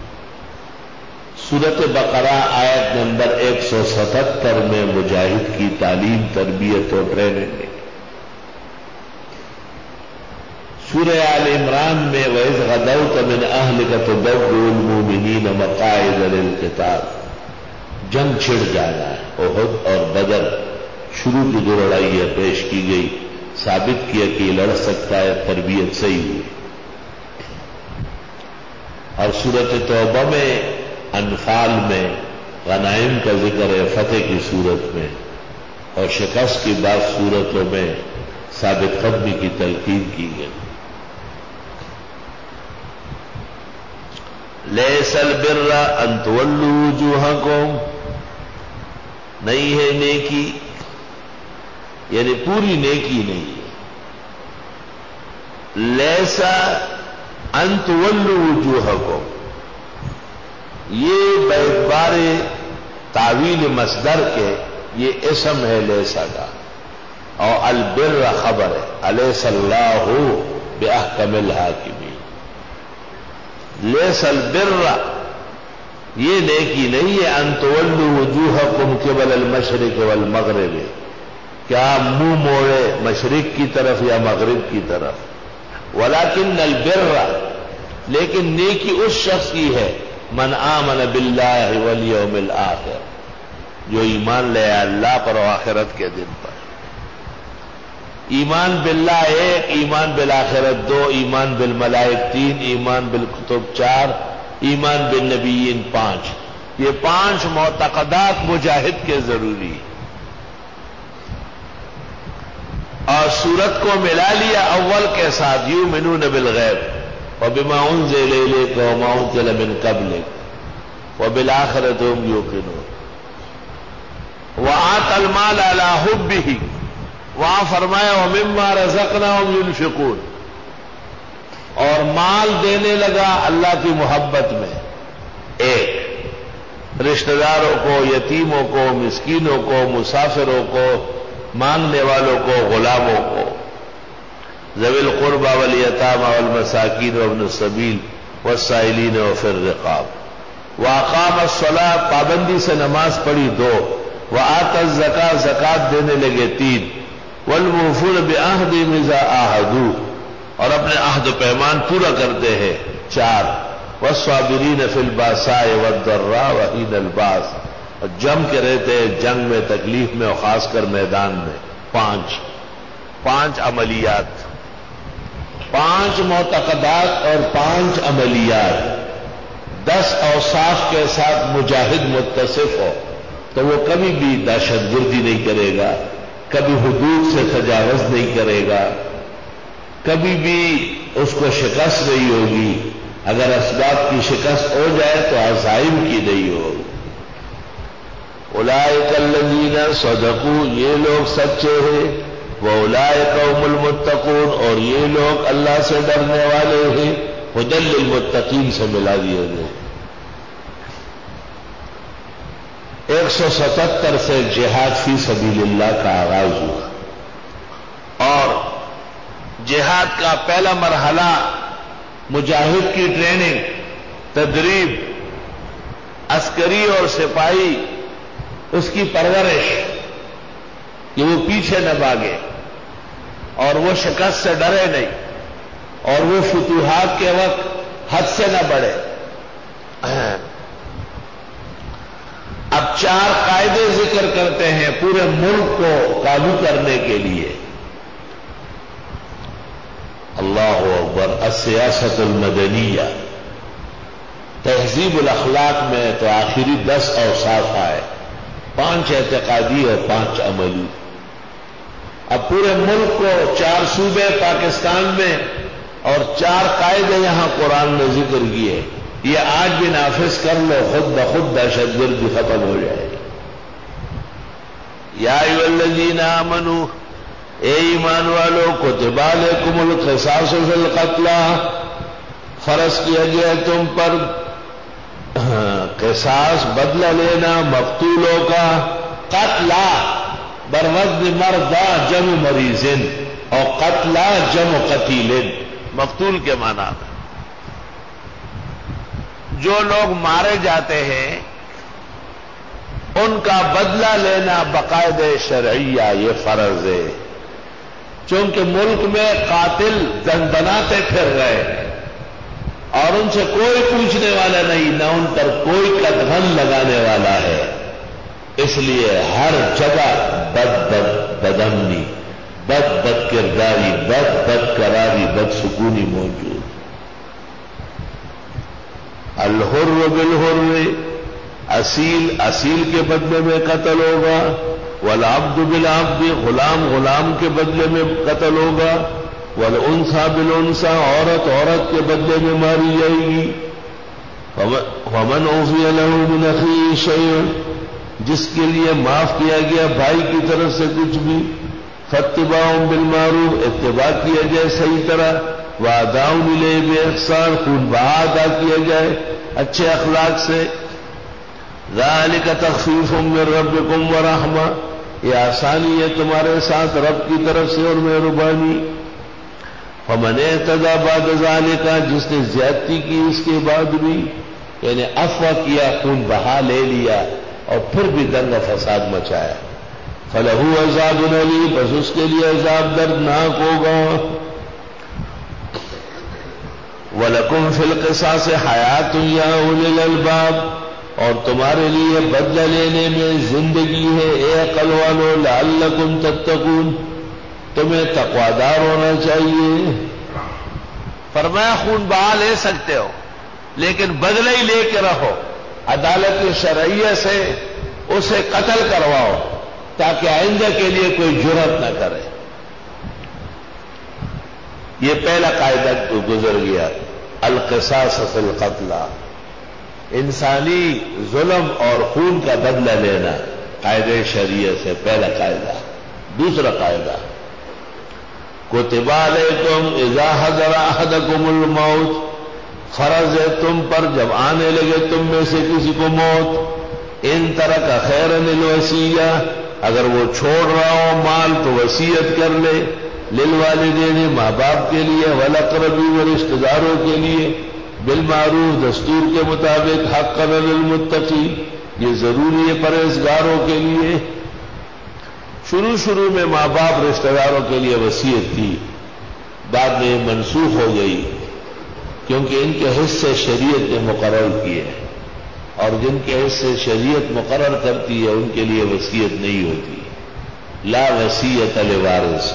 سورۃ بقرہ آیت نمبر 177 میں مجاہد کی تعلیم، تربیت اور ٹریننگ ہے۔ سورہ آل عمران میں وَإِذْ غَدَوْتَ مِنْ أَهْلِكَ تُبَوِّئُ الْمُؤْمِنِينَ مَقَاعِدَ لِلْقِتَالِ، جنگ چھڑ جانا ہے۔ احد اور بدر شروع کی 2 لڑائیاں پیش کی گئی، ثابت کیا کہ لڑ سکتا ہے، تربیت صحیح ہوئی۔ اور سورۃ توبہ میں، انفال میں غنائم کا ذکر ہے فتح کی صورت میں، اور شکست کی بعض صورتوں میں ثابت قدمی کی تلقین کی گئی۔ لیس البر ان تولوا وجوہکم، نہیں ہے نیکی، یعنی پوری نیکی نہیں ہے۔ لیسا ان تولوا وجوہکم، یہ باعتبار تعویل مصدر کے یہ اسم ہے لیسا کا، اور البر خبر ہے، الیس اللہ باحکم الحاکمین۔ لیس البر، یہ نیکی نہیں ہے ان تولوا وجوہکم قبل المشرق والمغرب، کیا منہ موڑے مشرق کی طرف یا مغرب کی طرف، ولکن البر، لیکن نیکی اس شخص کی ہے من آمن باللہ والیوم الآخر، جو ایمان لے اللہ پر و آخرت کے دن پر۔ ایمان باللہ 1، ایمان بالآخرت 2، ایمان بالملائک 3، ایمان بالکتب 4، ایمان بالنبیین 5۔ یہ 5 معتقدات مجاہد کے ضروری ہیں۔ اور سورت کو ملا لیا اول کے ساتھ، یؤمنون بالغیب وبما انزل الیک وما انزل من قبلک وبالآخرۃ هم یوقنون، وآتى المال على حبه، وہاں فرمایا ومما رزقناهم ينفقون، اور مال دینے لگا اللہ کی محبت میں، ایک رشتہ داروں کو، یتیموں کو، مسکینوں کو، مسافروں کو، مانگنے والوں کو، غلاموں کو، ذوی القربى والیتامى والمساکین وابن السبیل والسائلین وفی الرقاب، واقام الصلاۃ، پابندی سے نماز پڑھی 2، وآتى الزکاۃ، زکات دینے لگے 3، والموفون بعہدہم اذا عاہدوا، اور اپنے عہد و پیمان پورا کرتے ہیں 4، والصابرین فی الباساء والضراء وحین الباس، اور جم کے رہتے ہیں جنگ میں، تکلیف میں، اور خاص کر میدان میں 5 عملیات، 5 معتقدات اور 5 عملیات۔ 10 اوصاف کے ساتھ مجاہد متصف ہو تو وہ کبھی بھی دہشت گردی نہیں کرے گا، کبھی حدود سے تجاوز نہیں کرے گا، کبھی بھی اس کو شکست نہیں ہوگی، اگر اسباب کی شکست ہو جائے تو عزائم کی نہیں ہو. اولئک الذین صدقوا، یہ لوگ سچے ہیں. واولئک هم المتقون، اور یہ لوگ اللہ سے ڈرنے والے ہیں. ھدی للمتقین سے ملا دیے گئے. 177 سے جہاد فی سبیل اللہ کا آغاز ہوا، اور جہاد کا پہلا مرحلہ مجاہد کی ٹریننگ، تدریب، عسکری اور سپاہی، اس کی پرورش کہ وہ پیچھے نہ بھاگے اور وہ شکست سے ڈرے نہیں، اور وہ فتوحات کے وقت حد سے نہ بڑھے. اب 4 قاعدے ذکر کرتے ہیں پورے ملک کو قابو کرنے کے لیے. اللہ اکبر. السیاست المدنیہ، تہذیب الاخلاق میں تو آخری 10 اوصاف آئے، 5 اعتقادی اور 5 عملی. اب پورے ملک کو 4 صوبے پاکستان میں اور 4 قاعدے یہاں قرآن نے ذکر کیے، یہ آج بھی نافذ کر لو، خود بخود دہشت گردی ختم ہو جائے گی. یا ایھا الذین آمنوا، اے ایمان والو، کتب علیکم القصاص فی القتلی، فرض کیا گیا تم پر قصاص، بدلہ لینا مقتولوں کا. قتلا بروزن مرضا جمع مریضن، اور قتلا جمع قتیل. مقتول کے معنی میں جو لوگ مارے جاتے ہیں ان کا بدلہ لینا باقاعدہ شرعیہ، یہ فرض ہے. چونکہ ملک میں قاتل دندناتے پھر رہے ہیں اور ان سے کوئی پوچھنے والا نہیں، نہ ان پر کوئی قدغن لگانے والا ہے. اس لیے ہر جگہ بدامنی، بد کرداری، بد قراری، بد سکونی موجود. الحر بالحر، اصیل کے بدلے میں قتل ہوگا. والعبد بالعبد، غلام کے بدلے میں قتل ہوگا. والانثى بالانثى، عورت کے بدلے میں ماری جائے گی. ومن عفي له من اخيه شيء، جس کے لیے معاف کیا گیا بھائی کی طرف سے کچھ بھی. فاتباع بالمعروف، اتباع کیا جائے صحیح طرح. واداء الیہ باحسان، خون بہا ادا کیا جائے اچھے اخلاق سے. ذالک تخفیف من ربکم ورحمہ، یہ آسانی ہے تمہارے ساتھ رب کی طرف سے اور مہربانی. فمن اعتدى بعد ذالک، جس نے زیادتی کی اس کے بعد بھی، یعنی عفو کیا، خون بہا لے لیا اور پھر بھی دنگا فساد مچایا، فلہ عذاب علیم، بس اس کے لیے عذاب دردناک ہوگا. وَلَكُمْ فِي الْقِصَاصِ حَيَاةٌ يَا أُولِي الْأَلْبَابِ، اور تمہارے لیے بدلہ لینے میں زندگی ہے اے عقل والو. لَعَلَّكُمْ تَتَّقُونَ، تمہیں تقوادار ہونا چاہیے. فرمایا خون بہا لے سکتے ہو لیکن بدلہ ہی لے کے رہو، عدالت شرعیہ سے اسے قتل کرواؤ تاکہ آئندہ کے لیے کوئی جرأت نہ کرے. یہ پہلا قاعدہ تو گزر گیا، القصاص فی القتلی، انسانی ظلم اور خون کا بدلہ لینا قاعدہ شریعت سے پہلا قاعدہ. دوسرا قاعدہ، کتب علیکم اذا حضر احدکم الموت، فرض ہے تم پر جب آنے لگے تم میں سے کسی کو موت. ان ترک خیرا الوصیہ، اگر وہ چھوڑ رہا ہو مال تو وصیت کر لے. للوالدین، ماں باپ کے لیے. والاقربین، رشتہ داروں کے لیے. بالمعروف، دستور کے مطابق. حقا علی المتقی، یہ ضروری ہے پرہیزگاروں کے لیے. شروع میں ماں باپ رشتہ داروں کے لیے وصیت تھی، بعد میں یہ منسوخ ہو گئی کیونکہ ان کے حصے شریعت نے مقرر کیے ہیں، اور جن کے حصے شریعت مقرر کرتی ہے ان کے لیے وصیت نہیں ہوتی. لا وصیت لوارث.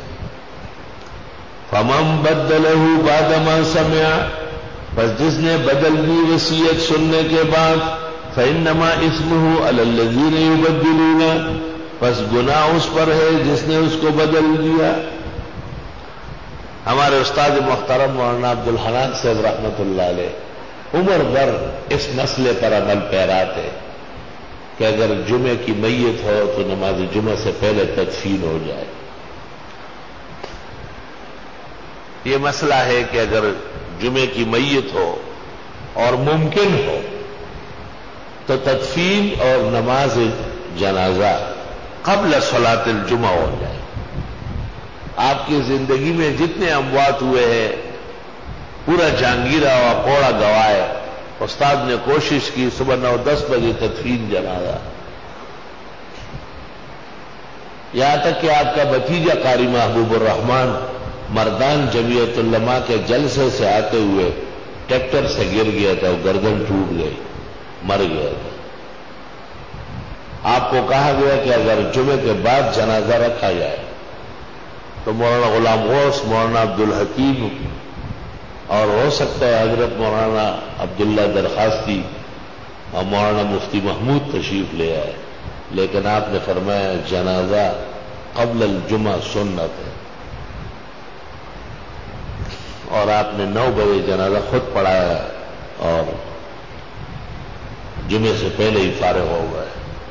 فمن بدلہ بعد ما سمع، بس جس نے بدل دی وصیت سننے کے بعد، فإنما اسمہ علی الذین یبدلون، بس گناہ اس پر ہے جس نے اس کو بدل دیا. ہمارے استاد محترم مولانا عبدالحنان صاحب رحمۃ اللہ علیہ عمر بھر اس مسئلے پر عمل پیرا تھے کہ اگر جمعے کی میت ہو تو نماز جمعہ سے پہلے تدفین ہو جائے. یہ مسئلہ ہے کہ اگر جمعے کی میت ہو اور ممکن ہو تو تدفین اور نماز جنازہ قبل صلاۃ الجمعہ ہو جائے. آپ کی زندگی میں جتنے اموات ہوئے ہیں پورا جہانگیرہ اور کوڑا گوائے. استاد نے کوشش کی صبح 9-10 بجے تدفین جنازہ. یہاں تک کہ آپ کا بھتیجا قاری محبوب الرحمان مردان جمعیت علماء کے جلسے سے آتے ہوئے ٹریکٹر سے گر گیا تھا, وہ گردن ٹوٹ گئی, مر گیا تھا. آپ کو کہا گیا کہ اگر جمعے کے بعد جنازہ رکھا جائے تو مولانا غلام غوث, مولانا عبدالحکیم اور ہو سکتا ہے حضرت مولانا عبداللہ درخواستی اور مولانا مفتی محمود تشریف لے آئے. لیکن آپ نے فرمایا جنازہ قبل الجمعہ سنت ہے, اور آپ نے 9 بجے جنازہ خود پڑھایا اور جمعے سے پہلے ہی فارغ ہو گئے.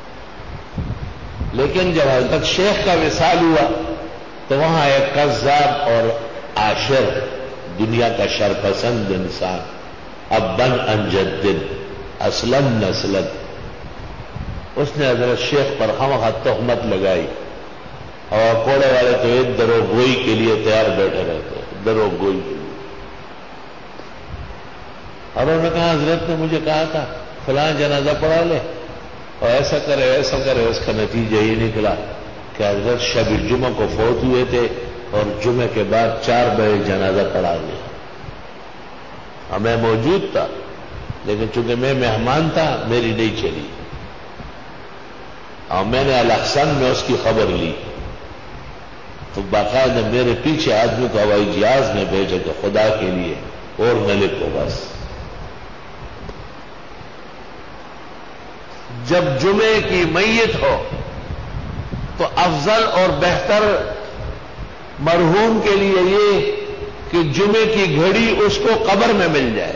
لیکن جب حضرت شیخ کا وصال ہوا تو وہاں ایک قذاب اور عاشر, دنیا کا شرپسند انسان, ابن انجدن اسلم نسلن, اس نے حضرت شیخ پر خواہ تہمت لگائی. اور کوڑے والے تو ایک دروگوئی کے لیے تیار بیٹھے رہتے, دروگوئی کے لیے. اور انہوں نے کہا حضرت نے مجھے کہا تھا فلاں جنازہ پڑھا لے اور ایسا کرے ایسا کرے. اس کا نتیجہ یہ نکلا کہ حضرت شب جمعہ کو فوت ہوئے تھے اور جمعے کے بعد 4 بجے جنازہ پڑھا لیا. اور میں موجود تھا, لیکن چونکہ میں مہمان تھا میری نہیں چلی, اور میں نے الاحسن میں اس کی خبر لی تو باقاعدہ میرے پیچھے آدمی کو ہوائی جہاز میں بھیجا کہ خدا کے لیے اور نہ لکھو بس. جب جمعے کی میت ہو تو افضل اور بہتر مرحوم کے لیے یہ کہ جمعے کی گھڑی اس کو قبر میں مل جائے,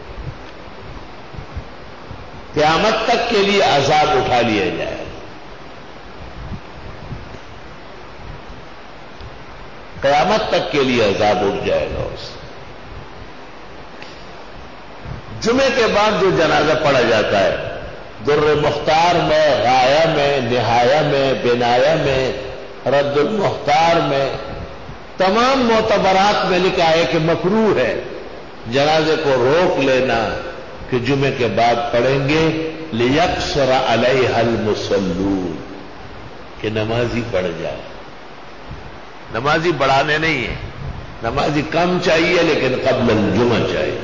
قیامت تک کے لیے عذاب اٹھا لیا جائے. قیامت تک کے لیے عذاب اٹھ جائے گا اس. جمعے کے بعد جو جنازہ پڑھا جاتا ہے در مختار میں, غایہ میں, نہایہ میں, بنایہ میں, رد المختار میں, تمام معتبرات میں لکھا ہے کہ مکروہ ہے جنازے کو روک لینا کہ جمعے کے بعد پڑھیں گے. لیقصر علیہ المصلون, کہ نمازی پڑھ جائے. نمازی بڑھانے نہیں ہے, نمازی کم چاہیے لیکن قبل الجمعہ چاہیے.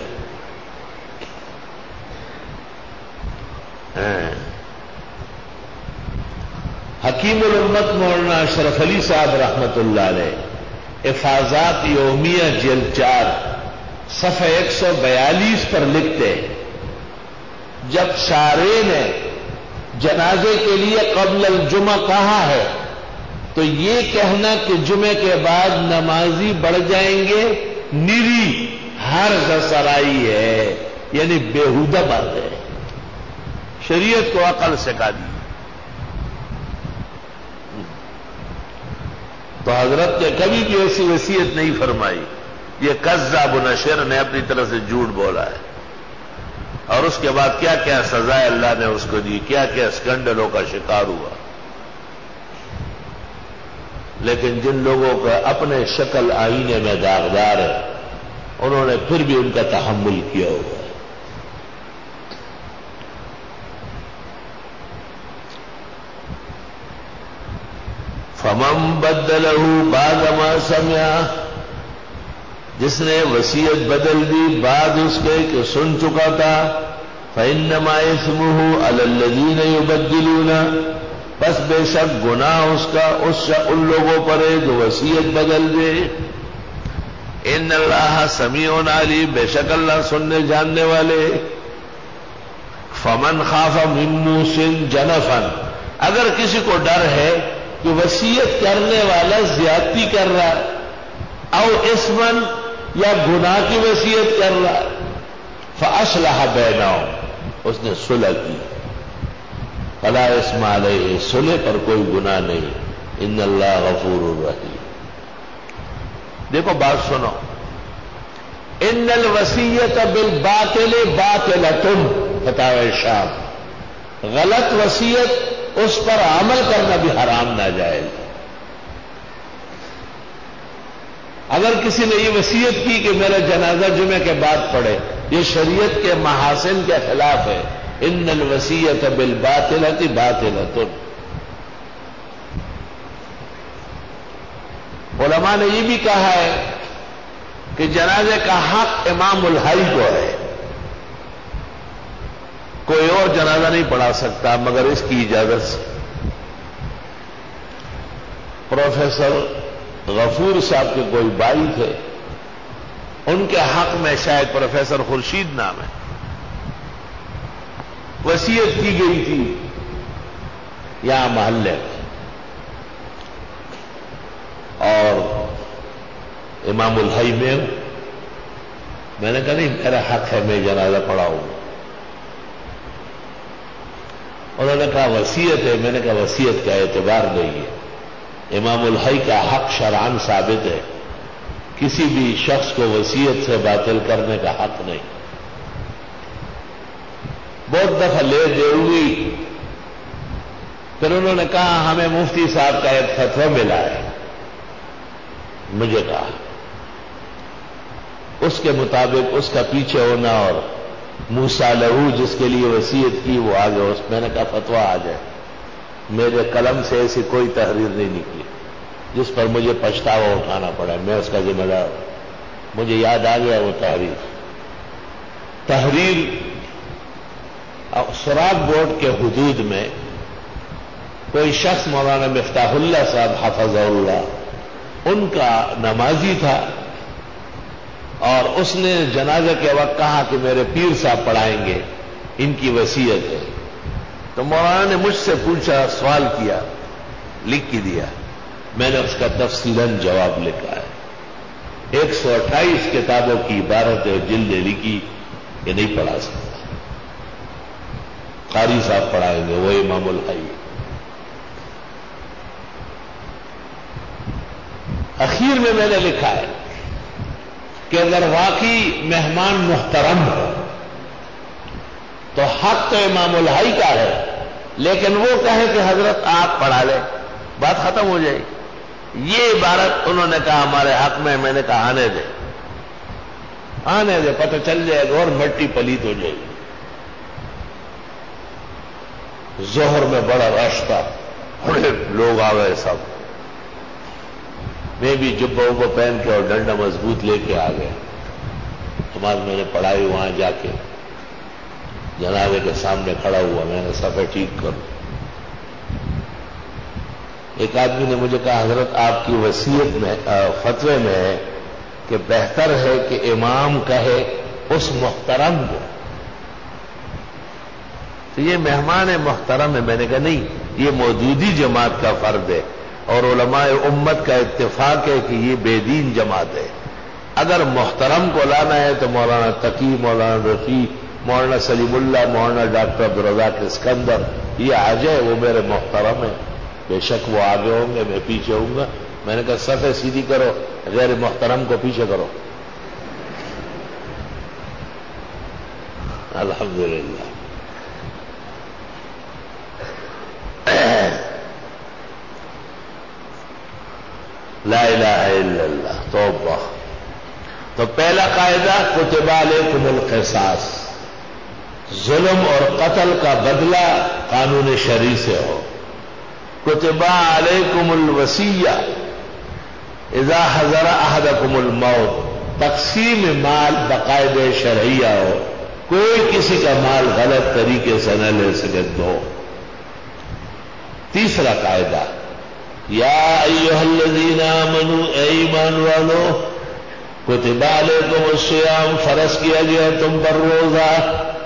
حکیم الامت مولانا اشرف علی صاحب رحمت اللہ علیہ افاظات یومیہ جلد 4 صفحہ 142 پر لکھتے جب شارع نے جنازے کے لیے قبل الجمعہ کہا ہے تو یہ کہنا کہ جمعے کے بعد نمازی بڑھ جائیں گے نری ہر سرائی ہے, یعنی بےہودہ بات ہے. شریعت کو عقل سکھا دی. تو حضرت نے کبھی بھی ایسی وصیت نہیں فرمائی. یہ کذاب نشر نے اپنی طرف سے جھوٹ بولا ہے, اور اس کے بعد کیا کیا سزائے اللہ نے اس کو دی, کیا کیا اسکینڈلوں کا شکار ہوا. لیکن جن لوگوں کا اپنے شکل آئینے میں داغدار ہے انہوں نے پھر بھی ان کا تحمل کیا ہوا ہے. فمن بدلہ بعد ما سمع, جس نے وصیت بدل دی بعد اس کے کہ سن چکا تھا, فإنما إثمه على الذين يبدلون, بس بے شک گناہ اس کا ان لوگوں پر ہے جو وصیت بدل دے. ان اللہ سمیع علیم, بے شک اللہ سننے جاننے والے. فمن خاف من موص جنفا, اگر کسی کو ڈر ہے کہ وصیت کرنے والا زیادتی کر رہا ہے او اسمن یا گناہ کی وصیت کر رہا ہے، فاصلح بینہم، اس نے صلح کی، فلا اسم علیہ، صلح پر کوئی گناہ نہیں، ان اللہ غفور الرحیم۔ دیکھو بات سنو، ان الوصیۃ بالباطل باطلۃ، فتاوی شام، غلط وصیت اس پر عمل کرنا بھی حرام ناجائز۔ اگر کسی نے یہ وصیت کی کہ میرا جنازہ جمعے کے بعد پڑھے، یہ شریعت کے محاسن کے خلاف ہے۔ ان الوصیۃ بالباطلۃ باطلۃ۔ علماء نے یہ بھی کہا ہے کہ جنازے کا حق امام الحی کو ہے، کوئی اور جنازہ نہیں پڑھا سکتا مگر اس کی اجازت سے۔ پروفیسر غفور صاحب کے کوئی بھائی تھے، ان کے حق میں شاید پروفیسر خورشید نام ہے، وصیت کی گئی تھی یہاں محلے میں، اور امام الحی میں نے کہا نہیں میرا حق ہے، میں جنازہ پڑھاؤں۔ انہوں نے کہا وصیت ہے، میں نے کہا وصیت کا اعتبار نہیں ہے، امام الحی کا حق شرعاً ثابت ہے، کسی بھی شخص کو وصیت سے باطل کرنے کا حق نہیں۔ بہت دفعہ لے دے ہوئی، پھر انہوں نے کہا ہمیں مفتی صاحب کا ایک فتویٰ ملا ہے، مجھے کہا اس کے مطابق اس کا پیچھے ہونا اور موسیٰ لہو جس کے لیے وصیت کی وہ آگے، اس میں نے کہا فتویٰ آ جائے، میرے قلم سے ایسی کوئی تحریر نہیں نکلی جس پر مجھے پچھتاوا اٹھانا پڑا، میں اس کا ذمہ دار ہوں۔ مجھے یاد آ گیا وہ تحریر سراغ بورڈ کے حدود میں کوئی شخص مولانا مفتاح اللہ صاحب حفظہ اللہ، ان کا نمازی تھا، اور اس نے جنازے کے وقت کہا کہ میرے پیر صاحب پڑھائیں گے، ان کی وصیت ہے۔ تو مولانا نے مجھ سے پوچھا، سوال کیا، لکھ کے دیا، میں نے اس کا تفصیلاً جواب لکھا ہے، 128 کتابوں کی عبارت اور جلدیں لکھی کہ نہیں پڑھا سکتا، قاری صاحب پڑھائیں گے، وہ امام الحی۔ اخیر میں نے لکھا ہے کہ اگر واقعی مہمان محترم ہو تو حق تو امام الحی کا ہے، لیکن وہ کہے کہ حضرت آپ پڑھا لیں، بات ختم ہو جائے گی۔ یہ عبارت انہوں نے کہا ہمارے حق میں نے کہا آنے دے، پتہ چل جائے گا اور مٹی پلیت ہو جائے گی۔ ظہر میں بڑا رش تھا، بڑے لوگ آ گئے سب، میں بھی جبہ وبہ پہن کے اور ڈنڈا مضبوط لے کے آ گیا، نماز میں نے پڑھائی، وہاں جا کے جنازے کے سامنے کھڑا ہوا، میں نے صفحے ٹھیک کروں۔ ایک آدمی نے مجھے کہا حضرت آپ کی وصیت میں فتوے میں ہے کہ بہتر ہے کہ امام کہے اس محترم کو، تو یہ مہمان محترم ہے۔ میں نے کہا نہیں، یہ موجودی جماعت کا فرد ہے، اور علماء امت کا اتفاق ہے کہ یہ بے دین جماعت ہے۔ اگر محترم کو لانا ہے تو مولانا تقی، مولانا رفیع، مولانا سلیم اللہ، مولانا ڈاکٹر عبدالرزاق اسکندر، یہ آ جائے، وہ میرے محترم ہیں، بے شک وہ آگے ہوں گے، میں پیچھے ہوں گا۔ میں نے کہا صفحے سیدھی کرو، غیر محترم کو پیچھے کرو۔ الحمدللہ۔ لا الہ الا اللہ، توبہ۔ تو پہلا قاعدہ کتب علیکم القصاص، ظلم اور قتل کا بدلہ قانون شرعی سے ہو۔ کتب علیکم الوصیہ اذا حضر احدکم الموت، تقسیم مال باقاعدہ شرعیہ ہو، کوئی کسی کا مال غلط طریقے سے نہ لے سکے۔ دو۔ تیسرا قاعدہ، یا ایھا الذین آمنوا، اے ایمان والو، کتب علیکم الصیام، فرض کیا گیا تم پر روزہ،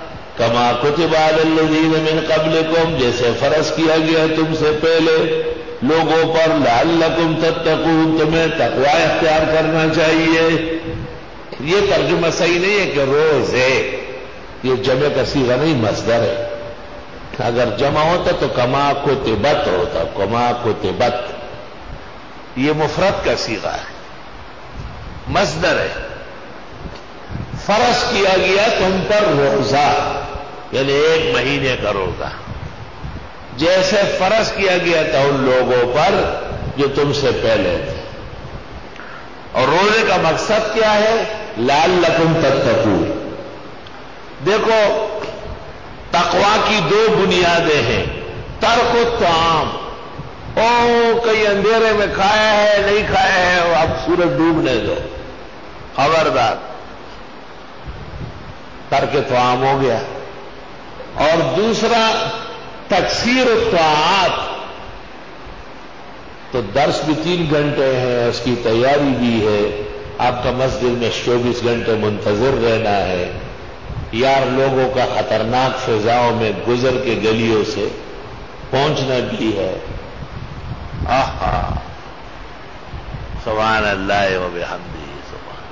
کما کتب علی الذین من قبلکم، جیسے فرض کیا گیا تم سے پہلے، لوگوں پر لعلکم تتقون تمہیں تقوی اختیار کرنا چاہیے. یہ ترجمہ صحیح نہیں ہے کہ روزے، یہ جمع کا صیغہ نہیں مصدر ہے. اگر جمع ہوتا تو کما کتبت ہوتا، کما کتبت. یہ مفرد کا صیغہ ہے، مصدر ہے. فرض کیا گیا تم پر روزہ، یعنی 1 مہینے کا روزہ، جیسے فرض کیا گیا تھا ان لوگوں پر جو تم سے پہلے تھے. اور روزے کا مقصد کیا ہے؟ لعلکم تتقون. دیکھو تقوی کی 2 بنیادیں ہیں. ترک الطعام، کئی اندھیرے میں کھایا ہے نہیں کھایا ہے، اب سورج ڈوبنے دو، خبردار، ترک طعام ہو گیا. اور دوسرا تکثیر الطاعات. تو درس بھی 3 گھنٹے ہیں، اس کی تیاری بھی ہے، آپ کا مسجد میں 24 گھنٹے منتظر رہنا ہے. یار لوگوں کا خطرناک فضاؤں میں گزر کے گلیوں سے پہنچنا بھی ہے. آہا سبحان اللہ و بحمدہ. سبحان.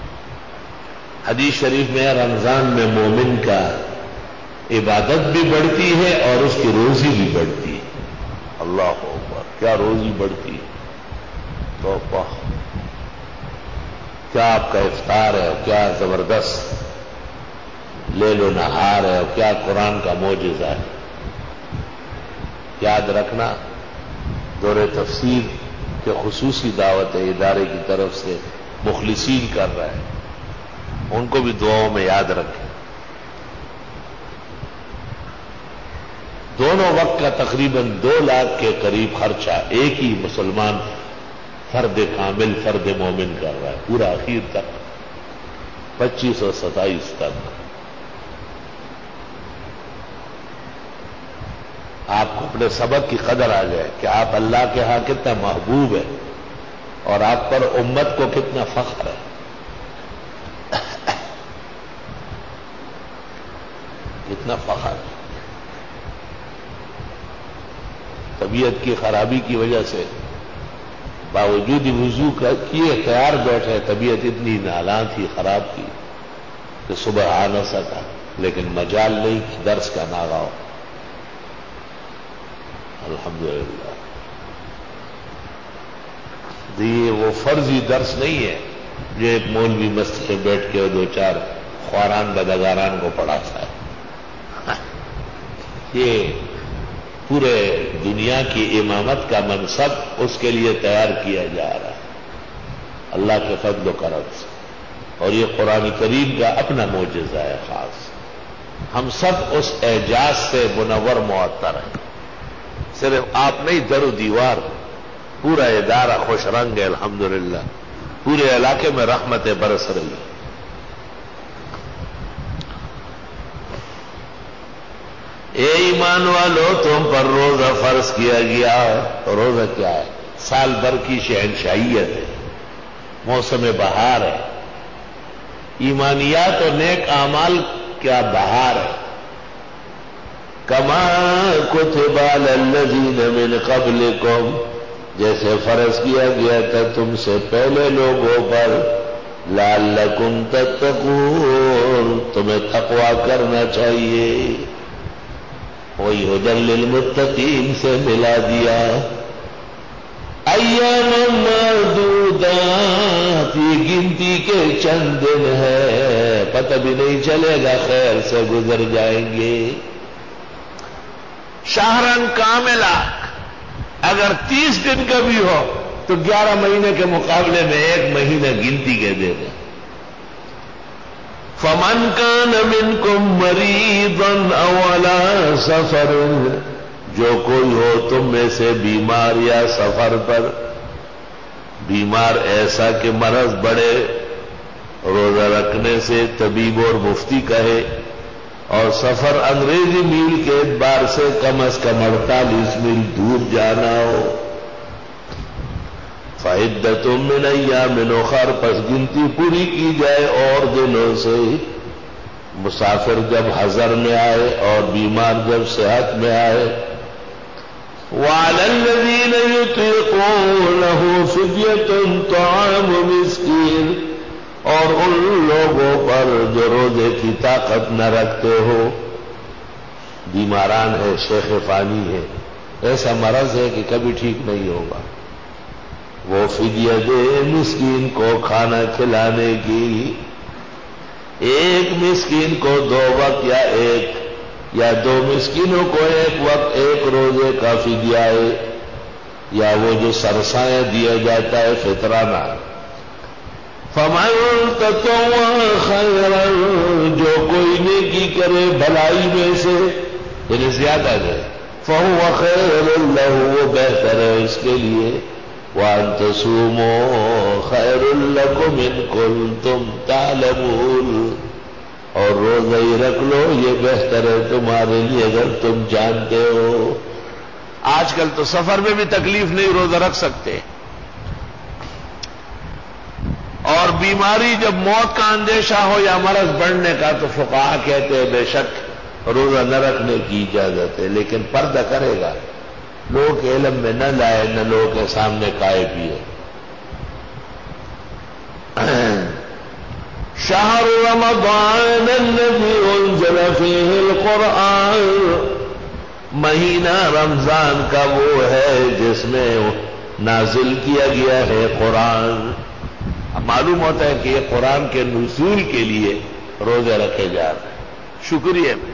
حدیث شریف میں رمضان میں مومن کا عبادت بھی بڑھتی ہے اور اس کی روزی بھی بڑھتی ہے. اللہ اکبر، کیا روزی بڑھتی ہے. توبہ، کیا آپ کا افطار ہے، کیا زبردست لیل و نہار ہے، اور کیا قرآن کا معجزہ ہے. یاد رکھنا دورے تفسیر کے خصوصی دعوت ہے ادارے کی طرف سے، مخلصین کر رہا ہے، ان کو بھی دعاؤں میں یاد رکھیں. دونوں وقت کا تقریباً 2 لاکھ کے قریب خرچہ ایک ہی مسلمان فرد کامل، فرد مومن کر رہا ہے، پورا اخیر تک 2527 تک. آپ کو اپنے سبق کی قدر آ جائے کہ آپ اللہ کے ہاں کتنا محبوب ہے اور آپ پر امت کو کتنا فخر ہے. کتنا فخر ہے. طبیعت کی خرابی کی وجہ سے باوجود وضو کیے تیار بیٹھے، طبیعت اتنی نالان تھی، خراب تھی کہ صبح آ نہ سکا، لیکن مجال نہیں کہ درس کا نہ گاؤ. الحمدللہ. یہ وہ فرضی درس نہیں ہے جو ایک مولوی مسجد میں بیٹھ کے 2-4 خواران بدگاران کو پڑھاتا ہے. یہ پورے دنیا کی امامت کا منصب اس کے لیے تیار کیا جا رہا ہے اللہ کے فضل و کرم سے. اور یہ قرآن کریم کا اپنا معجزہ ہے خاص. ہم سب اس اعجاز سے منور معطر ہیں. صرف آپ نہیں، در و دیوار پورا ادارہ خوش رنگ ہے الحمدللہ. پورے علاقے میں رحمتیں برس رہی ہیں. اے ایمان والو، تم پر روزہ فرض کیا گیا. روزہ کیا ہے؟ سال بھر کی شہنشاہیت ہے، موسم بہار ہے، ایمانیات اور نیک اعمال کیا بہار ہے. کما کتب علی الذین من قبلکم، جیسے فرض کیا گیا تھا تم سے پہلے لوگوں پر، لعلکم تتقون، تمہیں تقوی کرنا چاہیے. وہی ہدی للمتقین سے ملا دیا. ایام معدودات، یہ گنتی کے چند دن ہے، پتہ بھی نہیں چلے گا، خیر سے گزر جائیں گے. شہرن کاملہ، اگر 30 دن کا بھی ہو تو 11 مہینے کے مقابلے میں 1 مہینہ گنتی کے دے دیں. فمن کان منکم مریضا او علی سفر، جو کوئی ہو تم میں سے بیمار یا سفر پر. بیمار ایسا کہ مرض بڑے، روزہ رکھنے سے طبیب اور مفتی کہے، اور سفر انگریزی میل کے اعتبار سے کم از کم 48 میل دور جانا ہو. فعدۃ من ایام اخر، پس گنتی پوری کی جائے اور دنوں سے. مسافر جب حضر میں آئے اور بیمار جب صحت میں آئے. وعلی الذین لَهُ فِدْيَةٌ طَعَامُ مِسْكِينٍ، اور ان لوگوں پر جو روزے کی طاقت نہ رکھتے ہو، بیماران ہے، شیخ فانی ہے، ایسا مرض ہے کہ کبھی ٹھیک نہیں ہوگا، وہ فدیہ دے مسکین کو کھانا کھلانے کی، ایک مسکین کو 2 وقت یا 2 مسکینوں کو 1 وقت 1 روزے کا فدیہ ہے، یا وہ جو سرسایہ دیا جاتا ہے فطرانہ۔ فَمَن تَطَوَّعَ خَيْرًا، جو کوئی نیکی کرے بھلائی میں سے، یعنی زیادہ دے، فَهُوَ خَيْرٌ لَهُ، وہ بہتر ہے اس کے لیے، وَأَن تَصُومُوا خَيْرٌ لَكُمْ إِن كُنتُمْ تَعْلَمُونَ، اور روزہ ہی رکھ لو، یہ بہتر ہے تمہارے لیے اگر تم جانتے ہو۔ آج کل تو سفر میں بھی تکلیف نہیں، روزہ رکھ سکتے، اور بیماری جب موت کا اندیشہ ہو یا مرض بڑھنے کا تو فقہاء کہتے ہیں بے شک روزہ نہ رکھنے کی اجازت ہے، لیکن پردہ کرے گا، لوگ کے علم میں نہ لائے، نہ لوگ کے سامنے کائے پیے۔ شہر رمضان الذی انزل فیہ القرآن، مہینہ رمضان کا وہ ہے جس میں نازل کیا گیا ہے قرآن۔ اب معلوم ہوتا ہے کہ یہ قرآن کے نزول کے لیے روزے رکھے جا رہے ہیں، شکریہ میں۔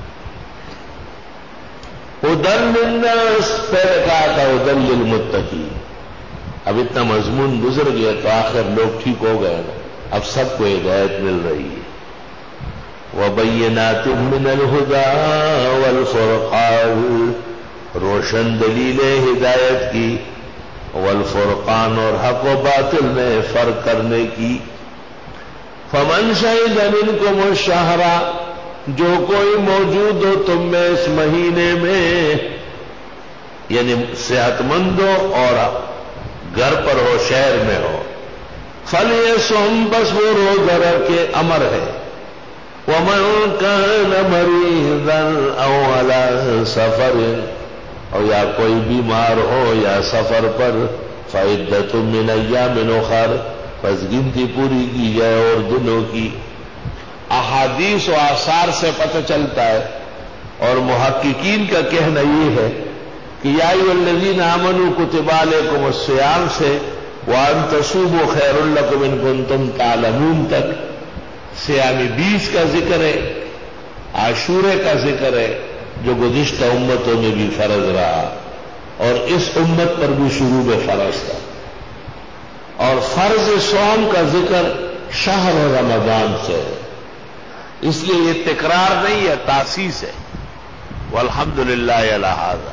ہدی للناس، پہلے کہا تھا ہدی للمتقین، اب اتنا مضمون گزر گیا تو آخر لوگ ٹھیک ہو گئے، اب سب کو ہدایت مل رہی ہے۔ وَبَيِّنَاتٍ مِّنَ الْهُدَىٰ وَالْفُرْقَانِ، روشن دلیل ہدایت کی، والفرقان، اور حق و باطل میں فرق کرنے کی۔ فَمَن شَهِدَ مِنكُمُ الشَّهْرَ، جو کوئی موجود ہو تم میں اس مہینے میں، یعنی صحت مند ہو اور گھر پر ہو، شہر میں ہو، فَلْيَصُمْ، بس وہ روزہ رکھے، امر ہے۔ وَمَن كَانَ مَرِيضًا أَوْ عَلَىٰ سَفَرٍ، اور یا کوئی بیمار ہو یا سفر پر، فَعِدَّةٌ مِّنْ أَيَّامٍ أُخَرَ، پس گنتی پوری کی جائے اور دنوں کی۔ احادیث و آثار سے پتہ چلتا ہے، اور محققین کا کہنا یہ ہے کہ یا ایھا الذین آمنوا کتب علیکم الصیام سے وَأَن تَصُومُوا خَیْرٌ لَکُمْ إِن کُنتُم تَعْلَمُونَ تک صیام 20 کا ذکر ہے، عاشورے کا ذکر ہے، جو گزشتہ امتوں میں بھی فرض رہا اور اس امت پر بھی شروع میں فرض تھا، اور فرض صوم کا ذکر شہر رمضان سے ہے، اس لیے یہ تکرار نہیں ہے، تاسیس ہے۔ والحمدللہ علی ھذا،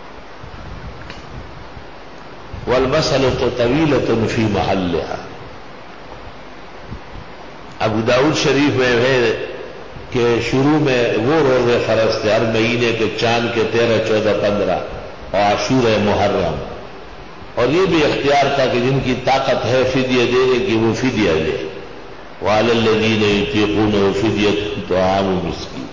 والمسألة طویلة فی محلها۔ ابو داؤد شریف میں ہے کہ شروع میں وہ روزے فرض تھے، ہر مہینے کے چاند کے 13، 14، 15 اور عاشورہ محرم، اور یہ بھی اختیار تھا کہ جن کی طاقت ہے فدیہ دینے کی وہ فدیہ دے۔ وعلی الذین یطیقونہ فدیۃ طعام مسکین۔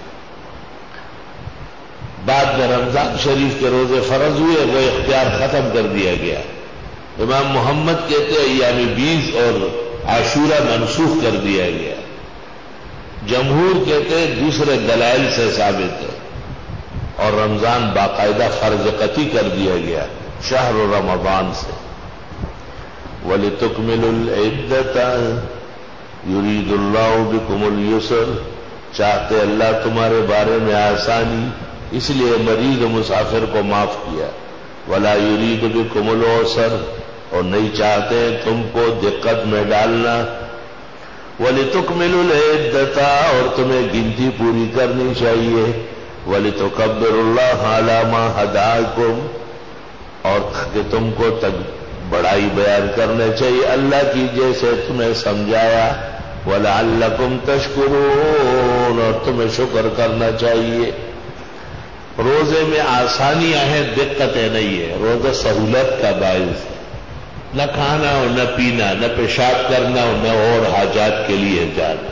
بعد میں رمضان شریف کے روزے فرض ہوئے، وہ اختیار ختم کر دیا گیا۔ امام محمد کہتے ہیں ایام 20 اور عاشورہ منسوخ کر دیا گیا، جمہور کہتے ہیں دوسرے دلائل سے ثابت ہے، اور رمضان باقاعدہ فرض قطعی کر دیا گیا شہر رمضان سے۔ وَلِتُكْمِلُوا الْعِدَّةَ يُرِيدُ اللَّهُ بِكُمُ الْيُسْرَ، چاہتے اللہ تمہارے بارے میں آسانی، اس لیے مریض و مسافر کو معاف کیا۔ وَلَا يُرِيدُ بِكُمُ الْعُسْرَ، اور نہیں چاہتے تم کو دقت میں ڈالنا۔ وَلِتُكْمِلُوا الْعِدَّةَ، اور تمہیں گنتی پوری کرنی چاہیے۔ وَلِتُكَبِّرُوا اللَّهَ عَلَىٰ مَا هَدَاكُمْ، اور کہ تم کو بڑائی بیان کرنے چاہیے اللہ کی جیسے تمہیں سمجھایا۔ وَلَعَلَّكُمْ تَشْكُرُونَ، اور تمہیں شکر کرنا چاہیے۔ روزے میں آسانیاں ہیں، دقتیں نہیں ہیں، روزہ سہولت کا باعث ہے، نہ کھانا اور نہ پینا، نہ پیشاب کرنا اور نہ اور حاجات کے لیے جانا،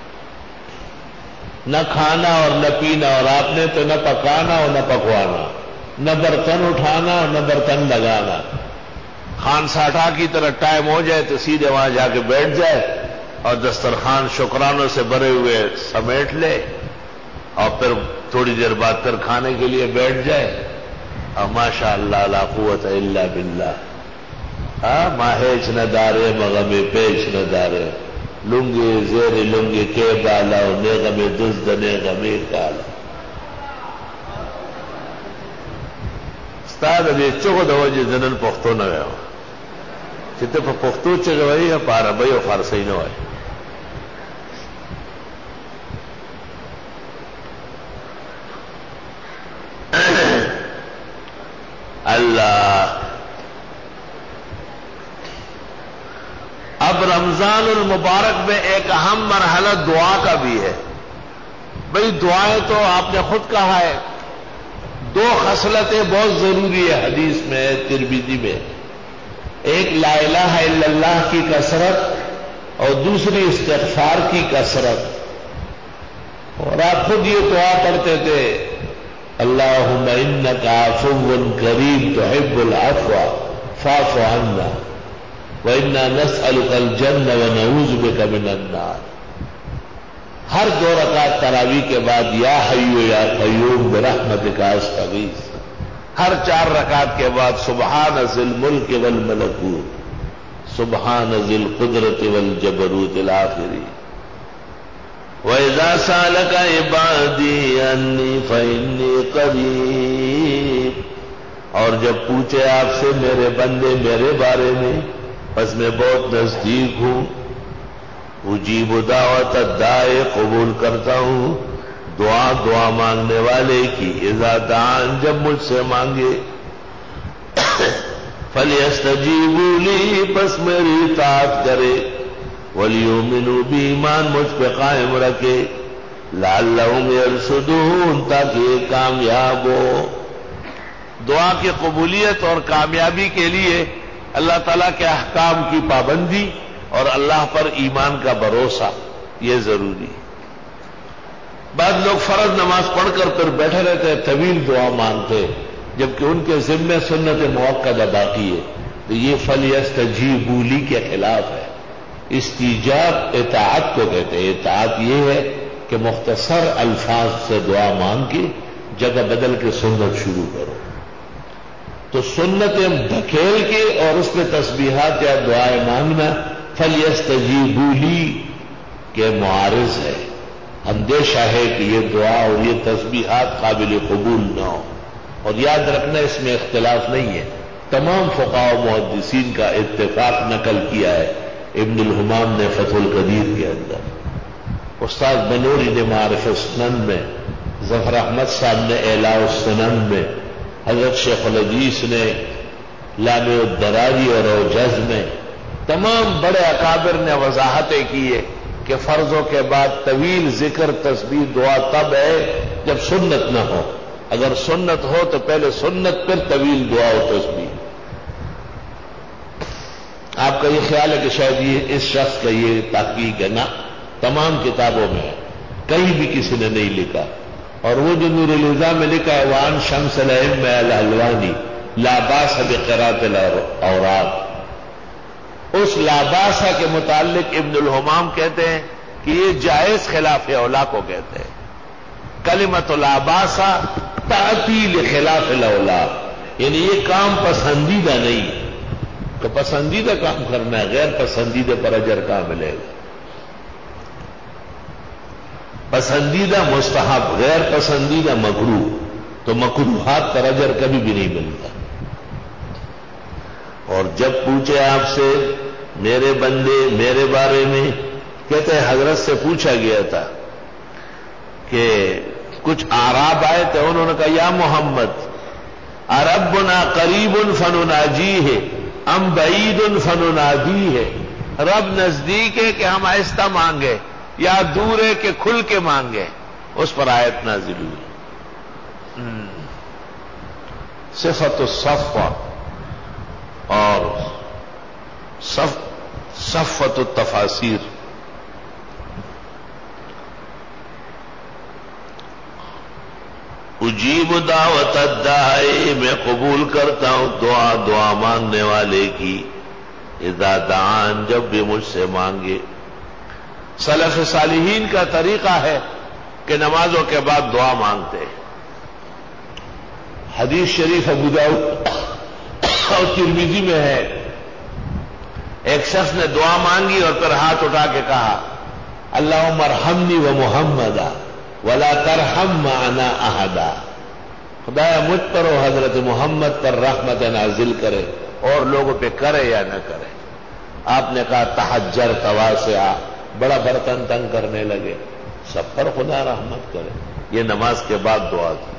نہ کھانا اور نہ پینا، اور آپ نے تو نہ پکانا اور نہ پکوانا، نہ برتن اٹھانا اور نہ برتن لگانا، خان ساٹھا کی طرح ٹائم ہو جائے تو سیدھے وہاں جا کے بیٹھ جائے اور دسترخوان شکرانوں سے بھرے ہوئے سمیٹ لے اور پھر تھوڑی دیر بعد پھر کھانے کے لیے بیٹھ جائے اور ماشاء اللہ لا قوت الا باللہ ماہیچ نہ دارے مغم پیش نہ دارے لنگے زیر لنگے کے بالا نیغم دزد نیغم کالا استاد دې چغو د وجه زنن پښتو نه وایو چې ته په پښتو چغې وایي په عربۍ او فارسۍ نه وایي اللہ. اب رمضان المبارک میں ایک اہم مرحلہ دعا کا بھی ہے. بھئی دعائیں تو آپ نے خود کہا ہے دو خصلتیں بہت ضروری ہے حدیث میں ترمذی میں. ایک لا الہ الا اللہ کی کثرت اور دوسری استغفار کی کثرت. اور آپ خود یہ دعا کرتے تھے اللہم انک عفو کریم تحب العفو فاعف عنا وانا نسألک الجنہ ونعوذ بک من النار. ہر دو رکعت تراویح کے بعد یا حی یا قیوم برحمتک استغیث. ہر 4 رکعت کے بعد سبحان ذی الملک والملکوت سبحان ذی القدرت والجبروت الآخری. وَإِذَا سَأَلَكَ عِبَادِي عَنِّي فَإِنِّي قَرِيبٌ. اور جب پوچھے آپ سے میرے بندے میرے بارے میں بس میں بہت نزدیک ہوں. اجیب دعوت الداعی قبول کرتا ہوں دعا مانگنے والے کی. اذا دعان جب مجھ سے مانگے فلیستجیبوا لی پس میری اطاعت کرے ولیؤمنوا بی ایمان مجھ پہ قائم رکھے لعلہم یرشدون تاکہ یہ کامیاب ہو. دعا کی قبولیت اور کامیابی کے لیے اللہ تعالیٰ کے احکام کی پابندی اور اللہ پر ایمان کا بھروسہ یہ ضروری ہے. بعض لوگ فرض نماز پڑھ کر پھر بیٹھے رہتے ہیں طویل دعا مانگتے جبکہ ان کے ذمے سنت موقدہ باقی ہے. تو یہ فلیستجیبوا لی کے خلاف ہے. استجاب اطاعت کو کہتے ہیں. اطاعت یہ ہے کہ مختصر الفاظ سے دعا مانگ کے جگہ بدل کے سنت شروع کرو. تو سنتیں دھکیل کے اور اس میں تسبیحات یا دعائیں مانگنا فلیستجیبوا لی کے معارض ہے. اندیشہ ہے کہ یہ دعا اور یہ تسبیحات قابل قبول نہ ہو. اور یاد رکھنا اس میں اختلاف نہیں ہے. تمام فقہاء و محدثین کا اتفاق نقل کیا ہے ابن الحمام نے فتح القدیر کے اندر. استاد بنوری نے معارف السنن میں, ظفر احمد صاحب نے اعلاء السنن میں, حضرت شیخ الحدیث نے لامع الدراجی اور اوجز میں, تمام بڑے اکابر نے وضاحتیں کی ہے کہ فرضوں کے بعد طویل ذکر تسبیح دعا تب ہے جب سنت نہ ہو. اگر سنت ہو تو پہلے سنت پھر طویل دعا و تسبیح. آپ کا یہ خیال ہے کہ شاید یہ اس شخص کا یہ تحقیق ہے؟ نہ, تمام کتابوں میں ہے, کہیں بھی کسی نے نہیں لکھا. اور وہ جو نور الہدیٰ میں لکھا ہے وعن شمس الائمہ الحلوانی لا باس بقراءۃ الاوراق, اس لاباسا کے متعلق ابن الحمام کہتے ہیں کہ یہ جائز خلاف اولا کو کہتے ہیں. کلمۃ لاباسا تأتی لخلاف الاولا, یعنی یہ کام پسندیدہ نہیں. تو پسندیدہ کام کرنا ہے, غیر پسندیدہ پر اجر کہاں ملے گا؟ پسندیدہ مستحب, غیر پسندیدہ مکروہ, تو مکروہات پر اجر کبھی بھی نہیں ملتا. اور جب پوچھے آپ سے میرے بندے میرے بارے میں, کہتے ہیں حضرت سے پوچھا گیا تھا کہ کچھ اعراب آئے تھے, انہوں نے کہا یا محمد اربنا قریب فنناجیہ ام بعید فننادیہ, رب نزدیک ہے کہ ہم آہستہ مانگے یا دور ہے کہ کھل کے مانگے. اس پر آیت نازل ہوئی صفت الصفوہ اور صفت التفاسیر. اجیب دعوت الداعی، میں قبول کرتا ہوں دعا مانگنے والے کی، اذا دعان، جب بھی مجھ سے مانگے۔ سلف صالحین کا طریقہ ہے کہ نمازوں کے بعد دعا مانگتے ہیں۔ حدیث شریف ابو داؤد اور ترمذی میں ہے، ایک شخص نے دعا مانگی اور پھر ہاتھ اٹھا کے کہا اللہم ارحمنی و محمدا ولا ترحم معنا احدا، خدایا مجھ پر و حضرت محمد پر رحمت نازل کرے، اور لوگوں پہ کرے یا نہ کرے۔ آپ نے کہا تحجر تواسعا، بڑا برتن تنگ کرنے لگے، سب پر خدا رحمت کرے۔ یہ نماز کے بعد دعا تھی۔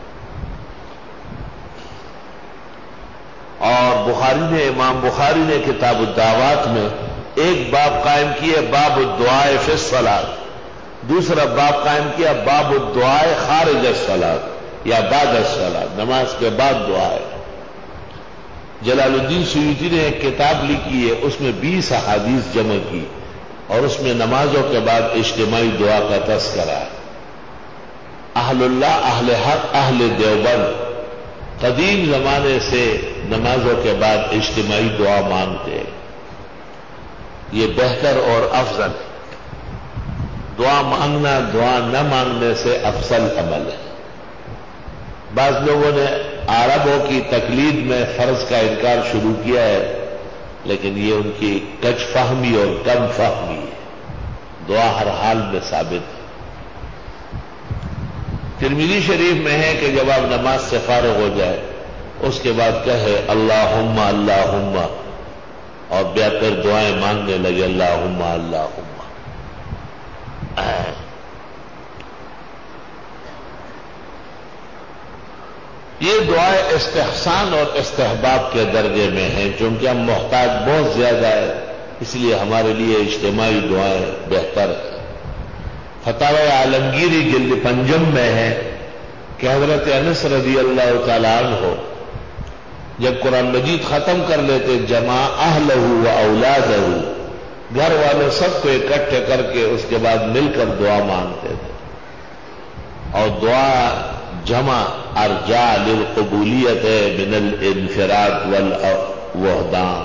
اور امام بخاری نے کتاب الدعوات میں ایک باب قائم کیا، باب الدعاء فی الصلاۃ، دوسرا باب قائم کیا باب الدعاء خارج الصلاۃ یا بعد الصلاۃ، نماز کے بعد دعا ہے۔ جلال الدین سیوطی نے ایک کتاب لکھی ہے، اس میں 20 احادیث جمع کی اور اس میں نمازوں کے بعد اجتماعی دعا کا تذکرہ ہے۔ اہل اللہ، اہل حق، اہل دیوبند قدیم زمانے سے نمازوں کے بعد اجتماعی دعا مانگتے ہیں۔ یہ بہتر اور افضل ہے۔ دعا مانگنا دعا نہ مانگنے سے افضل عمل ہے۔ بعض لوگوں نے عربوں کی تقلید میں فرض کا انکار شروع کیا ہے، لیکن یہ ان کی کچ فہمی اور کم فہمی ہے۔ دعا ہر حال میں ثابت ہے۔ ترمذی شریف میں ہے کہ جب آپ نماز سے فارغ ہو جائے اس کے بعد کہے اللہم اللہم، اور پھر دعائیں مانگنے لگے اللہم اللہم۔ یہ دعائیں استحسان اور استحباب کے درجے میں ہیں، چونکہ ہم محتاج بہت زیادہ ہے، اس لیے ہمارے لیے اجتماعی دعائیں بہتر ہیں۔ فتاوی عالمگیری جلد 5 میں ہے کہ حضرت انس رضی اللہ تعالیٰ عنہ جب قرآن مجید ختم کر لیتے جمع اہلہ و اولادہ، گھر والوں سب کو اکٹھے کر کے اس کے بعد مل کر دعا مانگتے تھے، اور دعا جمع ارجع للقبولیت من الانفراد والوحدان۔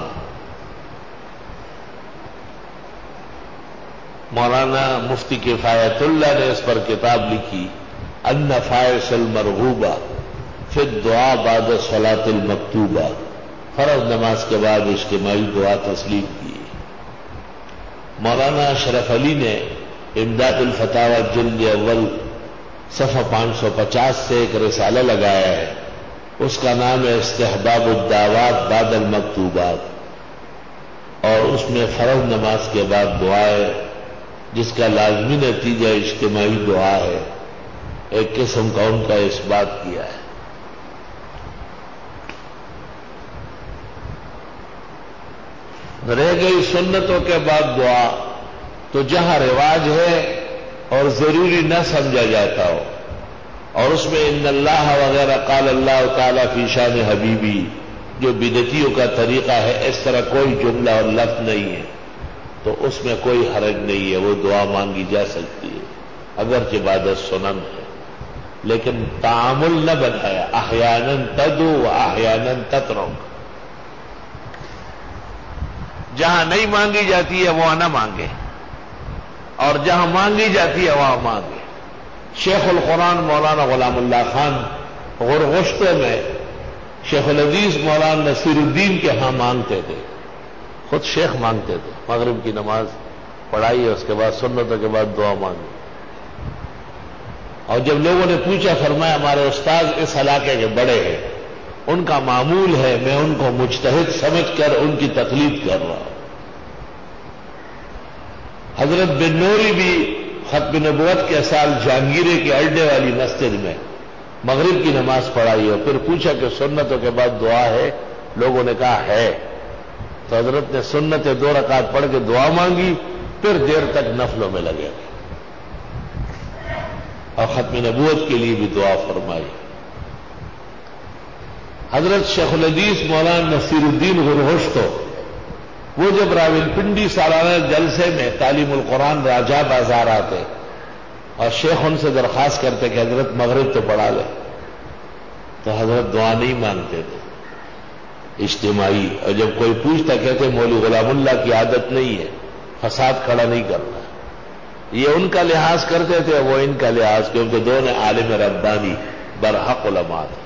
مولانا مفتی کفایت اللہ نے اس پر کتاب لکھی النفائس المرغوبہ فی الدعاء بعد الصلاۃ المکتوبہ، فرض نماز کے بعد اجتماعی دعا تسلیم کی۔ مولانا اشرف علی نے امداد الفتاوی جلد اول صفحہ 550 سے ایک رسالہ لگایا ہے، اس کا نام ہے استحباب الدعوات بعد المکتوبات، اور اس میں فرض نماز کے بعد دعائیں جس کا لازمی نتیجہ اجتماعی دعا ہے، ایک قسم کا ان کا اس بات کیا ہے۔ رہ گئی سنتوں کے بعد دعا، تو جہاں رواج ہے اور ضروری نہ سمجھا جاتا ہو، اور اس میں ان اللہ وغیرہ قال اللہ تعالیٰ فی شان حبیبی، جو بدعتیوں کا طریقہ ہے، اس طرح کوئی جملہ اور لفظ نہیں ہے، تو اس میں کوئی حرج نہیں ہے، وہ دعا مانگی جا سکتی ہے، اگرچہ بعد سنن ہے، لیکن تعامل نہ بنایا، احیاناً تدعو و احیاناً تترک۔ جہاں نہیں مانگی جاتی ہے وہاں نہ مانگے، اور جہاں مانگی جاتی ہے وہاں مانگے۔ شیخ القرآن مولانا غلام اللہ خان غرغشتوں میں شیخ الحدیث مولانا نصیر الدین کے ہاں مانگتے تھے، خود شیخ مانگتے تھے، مغرب کی نماز پڑھائی ہے، اس کے بعد سنتوں کے بعد دعا مانگی، اور جب لوگوں نے پوچھا فرمایا ہمارے استاد اس علاقے کے بڑے ہیں، ان کا معمول ہے، میں ان کو مجتہد سمجھ کر ان کی تقلید کر رہا ہوں۔ حضرت بن نوری بھی ختم نبوت کے سال جہانگیرے کے اڈے والی مسجد میں مغرب کی نماز پڑھائی اور پھر پوچھا کہ سنتوں کے بعد دعا ہے، لوگوں نے کہا ہے، تو حضرت نے سنت 2 رکعت پڑھ کے دعا مانگی، پھر دیر تک نفلوں میں لگے اور ختم نبوت کے لیے بھی دعا فرمائی۔ حضرت شیخ الحدیث مولانا نصیر الدین غرغشتو، وہ جب راولپنڈی سالانہ جلسے میں تعلیم القرآن راجہ بازار آتے اور شیخ ان سے درخواست کرتے کہ حضرت مغرب تو پڑھا لے، تو حضرت دعا نہیں مانگتے تھے اجتماعی، اور جب کوئی پوچھتا کہتے مولوی غلام اللہ کی عادت نہیں ہے فساد کھڑا نہیں کرنا، یہ ان کا لحاظ کرتے تھے وہ ان کا لحاظ، کیونکہ دونوں عالم ربانی برحق علماء تھے۔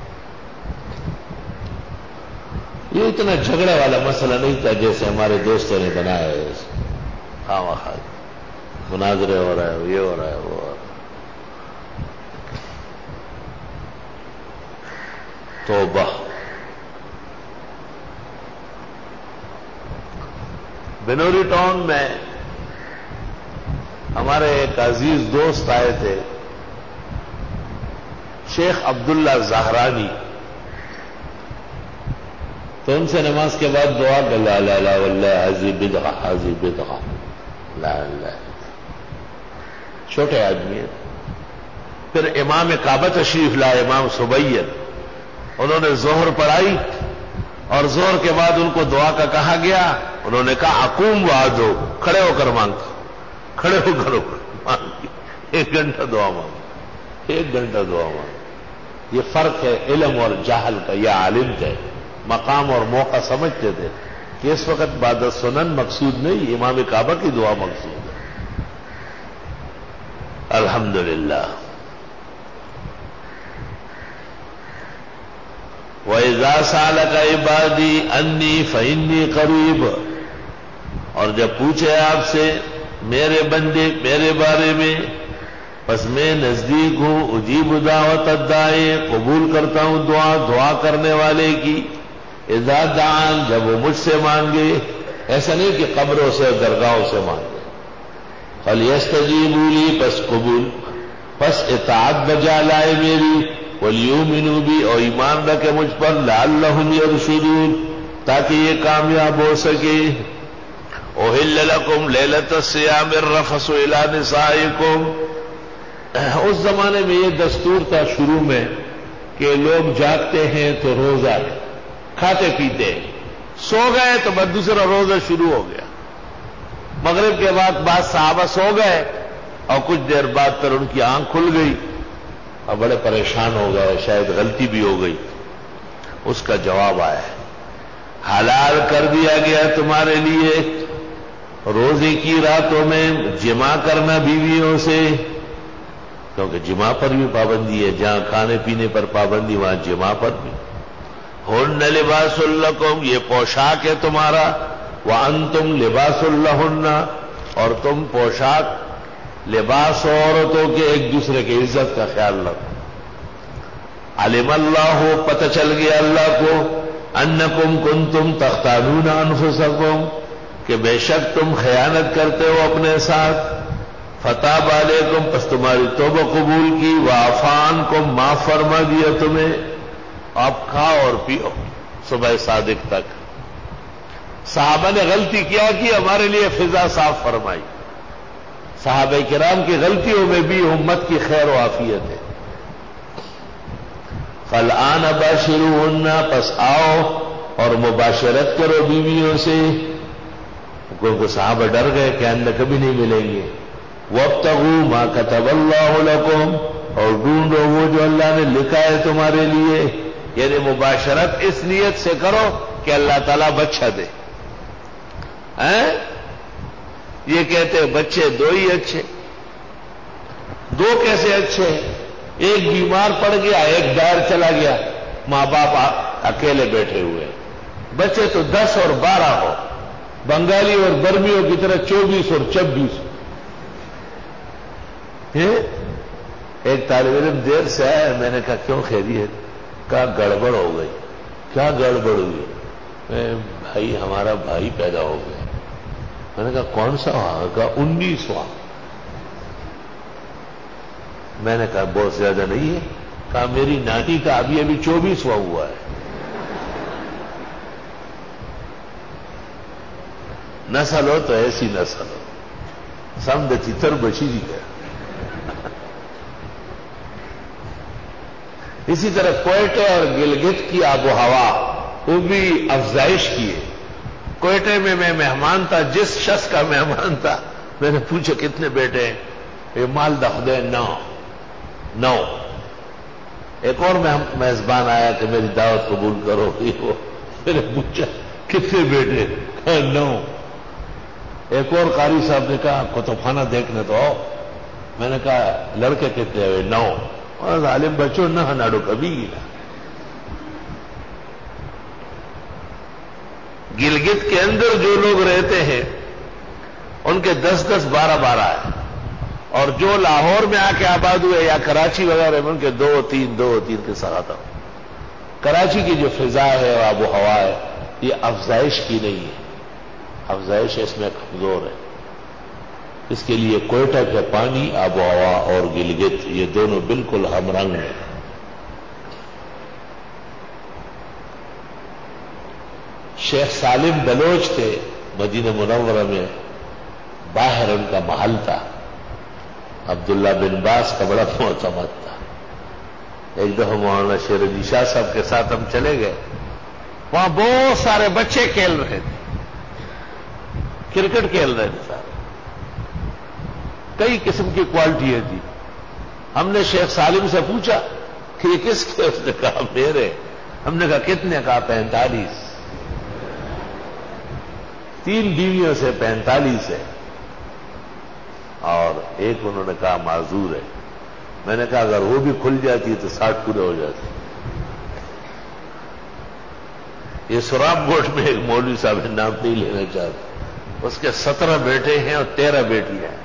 یہ اتنا جھگڑے والا مسئلہ نہیں تھا جیسے ہمارے دوستوں نے بنایا ہے، خواہ مناظرے ہو رہا ہے، یہ ہو رہا ہے، وہ ہو رہا ہے۔ توبہ۔ بنوری ٹاؤن میں ہمارے ایک عزیز دوست آئے تھے، شیخ عبداللہ زہرانی، تو ان سے نماز کے بعد دعا کر لا الہ الا اللہ حاضی بدعہ حاضی بدعہ لا الہ، چھوٹے آدمی ہیں۔ پھر امام کعبہ تشریف لائے امام سبیل، انہوں نے ظہر پڑھائی اور ظہر کے بعد ان کو دعا کا کہا گیا، انہوں نے کہا اقوم وعدو، کھڑے ہو کر مانگتا، کھڑے ہو کر مانگی، 1 گھنٹہ دعا مانگی، 1 گھنٹہ دعا مانگی۔ یہ فرق ہے علم اور جہل کا۔ یہ عالم تھے، مقام اور موقع سمجھتے تھے کہ اس وقت بعد سنن مقصود نہیں، امام کعبہ کی دعا مقصود ہے۔ الحمدللہ۔ وَإِذَا سَأَلَكَ عِبَادِي أَنِّي فَإِنِّي قَرِيبٌ، اور جب پوچھے آپ سے میرے بندے میرے بارے میں، بس میں نزدیک ہوں، اجیب دعوت الداعی، قبول کرتا ہوں دعا کرنے والے کی، اذا دعان، جب وہ مجھ سے مانگے، ایسا نہیں کہ قبروں سے درگاہوں سے مانگے، فَلْيَسْتَجِيبُوا لِي، بس قبول، بس اطاعت بجا لائے میری، وَلْيُؤْمِنُوا بِي، اور ایمان رکھے مجھ پر، لَعَلَّهُمْ يَرْشُدُونَ، تاکہ یہ کامیاب ہو سکے۔ أُحِلَّ لَكُمْ لَيْلَةَ الصِّيَامِ الرَّفَثُ إِلَىٰ نِسَائِكُمْ، اس زمانے میں یہ دستور تھا شروع میں کہ لوگ جاگتے ہیں تو روزہ ہے، کھاتے پیتے، سو گئے تو بس دوسرا روزہ شروع ہو گیا۔ مغرب کے بعد صحابہ سو گئے اور کچھ دیر بعد پھر ان کی آنکھ کھل گئی اور بڑے پریشان ہو گئے، شاید غلطی بھی ہو گئی۔ اس کا جواب آیا ہے، حلال کر دیا گیا تمہارے لیے روزے کی راتوں میں جمع کرنا بیویوں سے، کیونکہ جمع پر بھی پابندی ہے، جہاں کھانے پینے پر پابندی وہاں جمع پر بھی۔ ہن لباس لکم، یہ پوشاک ہے تمہارا، وانتم لباس لہن، اور تم پوشاک لباس عورتوں کے، ایک دوسرے کی عزت کا خیال رکھو۔ علم اللہ، پتہ چل گیا اللہ کو، انکم کنتم تختانون انفسکم، کہ بے شک تم خیانت کرتے ہو اپنے ساتھ، فتاب علیکم، پس تمہاری توبہ قبول کی، وعفان کو معاف فرما دیا تمہیں، آپ کھاؤ اور پیو صبح صادق تک۔ صحابہ نے غلطی کیا کہ ہمارے لیے فضا صاف فرمائی، صحابہ کرام کی غلطیوں میں بھی امت کی خیر و عافیت ہے۔ فالآن باشروہن، پس آؤ اور مباشرت کرو بیویوں سے، کیونکہ صحابہ ڈر گئے کہ اندر کبھی نہیں ملیں گے۔ وابتغوا ما كتب اللہ لکم، اور ڈھونڈو وہ جو اللہ نے لکھا ہے تمہارے لیے، یعنی مباشرت اس نیت سے کرو کہ اللہ تعالیٰ بچہ دے۔ یہ کہتے ہیں بچے 2 ہی اچھے، 2 کیسے اچھے؟ ایک بیمار پڑ گیا، ایک باہر چلا گیا، ماں باپ اکیلے بیٹھے ہوئے، بچے تو 10 اور 12 ہو، بنگالی اور برمیوں کی طرح 24 اور 26۔ ایک طالب علم دیر سے آیا، میں نے کہا کیوں خیریت؟ کہا گڑبڑ ہو گئی۔ کیا گڑبڑ ہوئی؟ بھائی ہمارا بھائی پیدا ہو گیا۔ میں نے کہا کون سا وہاں؟ کہا 19واں۔ میں نے کہا بہت زیادہ نہیں ہے؟ کہا میری ناٹی کا ابھی 24واں ہوا ہے۔ نسل ہو تو ایسی نسل ہو، سمجھ چتر بچی جی گیا۔ اسی طرح کوئٹے اور گلگت کی آب و ہوا وہ بھی افزائش کی ہے۔ کوئٹے میں میں مہمان تھا، جس شخص کا مہمان تھا میں نے پوچھا کتنے بیٹے ہیں؟ یہ مال دخدے 9۔ ایک اور میزبان آیا کہ میری دعوت قبول کرو. وہ میں نے پوچھا کتنے بیٹے؟ 9. ایک اور قاری صاحب نے کہا کتب خانہ دیکھنے تو آؤ. میں نے کہا لڑکے کتنے ہوئے؟ 9. اور ظالم بچوں نہ ہناڑو کبھی گلا. گلگت کے اندر جو لوگ رہتے ہیں ان کے 10-10 12-12 ہیں، اور جو لاہور میں آ کے آباد ہوئے یا کراچی وغیرہ میں ان کے 2-3 کے ساتھ. کراچی کی جو فضا ہے اور آب و ہوا ہے یہ افزائش کی نہیں ہے، افزائش اس میں کمزور ہے. اس کے لیے کوئٹہ کے پانی، آب و ہوا اور گلگت یہ دونوں بالکل ہم رنگ ہیں. شیخ سالم بلوچ تھے مدینہ منورہ میں، باہر ان کا محل تھا. عبداللہ بن باز کا بڑا معتمد تھا. ایک دفعہ مولانا شیر علی شاہ صاحب کے ساتھ ہم چلے گئے. وہاں بہت سارے بچے کھیل رہے تھے، کرکٹ کھیل رہے تھے سارے، کئی قسم کی کوالٹیاں تھی. ہم نے شیخ سالم سے پوچھا کہ یہ کس کے؟ اس نے کہا میرے. ہم نے کہا کتنے؟ کہا 45. 3 بیویوں سے 45 ہے، اور ایک انہوں نے کہا معذور ہے. میں نے کہا اگر وہ بھی کھل جاتی تو 60 پورے ہو جاتے. یہ سراب گوٹ میں ایک مولوی صاحب ہے، نام نہیں لینا چاہتے، اس کے 17 بیٹے ہیں اور 13 بیٹیاں ہیں.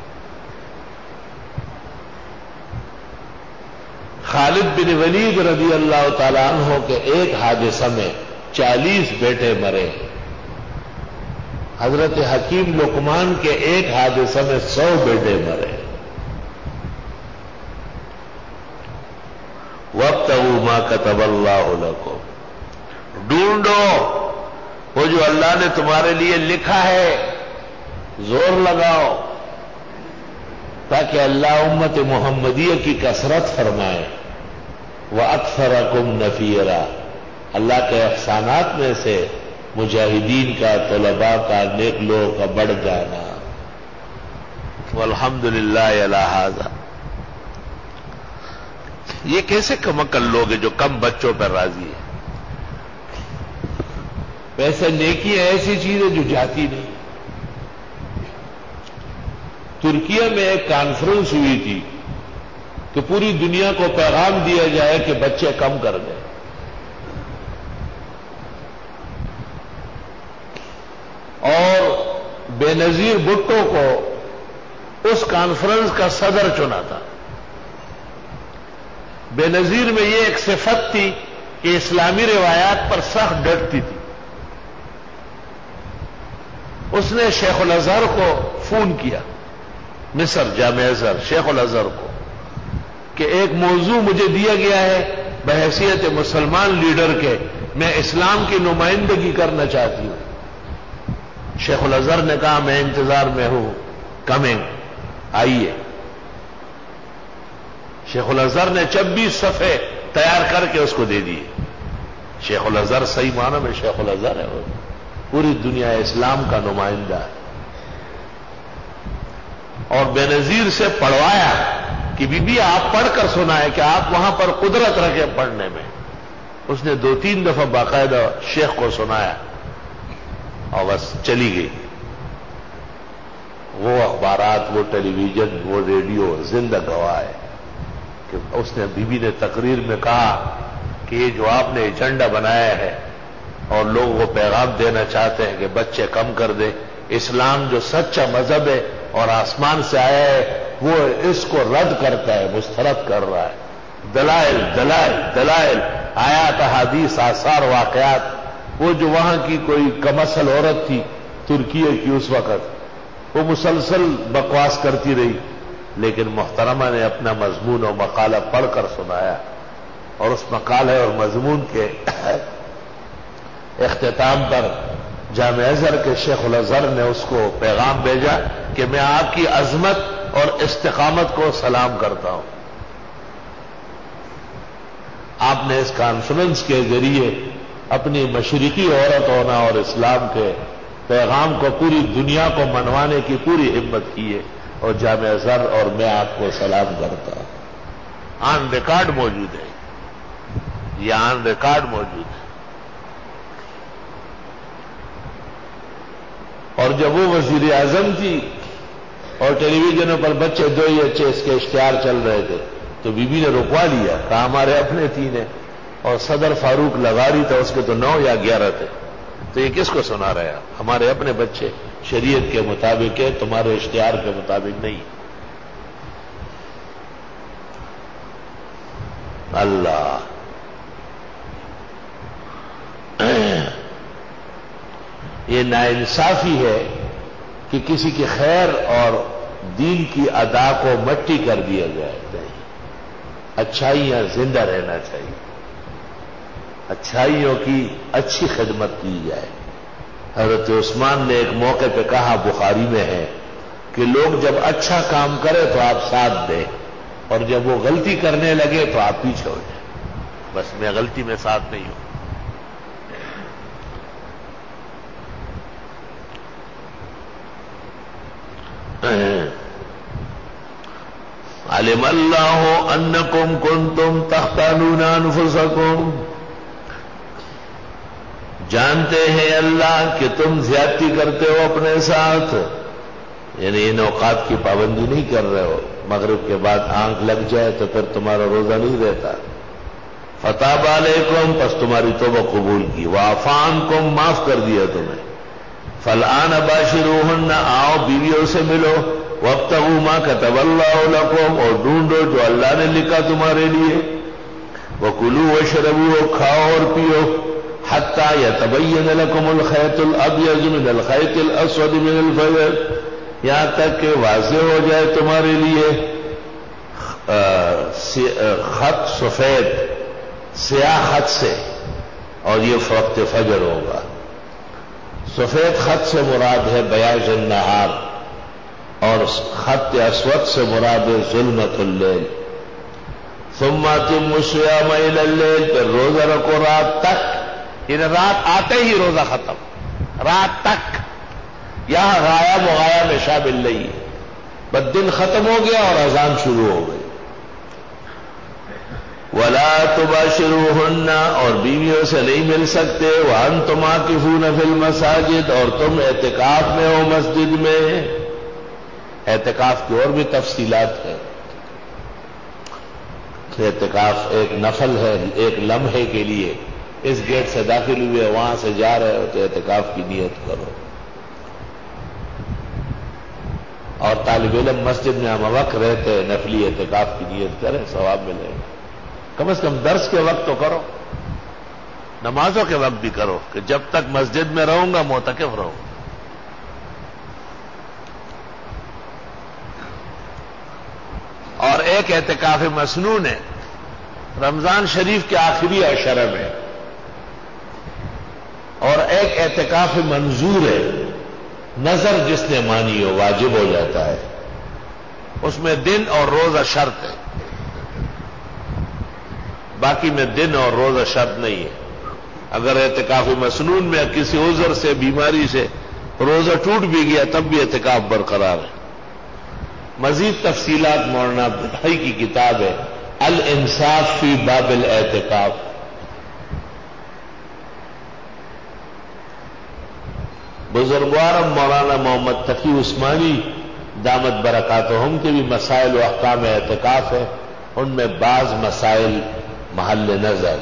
خالد بن ولید رضی اللہ تعالیٰ عنہ کے ایک حادثہ میں 40 بیٹے مرے. حضرت حکیم لقمان کے ایک حادثہ میں 100 بیٹے مرے. وَابْتَغُوا مَا كَتَبَ اللَّهُ لَكُمْ، ڈھونڈو وہ جو اللہ نے تمہارے لیے لکھا ہے، زور لگاؤ تاکہ اللہ امت محمدیہ کی کثرت فرمائے. وَأَكْثَرَكُمْ نَفِيرًا، اللہ کے احسانات میں سے مجاہدین کا، طلباء کا، نیک لوگوں کا بڑھ جانا. والحمدللہ علی ھذا. یہ کیسے کم عقل لوگ ہیں جو کم بچوں پر راضی ہیں؟ ویسے نیکی ایسی چیز ہے جو جاتی نہیں. ترکیہ میں ایک کانفرنس ہوئی تھی کہ پوری دنیا کو پیغام دیا جائے کہ بچے کم کر دیں. اور بے نظیر بھٹو کو اس کانفرنس کا صدر چنا تھا. بے نظیر میں یہ ایک صفت تھی کہ اسلامی روایات پر سخت ڈٹتی تھی. اس نے شیخ الازہر کو فون کیا، مصر جامعہ ازہر، شیخ الازہر کو، کہ ایک موضوع مجھے دیا گیا ہے بحیثیت مسلمان لیڈر کے، میں اسلام کی نمائندگی کرنا چاہتی ہوں. شیخ الازہر نے کہا میں انتظار میں ہوں، کمنگ، آئیے. شیخ الازہر نے 26 صفحے تیار کر کے اس کو دے دیے. شیخ الازہر صحیح معنی میں شیخ الازہر ہے، پوری دنیا اسلام کا نمائندہ ہے. اور بے نظیر سے پڑھوایا کہ بی بی آپ پڑھ کر سنائے کہ آپ وہاں پر قدرت رکھے پڑھنے میں. اس نے 2-3 دفعہ باقاعدہ شیخ کو سنایا اور بس چلی گئی. وہ اخبارات، وہ ٹیلی ویژن، وہ ریڈیو زندہ گواہ ہے کہ اس نے بیوی نے تقریر میں کہا کہ یہ جو آپ نے ایجنڈا بنایا ہے اور لوگوں کو پیغام دینا چاہتے ہیں کہ بچے کم کر دیں، اسلام جو سچا مذہب ہے اور آسمان سے آیا ہے وہ اس کو رد کرتا ہے، مسترد کر رہا ہے. دلائل دلائل دلائل، آیات، احادیث، آثار، واقعات. وہ جو وہاں کی کوئی کمسل عورت تھی ترکیہ کی اس وقت، وہ مسلسل بکواس کرتی رہی، لیکن محترمہ نے اپنا مضمون اور مقالہ پڑھ کر سنایا. اور اس مقالے اور مضمون کے اختتام پر جامعہ ازہر کے شیخ الازہر نے اس کو پیغام بھیجا کہ میں آپ کی عظمت اور استقامت کو سلام کرتا ہوں. آپ نے اس کانفرنس کے ذریعے اپنی مشرقی عورت ہونا اور اسلام کے پیغام کو پوری دنیا کو منوانے کی پوری ہمت کی ہے، اور جامعہ ازہر اور میں آپ کو سلام کرتا ہوں. آن ریکارڈ موجود ہے. یہ آن ریکارڈ موجود ہے. اور جب وہ وزیر اعظم تھی اور ٹیلی ویژنوں پر بچے دو ہی اچھے اس کے اشتہار چل رہے تھے تو بی بی نے رکوا لیا، کہا ہمارے اپنے 3 ہیں، اور صدر فاروق لغاری تھا، اس کے تو 9 یا 11 تھے، تو یہ کس کو سنا رہے ہیں؟ ہمارے اپنے بچے شریعت کے مطابق ہے، تمہارے اشتہار کے مطابق نہیں. اللہ یہ ناانصافی ہے کہ کسی کی خیر اور دین کی ادا کو مٹی کر دیا جائے. نہیں، اچھائیاں زندہ رہنا چاہیے، اچھائیوں کی اچھی خدمت کی جائے. حضرت عثمان نے ایک موقع پہ کہا، بخاری میں ہے، کہ لوگ جب اچھا کام کرے تو آپ ساتھ دیں، اور جب وہ غلطی کرنے لگے تو آپ پیچھے ہو جائیں. بس میں غلطی میں ساتھ نہیں ہوں. علم اللہ انکم کنتم تختانون انفسکم، جانتے ہیں اللہ کہ تم زیادتی کرتے ہو اپنے ساتھ، یعنی ان اوقات کی پابندی نہیں کر رہے ہو، مغرب کے بعد آنکھ لگ جائے تو پھر تمہارا روزہ نہیں رہتا. فتاب علیکم، پس تمہاری توبہ قبول کی، وعفا عنکم، معاف کر دیا تمہیں. فالآن باشروہن، آؤ بیویوں سے ملو، وابتغوا ما كتب اللہ لکم، اور ڈھونڈو جو اللہ نے لکھا تمہارے لیے. وکلوا واشربوا، کھاؤ اور پیو، حتی یتبین لکم الخیط الابیض من الخیط الاسود من الفجر، یہاں تک کہ واضح ہو جائے تمہارے لیے خط سفید سیاہ خط سے، اور یہ وقت فجر ہوگا. سفید خط سے مراد ہے بیاض النہار، اور خط اسود سے مراد ہے ظلمت اللیل. ثم اتموا الصیام الی اللیل، پھر روزہ رکھو رات تک، یعنی رات آتے ہی روزہ ختم، رات تک. یہاں غایا مغایا میں شامل نہیں ہے، بس دن ختم ہو گیا اور اذان شروع ہو گئی. ولا تباشروہن، اور بیویوں سے نہیں مل سکتے، وانتم عاکفون فی المساجد، اور تم اعتکاف میں ہو مسجد میں. اعتکاف کی اور بھی تفصیلات ہیں. اعتکاف ایک نفل ہے، ایک لمحے کے لیے. اس گیٹ سے داخل ہوئے وہاں سے جا رہے ہو تو اعتکاف کی نیت کرو. اور طالب علم مسجد میں ہم وقت رہتے نفلی اعتکاف کی نیت کرے، ثواب ملے گا. کم از کم درس کے وقت تو کرو، نمازوں کے وقت بھی کرو، کہ جب تک مسجد میں رہوں گا معتکف رہوں. اور ایک اعتکاف مسنون ہے، رمضان شریف کے آخری عشرہ میں، اور ایک اعتکاف منظور ہے، نظر جس نے مانی ہو واجب ہو جاتا ہے، اس میں دن اور روزہ شرط ہے، باقی میں دن اور روزہ شرط نہیں ہے. اگر اعتکاف مسنون میں کسی عذر سے، بیماری سے روزہ ٹوٹ بھی گیا تب بھی اعتکاف برقرار ہے. مزید تفصیلات مولانا عبدالحی کی کتاب ہے الانصاف فی باب الاعتکاف. بزرگوار مولانا محمد تقی عثمانی دامت برکاتہم کے بھی مسائل و احکام اعتکاف ہے، ان میں بعض مسائل محل نظر.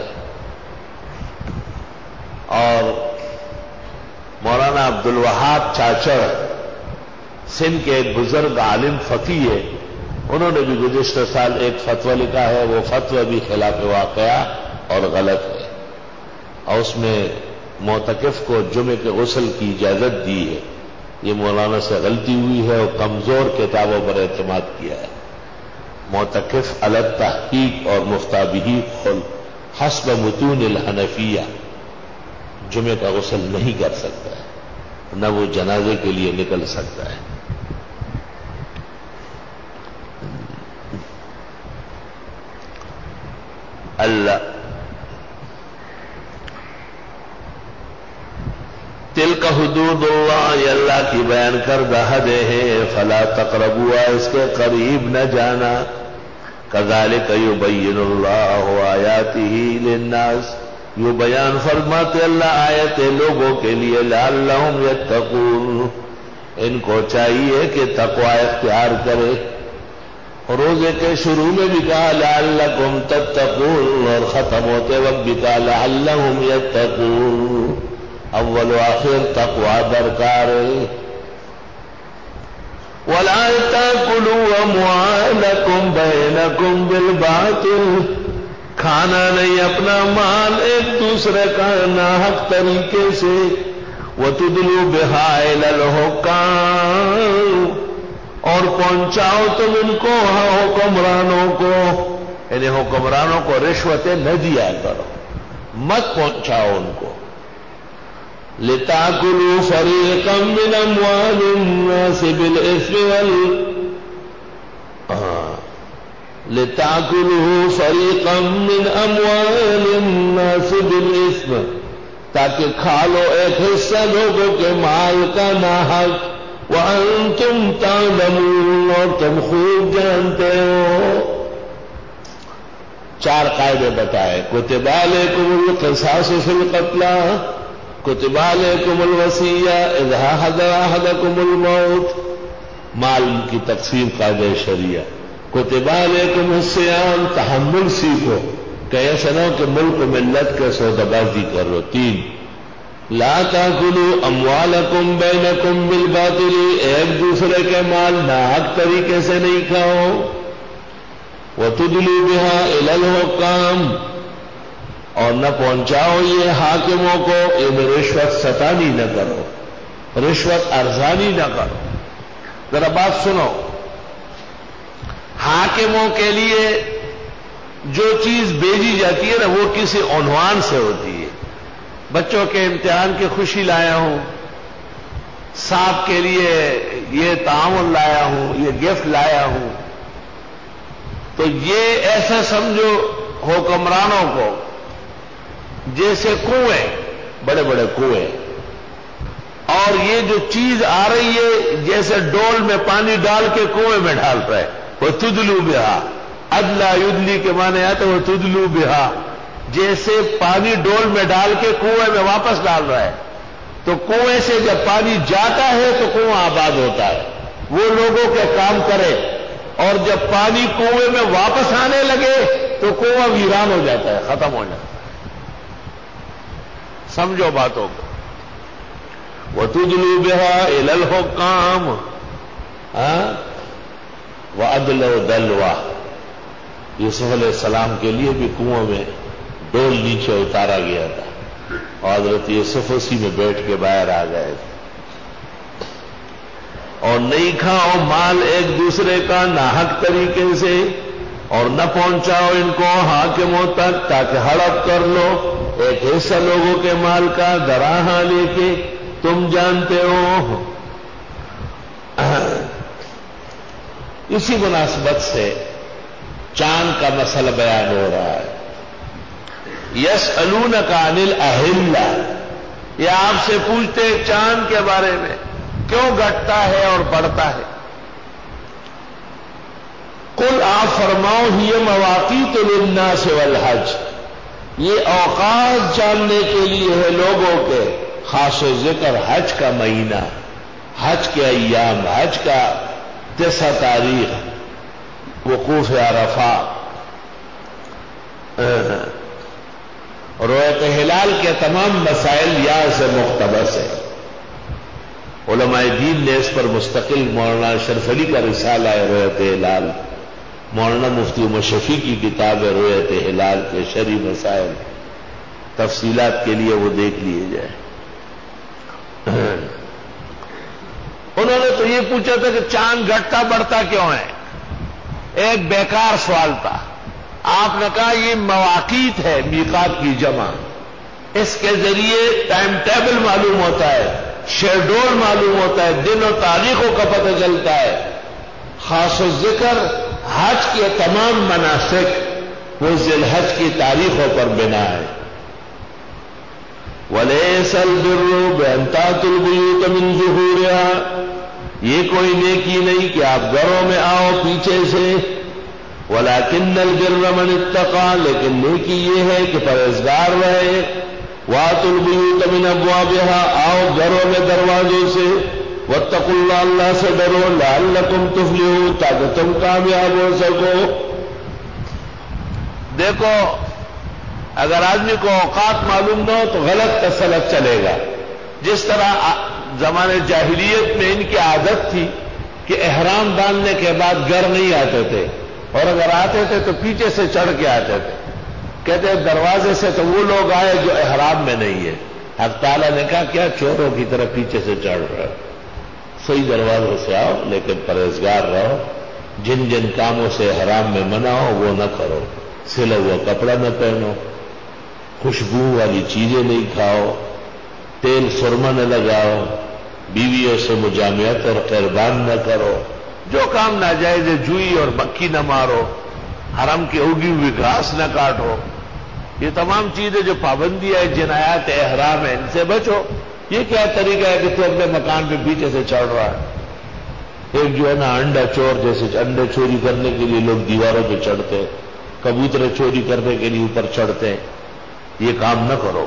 اور مولانا عبدالوہاب چاچڑ سندھ کے ایک بزرگ عالم فقیہ ہے، انہوں نے بھی گزشتہ سال ایک فتویٰ لکھا ہے، وہ فتویٰ بھی خلاف واقعہ اور غلط ہے، اور اس میں معتکف کو جمعے کے غسل کی اجازت دی ہے. یہ مولانا سے غلطی ہوئی ہے اور کمزور کتابوں پر اعتماد کیا ہے. معتکف علی التحقیق اور مفتابہی قول حسب متون الحنفیہ جمعے کا غسل نہیں کر سکتا ہے، نہ وہ جنازے کے لیے نکل سکتا ہے. اللہ تلک حدود اللہ، یہ اللہ کی بیان کردہ حدیں ہیں، فلا تقربوا، اس کے قریب نہ جانا. کذالک یبین اللہ آیاتہ للناس، یہ بیان فرماتے اللہ آیتیں لوگوں کے لیے، لعلہم یتقون، ان کو چاہیے کہ تقوی اختیار کرے۔ روزے کے شروع میں بھی کہا لعلکم تتقون، اور ختم ہوتے وقت بھی کہا لعلہم یتقون، اول و آخر تقوی درکار ہے۔ وَلَا تَأْكُلُوا أَمْوَالَكُمْ بَيْنَكُمْ بِالْبَاطِلِ، کھانا نہیں اپنا مال ایک دوسرے کا ناحق طریقے سے، وَتُدْلُوا بِهَا إِلَى الْحُكَامِ، اور پہنچاؤ تم ان کو حکمرانوں کو، یعنی حکمرانوں کو رشوتیں نہ دیا کرو، مت پہنچاؤ ان کو۔ لِتَأْكُلُوا فَرِيقًا مِّنْ أَمْوَالِ النَّاسِ بِالْإِثْمِ لِتَأْكُلُوا فَرِيقًا مِّنْ أَمْوَالِ النَّاسِ بِالْإِثْمِ، تاکہ کھا لو ایک حصہ لوگوں کے مال کا ناحق، وَأَنْتُمْ تَعْلَمُونَ، اور تم خوب جانتے ہو۔ 4 قاعدے بتائے، کتب علیکم القصاص فی القتلى، کتب علیکم الوصیہ اذا حضر احدکم الموت، مال کی تقسیم قاعدہ شریعہ، کتب علیکم الصیام، تحمل سیکھو کہ ایسا نہ ہو کہ ملک ملت کے سوداگری کر لو۔ 3 لا تاکلوا اموالکم بینکم بالباطل، ایک دوسرے کے مال ناحق طریقے سے نہیں کھاؤ۔ وتدلوا بها الی الحکام، اور نہ پہنچاؤ یہ حاکموں کو، ان رشوت ستانی نہ کرو، رشوت ارزانی نہ کرو۔ ذرا بات سنو، حاکموں کے لیے جو چیز بھیجی جاتی ہے نا وہ کسی عنوان سے ہوتی ہے۔ بچوں کے امتحان کی خوشی لایا ہوں، صاحب کے لیے یہ تعاون لایا ہوں، یہ گفٹ لایا ہوں، تو یہ ایسا سمجھو حکمرانوں کو جیسے کنویں، بڑے بڑے کنویں، اور یہ جو چیز آ رہی ہے جیسے ڈول میں پانی ڈال کے کنویں میں ڈال رہے، وہ تدلو بہا، ادلا یدلی کے معنی آتے وہ تدلو بہا، جیسے پانی ڈول میں ڈال کے کنویں میں واپس ڈال رہا ہے۔ تو کنویں سے جب پانی جاتا ہے تو کنواں آباد ہوتا ہے، وہ لوگوں کے کام کرے، اور جب پانی کنویں میں واپس آنے لگے تو کنواں ویران ہو جاتا ہے، ختم ہو جاتا ہے۔ سمجھو باتوں کو۔ وَتُدْلُوا بِهَا إِلَى الْحُكَّامِ، وَأَدْلَوْا دَلْوَا، یوسف علیہ السلام کے لیے بھی کنویں میں ڈول نیچے اتارا گیا تھا، اور حضرت یوسف اسی میں بیٹھ کے باہر آ گئے تھے۔ اور نہیں کھاؤ مال ایک دوسرے کا ناحق طریقے سے، اور نہ پہنچاؤ ان کو حاکموں تک تاکہ ہڑپ کر لو ایک حصہ لوگوں کے مال کا دراہاں لے کے، تم جانتے ہو۔ اسی مناسبت سے چاند کا مسئلہ بیان ہو رہا ہے۔ یسألونک عن الأہلہ، یہ آپ سے پوچھتے چاند کے بارے میں کیوں گھٹتا ہے اور بڑھتا ہے۔ قل آپ فرماؤ ہی مواقیت للناس والحج، یہ اوقات جاننے کے لیے ہے لوگوں کے، خاص و ذکر حج کا مہینہ، حج کے ایام، حج کا 9 تاریخ، وقوف عرفہ، رؤیت ہلال کے تمام مسائل یہاں سے مقتبس ہے۔ علماء دین نے اس پر مستقل مولانا اشرف علی کا رسالہ ہے رؤیت ہلال، مولانا مفتی عمر شفیع کی کتاب ہے رؤیت ہلال کے شرعی مسائل، تفصیلات کے لیے وہ دیکھ لیے جائے۔ انہوں نے تو یہ پوچھا تھا کہ چاند گھٹتا بڑھتا کیوں ہے، ایک بیکار سوال تھا۔ آپ نے کہا یہ مواقیت ہے، میقات کی جمع، اس کے ذریعے ٹائم ٹیبل معلوم ہوتا ہے، شیڈول معلوم ہوتا ہے، دن و تاریخوں کا پتہ چلتا ہے۔ خاص و ذکر حج کے تمام مناسک وہ ذی الحج کی تاریخوں پر بنا ہے۔ وَلَيْسَ الْبِرُّ بِأَن تَأْتُوا الْبُيُوتَ مِن ظُهُورِهَا، یہ کوئی نیکی نہیں کہ آپ گھروں میں آؤ پیچھے سے، وَلَكِنَّ الْبِرَّ مَنِ اتَّقَىٰ، لیکن نیکی یہ ہے کہ پرہیزگار رہے. وَآتُوا الْبُيُوتَ مِنْ أَبْوَابِهَا، آؤ گھروں میں دروازوں سے. وَاتَّقُوا اللَّهَ، اللہ سے ڈرو. لَعَلَّكُمْ تُفْلِحُونَ، تاکہ تم کامیاب ہو سکو. دیکھو اگر آدمی کو اوقات معلوم نہ ہو تو غلط تسلط چلے گا. جس طرح زمانے جاہلیت میں ان کی عادت تھی کہ احرام باندھنے کے بعد گھر نہیں آتے تھے، اور اگر آتے تھے تو پیچھے سے چڑھ کے آتے تھے. کہتے ہیں دروازے سے تو وہ لوگ آئے جو احرام میں نہیں ہے. حق تعالیٰ نے کہا کیا چوروں کی طرح پیچھے سے چڑھ رہے ہو؟ صحیح دروازوں سے آؤ، لیکن پرہیزگار رہو. جن جن کاموں سے احرام میں منع ہو وہ نہ کرو. سلا ہوا کپڑا نہ پہنو، خوشبو والی چیزیں نہیں کھاؤ، تیل سرما نہ لگاؤ، بیویوں سے مجامعت اور قربان نہ کرو، جو کام ناجائز ہے جوئی اور مکھی نہ مارو، حرم کی اگی ہوئی گھاس نہ کاٹو. یہ تمام چیزیں جو پابندی ہے، جنایات احرام ہے، ان سے بچو. یہ کیا طریقہ ہے کہ تو اپنے مکان پہ پیچھے سے چڑھ رہا ہے؟ ایک جو ہے نا انڈا چور جیسے، انڈے چوری کرنے کے لیے لوگ دیواروں پہ چڑھتے، کبوتر چوری کرنے کے لیے اوپر چڑھتے. یہ کام نہ کرو.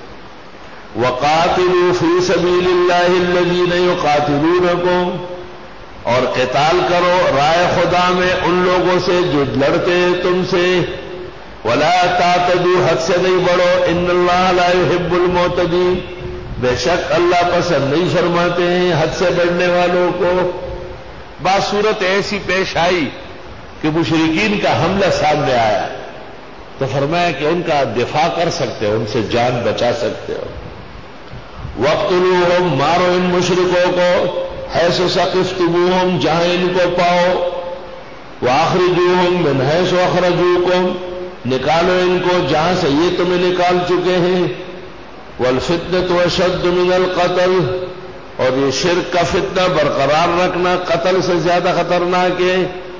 وَقَاتِلُوا فِي سَبِيلِ اللَّهِ الَّذِينَ يُقَاتِلُونَكُمْ، اور قتال کرو رائے خدا میں ان لوگوں سے جو لڑتے ہیں تم سے. وَلَا تَعْتَدُوا، حد سے نہیں بڑھو. إِنَّ اللَّهَ لَا يُحِبُّ الْمُعْتَدِينَ، بے شک اللہ پسند نہیں فرماتے ہیں حد سے بڑھنے والوں کو. بعض صورت ایسی پیش آئی کہ مشرکین کا حملہ سامنے آیا تو فرمایا کہ ان کا دفاع کر سکتے ہو، ان سے جان بچا سکتے ہو. وَاقْتُلُوهُمْ، مارو ان مشرکوں کو. حَيْثُ ثَقِفْتُمُوهُمْ، جہاں ان کو پاؤ. وَأَخْرِجُوهُمْ مِنْ حَيْثُ أَخْرَجُوكُمْ، نکالو ان کو جہاں سے یہ تمہیں نکال چکے ہیں. وَالْفِتْنَةُ أَشَدُّ مِنَ الْقَتْلِ، اور یہ شرک کا فتنہ برقرار رکھنا قتل سے زیادہ خطرناک ہے.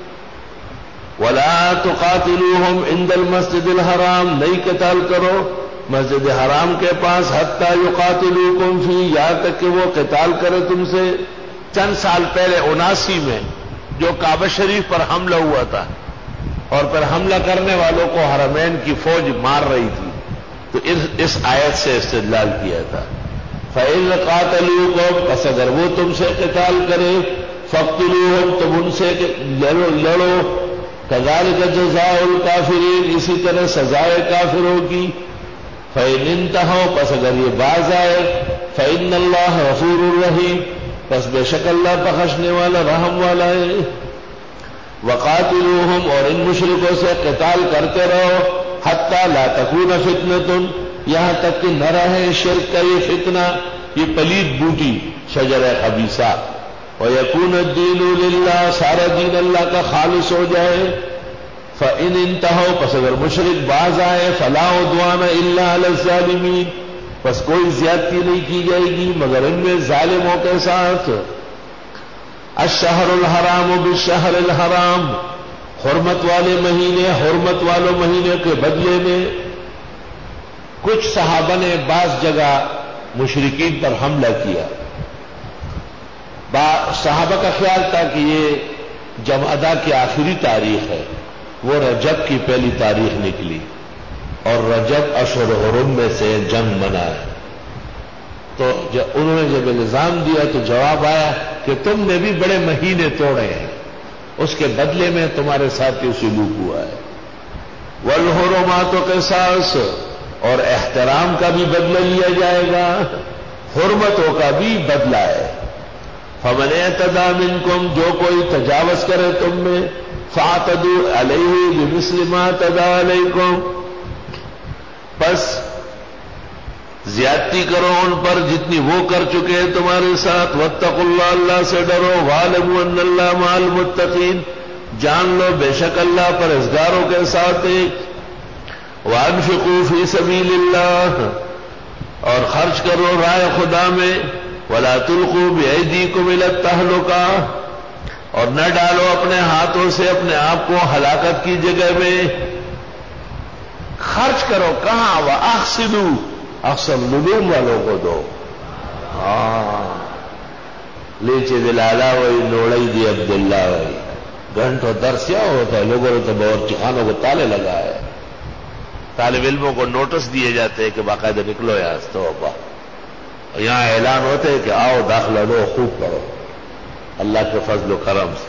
وَلَا تُقَاتِلُوهُمْ عِنْدَ الْمَسْجِدِ الْحَرَامِ، نہیں قتال کرو مسجد حرام کے پاس. حَتَّى يُقَاتِلُوكُمْ فِيهِ، یہاں تک کہ وہ قتال کرے تم سے. چند سال پہلے 79 میں جو کعبہ شریف پر حملہ ہوا تھا اور پھر حملہ کرنے والوں کو حرمین کی فوج مار رہی تھی، تو اس آیت سے استدلال کیا تھا. فَإِنْ قَاتَلُوكُمْ، پس اگر وہ تم سے قتال کرے، فَاقْتُلُوهُمْ، تم ان سے لڑو. كَذَلِكَ جَزَاءُ الْكَافِرِينَ، اسی طرح سزائے کافروں کی. فَإِنْ انْتَهَوْا، پس اگر یہ باز آئے، فَإِنَّ اللَّهَ غَفُورٌ رَحِيمٌ، پس بے شک اللہ بخشنے والا رحم والا ہے. وَقَاتِلُوهُمْ، اور ان مشرکوں سے قتال کرتے رہو. حَتَّى لَا تَكُونَ فِتْنَةٌ، یہاں تک کہ نہ رہے شرک کا یہ فتنہ، یہ پلید بوٹی شجر خبیثہ. وَيَكُونَ الدِّينُ لِلَّهِ، سارا دین اللہ کا خالص ہو جائے. فَإِنْ انْتَهَوْا، پس اگر مشرک باز آئے، فَلَا عُدْوَانَ إِلَّا عَلَى الظَّالِمِينَ، پس کوئی زیادتی نہیں کی جائے گی مگر ان میں ظالموں کے ساتھ. الشہر الحرام بالشہر الحرام، حرمت والے مہینے حرمت والوں مہینے کے بدلے میں. کچھ صحابہ نے بعض جگہ مشرکین پر حملہ کیا. صحابہ کا خیال تھا کہ یہ جمادہ کی آخری تاریخ ہے، وہ رجب کی پہلی تاریخ نکلی اور رجب اشہر حرم میں سے جنگ منا ہے. تو انہوں نے جب الزام دیا تو جواب آیا کہ تم نے بھی بڑے مہینے توڑے ہیں، اس کے بدلے میں تمہارے ساتھ یہ سلوک ہوا ہے. والحرمات قصاص، اور احترام کا بھی بدلہ لیا جائے گا، حرمتوں کا بھی بدلہ ہے. فمن اعتدى منکم، جو کوئی تجاوز کرے تم میں، فاعتدوا علیہ بمثل ما اعتدى علیکم، پس زیادتی کرو ان پر جتنی وہ کر چکے ہیں تمہارے ساتھ. واتقوا اللہ، اللہ سے ڈرو. واعلموا ان اللہ مع المتقین، جان لو بے شک اللہ پرہیزگاروں کے ساتھ ہے. وانفقوا فی سبیل اللہ، اور خرچ کرو رائے خدا میں. ولا تلقوا بایدیکم الی التہلکہ، اور نہ ڈالو اپنے ہاتھوں سے اپنے آپ کو ہلاکت کی جگہ میں. خرچ کرو کہاں؟ واحسنوا، احسن علوم والوں کو دو. لیچے دلالا وئی نوڑئی دی عبداللہ وئی، گھنٹوں درس کیا ہوتا ہے، لوگوں نے تو باورچی خانوں کو تالے لگائے، طالب علموں کو نوٹس دیے جاتے ہیں کہ باقاعدہ نکلو یہاں سے، توبہ، یہاں اعلان ہوتے ہیں کہ آؤ داخلہ لو، خوب پڑھو اللہ کے فضل و کرم سے۔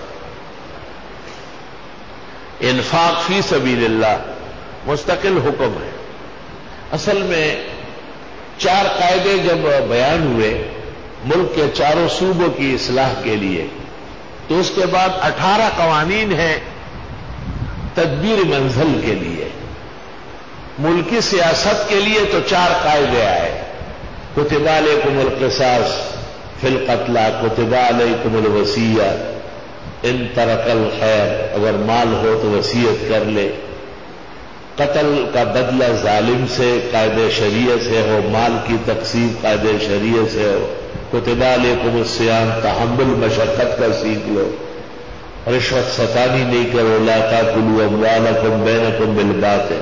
انفاق فی سبیل اللہ مستقل حکم ہے۔ اصل میں 4 قاعدے جب بیان ہوئے ملک کے چاروں صوبوں کی اصلاح کے لیے، تو اس کے بعد 18 قوانین ہیں تدبیر منزل کے لیے۔ ملکی سیاست کے لیے تو 4 قاعدے آئے، کتب علیکم القصاص فی القتلى، کتب علیکم الوصیہ ان ترک الخیر، اگر مال ہو تو وصیت کر لے، قتل کا بدلہ ظالم سے قائد شریعت سے ہو، مال کی تقسیم قائد شریعت سے ہو، کتب علیکم الصیام، تحمل مشقت کا سیکھ لو، رشوت ستانی نہیں کرو، لا تاکلوا اموالکم بینکم بالباطل۔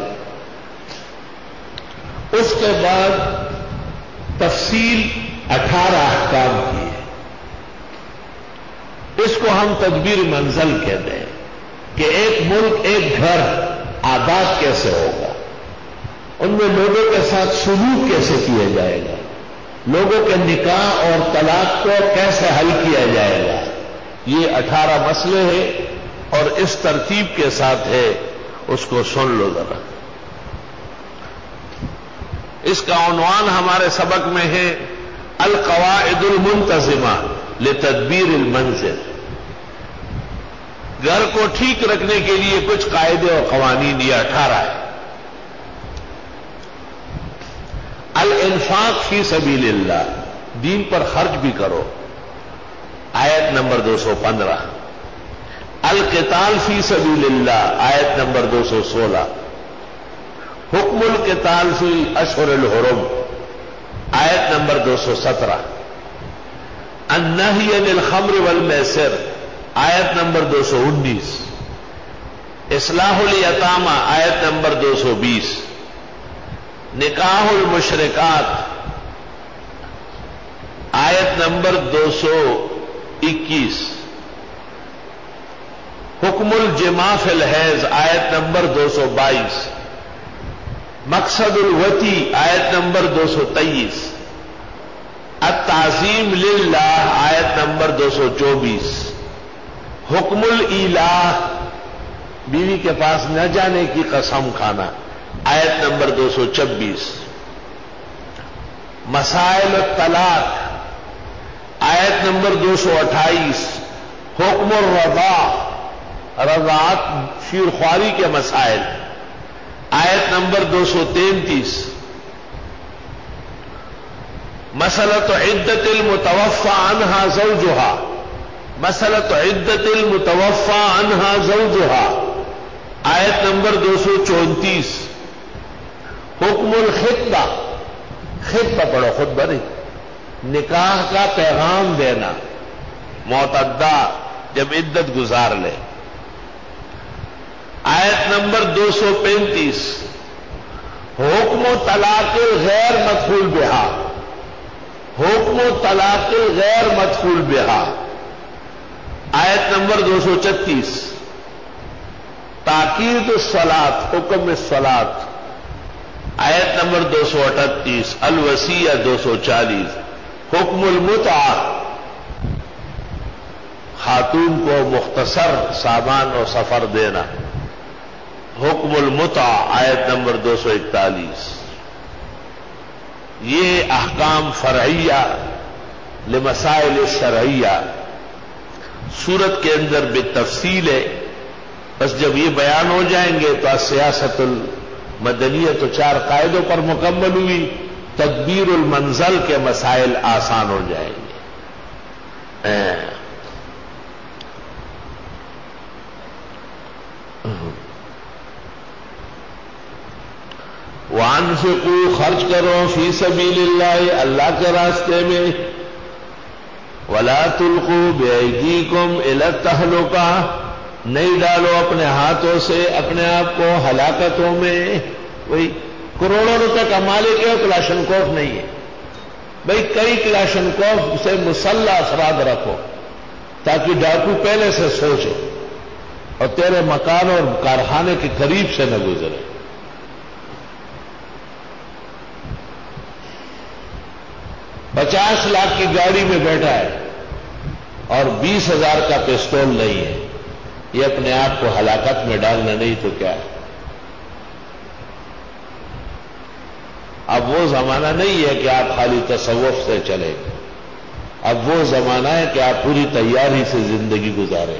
اس کے بعد تفصیل 18 احکام کی ہے، اس کو ہم تدبیر منزل کہتے ہیں کہ ایک ملک، ایک گھر آباد کیسے ہوگا، ان میں لوگوں کے ساتھ سلوک کیسے کیا جائے گا، لوگوں کے نکاح اور طلاق کو کیسے حل کیا جائے گا، یہ 18 مسئلے ہیں اور اس ترتیب کے ساتھ ہے، اس کو سن لو ذرا۔ اس کا عنوان ہمارے سبق میں ہے القواعد المنتظمہ لتدبیر المنزل، گھر کو ٹھیک رکھنے کے لیے کچھ قاعدے اور قوانین، یہ 18 ہے۔ الانفاق فی سبیل اللہ، دین پر خرچ بھی کرو، آیت نمبر 215۔ القتال فی سبیل اللہ، آیت نمبر 216۔ حکم القتال فی اشہر الحرم، آیت نمبر 217۔ النہی عن الخمر والمیسر، آیت نمبر 219۔ اصلاح الیتامى، آیت نمبر 220۔ نکاح المشرکات، آیت نمبر 221۔ حکم الجماع فی الحیض، آیت نمبر 222۔ مقصد الوتی، آیت نمبر 223۔ التعظیم للہ، آیت نمبر 224۔ حکم الالہ، بیوی کے پاس نہ جانے کی قسم کھانا، آیت نمبر 226۔ مسائل الطلاق، آیت نمبر 228۔ حکم الرضاع، رضاعت شیر خواری کے مسائل، آیت نمبر 233۔ مسألۃ عدت المتوفى عنها زوجها، مسألۃ عدت المتوفى عنها زوجها، آیت نمبر 234۔ حکم الخطبہ، خطبہ پڑھو، خطبہ نہیں، نکاح کا پیغام دینا، معتدہ جب عدت گزار لے، آیت نمبر 235۔ حکم طلاق غیر مدخول بہا، حکم طلاق غیر مدخول بہا، آیت نمبر 236۔ تاکید الصلاۃ، حکم الصلاۃ، آیت نمبر 238۔ الوصیہ 240۔ حکم المتعہ، خاتون کو مختصر سامان و سفر دینا، حکم المتعہ، آیت نمبر 241۔ یہ احکام فرعیہ لمسائل شرعیہ سورت کے اندر بالتفصیل ہے، بس جب یہ بیان ہو جائیں گے تو سیاست المدنیہ تو 4 قاعدوں پر مکمل ہوئی، تدبیر المنزل کے مسائل آسان ہو جائیں گے۔ وانفقوا، خرچ کرو، فی سبیل اللہ، اللہ کے راستے میں، ولا تلقوا بایدیکم الی التہلکہ، نہیں ڈالو اپنے ہاتھوں سے اپنے آپ کو ہلاکتوں میں۔ وہی کروڑوں روپے کا مالک ہے، کلاشنکوف نہیں ہے، بھئی کئی کلاشنکوف سے مسلح افراد رکھو تاکہ ڈاکو پہلے سے سوچے اور تیرے مکان اور کارخانے کے قریب سے نہ گزرے. پچاس لاکھ کی گاڑی میں بیٹھا ہے اور 20,000 کا پستول نہیں ہے. یہ اپنے آپ کو ہلاکت میں ڈالنا نہیں تو کیا ہے؟ اب وہ زمانہ نہیں ہے کہ آپ خالی تصوف سے چلیں. اب وہ زمانہ ہے کہ آپ پوری تیاری سے زندگی گزاریں.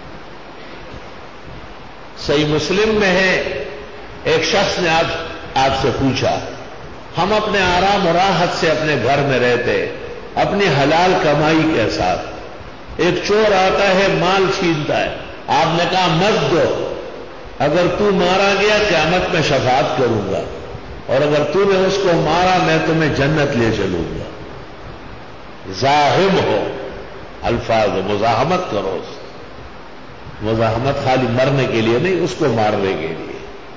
صحیح مسلم میں ہے، ایک شخص نے آپ سے پوچھا، ہم اپنے آرام و راحت سے اپنے گھر میں رہتے، اپنی حلال کمائی کے ساتھ، ایک چور آتا ہے مال چھینتا ہے. آپ نے کہا مت دو، اگر تو مارا گیا قیامت میں شفاعت کروں گا، اور اگر تو نے اس کو مارا میں تمہیں جنت لے چلوں گا. زاہم ہو، الفاظ مزاحمت کرو. مزاحمت خالی مرنے کے لیے نہیں، اس کو مارنے کے لیے.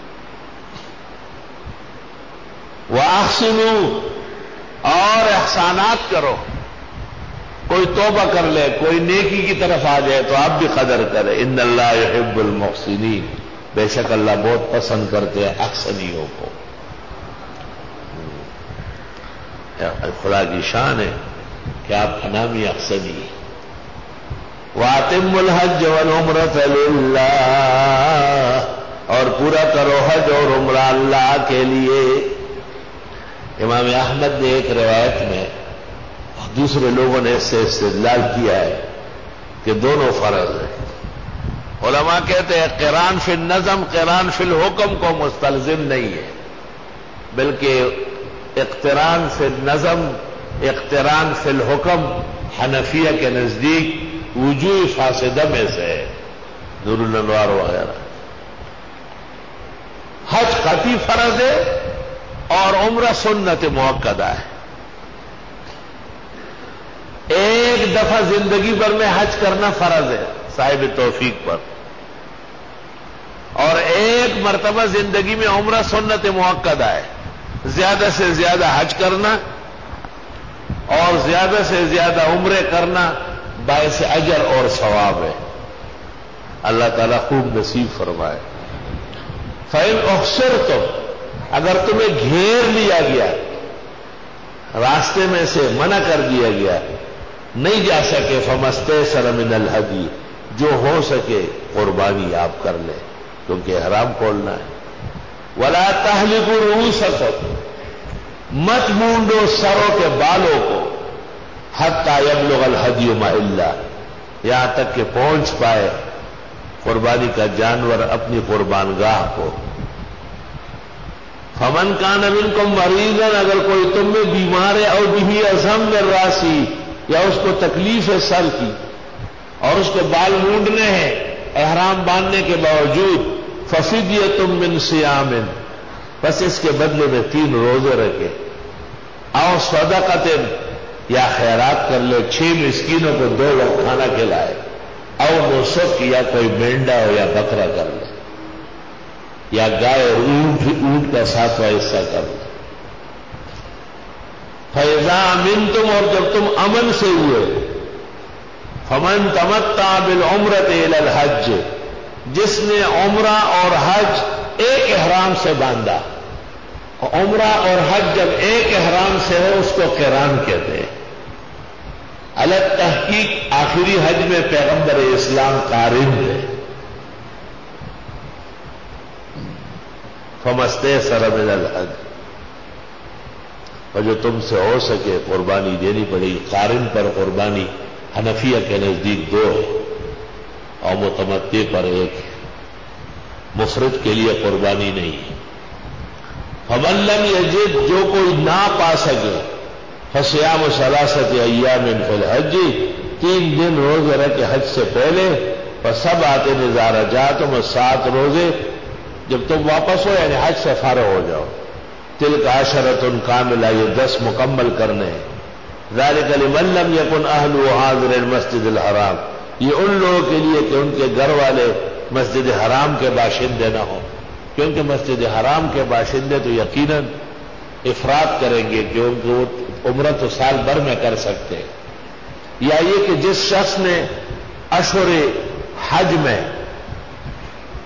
وَأَحْسِنُوا، اور احسانات کرو. کوئی توبہ کر لے، کوئی نیکی کی طرف آ جائے تو آپ بھی قدر کریں. ان اللہ یحب المحسنین، بے شک اللہ بہت پسند کرتے ہیں احسنیوں کو. خدا کی شان ہے کہ آپ کا نام ہی احسنی ہے. وَأَتِمُّوا الْحَجَّ وَالْعُمْرَةَ لِلَّهِ، اور پورا کرو حج اور عمرہ اللہ کے لیے. امام احمد نے ایک روایت میں، دوسرے لوگوں نے اس سے استدلال کیا ہے کہ دونوں فرض ہیں. علماء کہتے ہیں قران فی النظم قران فی الحکم کو مستلزم نہیں ہے، بلکہ اقتران فی النظم اقتران فی الحکم حنفیہ کے نزدیک وجوہ فاسدہ میں سے ہے. نور الانوار وغیرہ. حج قطعی فرض ہے اور عمرہ سنت مؤکدہ ہے. ایک دفعہ زندگی بھر میں حج کرنا فرض ہے صاحب توفیق پر، اور ایک مرتبہ زندگی میں عمرہ سنت مؤکدہ ہے. زیادہ سے زیادہ حج کرنا اور زیادہ سے زیادہ عمرے کرنا باعث اجر اور ثواب ہے. اللہ تعالیٰ خوب نصیب فرمائے. فَإِنْ أُحْصِرْتُمْ، اگر تمہیں گھیر لیا گیا، راستے میں سے منع کر دیا گیا، نہیں جا سکے، فَمَسْتَيْسَرَ مِنَ الْهَدْيِ، جو ہو سکے قربانی آپ کر لیں کیونکہ احرام کھولنا ہے. وَلَا تَحْلِقُوا رُؤُوسَكُمْ، مت مونڈو سروں کے بالوں کو، حَتَّى يَبْلُغَ الْهَدْيُ مَحِلَّهُ، یہاں تک کہ پہنچ پائے قربانی کا جانور اپنی قربان گاہ کو. فَمَنْ كَانَ مِنْكُمْ مَرِيضًا، اگر کوئی تم میں بیمار ہے، اور بِهِ أَزَمَّ الرَّاسِ، یا اس کو تکلیف ہے سر کی اور اس کو بال مونڈنے ہیں احرام باندھنے کے باوجود، فَفِدْيَةٌ مِّن صِيَامٍ، بس اس کے بدلے میں 3 روزے رکھے. أَوْ صَدَقَةٍ، یا خیرات کر لے، 6 مسکینوں کو 2 وقت کھانا کھلائے. أَوْ نُسُک، یا کوئی مینڈا ہو یا بکرا کر لے، یا گائے اونٹ کا 7واں حصہ کر لے. فَإِذَا أَمِنْتُمْ، اور جب تم امن سے ہوئے، فَمَنْ تَمَتَّعَ بِالْعُمْرَةِ إِلَى الْحَجِّ، جس نے عمرہ اور حج ایک احرام سے باندھا. عمرہ اور حج جب ایک احرام سے ہو اس کو قران کہتے ہیں. الگ تحقیق آخری حج میں پیغمبر اسلام قارن ہے. فَمَسْتَيْسَرَ مِنَ الْحَدْيِ، اور جو تم سے ہو سکے قربانی دینی پڑے گی. قارن پر قربانی حنفیہ کے نزدیک 2 اور متمتع پر 1، مفرد کے لیے قربانی نہیں. فَمَن لَّمْ يَجِدْ، جو کوئی نہ پا سکے، فَصِيَامُ 3 أَيَّامٍ فِي الْحَجِّ، 3 دن روزے رکھے حج سے پہلے. فَسَبْعَةٍ إِذَا رَجَعْتُمْ، 7 روزے جب تم واپس ہو، یعنی حج سے فارغ ہو جاؤ. تِلْكَ عَشَرَةٌ کاملہ، یہ 10 مکمل کرنے ہیں. ذَلِكَ لِمَن لَّمْ يَكُنْ أَهْلُهُ حَاضِرِ الْمَسْجِدِ الْحَرَامِ، یہ ان لوگوں کے لیے کہ ان کے گھر والے مسجد حرام کے باشندے نہ ہوں، کیونکہ مسجد حرام کے باشندے تو یقیناً افراد کریں گے کہ ان کو عمرہ تو سال بھر میں کر سکتے. یا یہ کہ جس شخص نے اشہر حج میں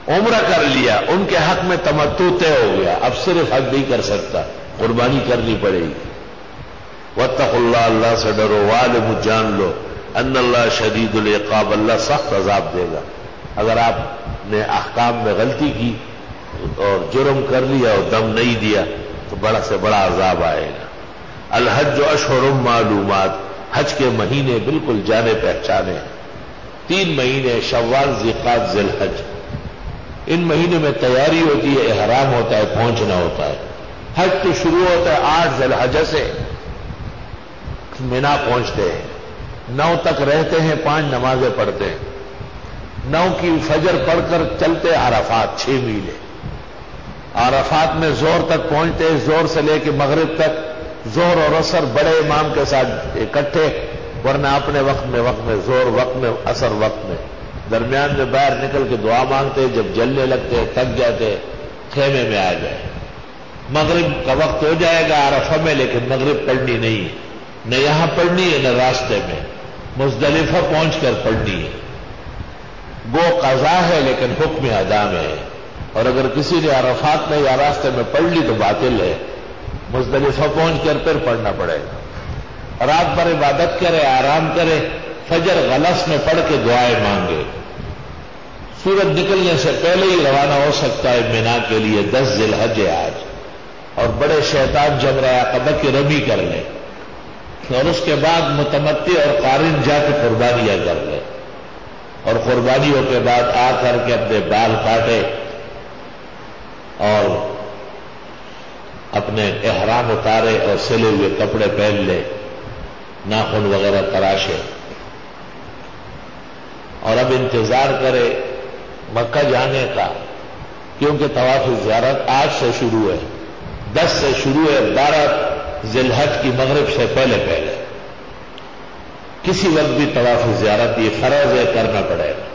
عمرہ کر لیا، ان کے حق میں تمتع طے ہو گیا، اب صرف حج نہیں کر سکتا، قربانی کرنی پڑے گی۔ واتقوا اللہ، اللہ سے ڈرو، وعلموا جان لو ان اللہ شدید العقاب، اللہ سخت عذاب دے گا۔ اگر آپ نے احکام میں غلطی کی اور جرم کر لیا اور دم نہیں دیا تو بڑا سے بڑا عذاب آئے گا۔ الحج اشہر معلومات، حج کے مہینے بالکل جانے پہچانے ہیں، 3 مہینے شوال، ذوالقعدہ، ذی الحج۔ ان مہینوں میں تیاری ہوتی ہے، احرام ہوتا ہے، پہنچنا ہوتا ہے۔ حج تو شروع ہوتا ہے 8 ذی الحجہ سے، مینا پہنچتے ہیں، 9 تک رہتے ہیں، 5 نمازیں پڑھتے ہیں، 9 کی فجر پڑھ کر چلتے عرفات، 6 میل ہے۔ عرفات میں زور تک پہنچتے ہیں، زور سے لے کے مغرب تک، زہر اور عصر بڑے امام کے ساتھ اکٹھے، ورنہ اپنے وقت میں زور وقت میں، عصر وقت میں، درمیان میں باہر نکل کے دعا مانگتے، جب جلنے لگتے تھک جاتے خیمے میں آ جائے۔ مغرب کا وقت ہو جائے گا عرفہ میں، لیکن مغرب پڑھنی نہیں ہے، نہ یہاں پڑھنی ہے نہ راستے میں، مزدلفہ پہنچ کر پڑھنی ہے۔ گو قضا ہے لیکن حکم ادا میں ہے، اور اگر کسی نے عرفات میں یا راستے میں پڑھ لی تو باطل ہے، مزدلفہ پہنچ کر پھر پڑھنا پڑے گا۔ رات بھر عبادت کرے، آرام کرے، فجر غلس میں پڑھ کے دعائیں مانگے، سورج نکلنے سے پہلے ہی روانہ ہو سکتا ہے مینا کے لیے، 10 ذی الحج ہے آج، اور بڑے شیطان جمرہ عقبہ کی رمی کر لے، اور اس کے بعد متمتع اور قارن جا کے قربانیاں کر لے، اور قربانیوں کے بعد آ کر کے اپنے بال کاٹے اور اپنے احرام اتارے اور سلے ہوئے کپڑے پہن لے، ناخن وغیرہ تراشے، اور اب انتظار کرے مکہ جانے کا، کیونکہ طواف زیارت آج سے شروع ہے، 10 سے شروع ہے، 12 ذی الحج کی مغرب سے پہلے کسی وقت بھی طواف زیارت یہ فرض ہے، کرنا پڑے گا۔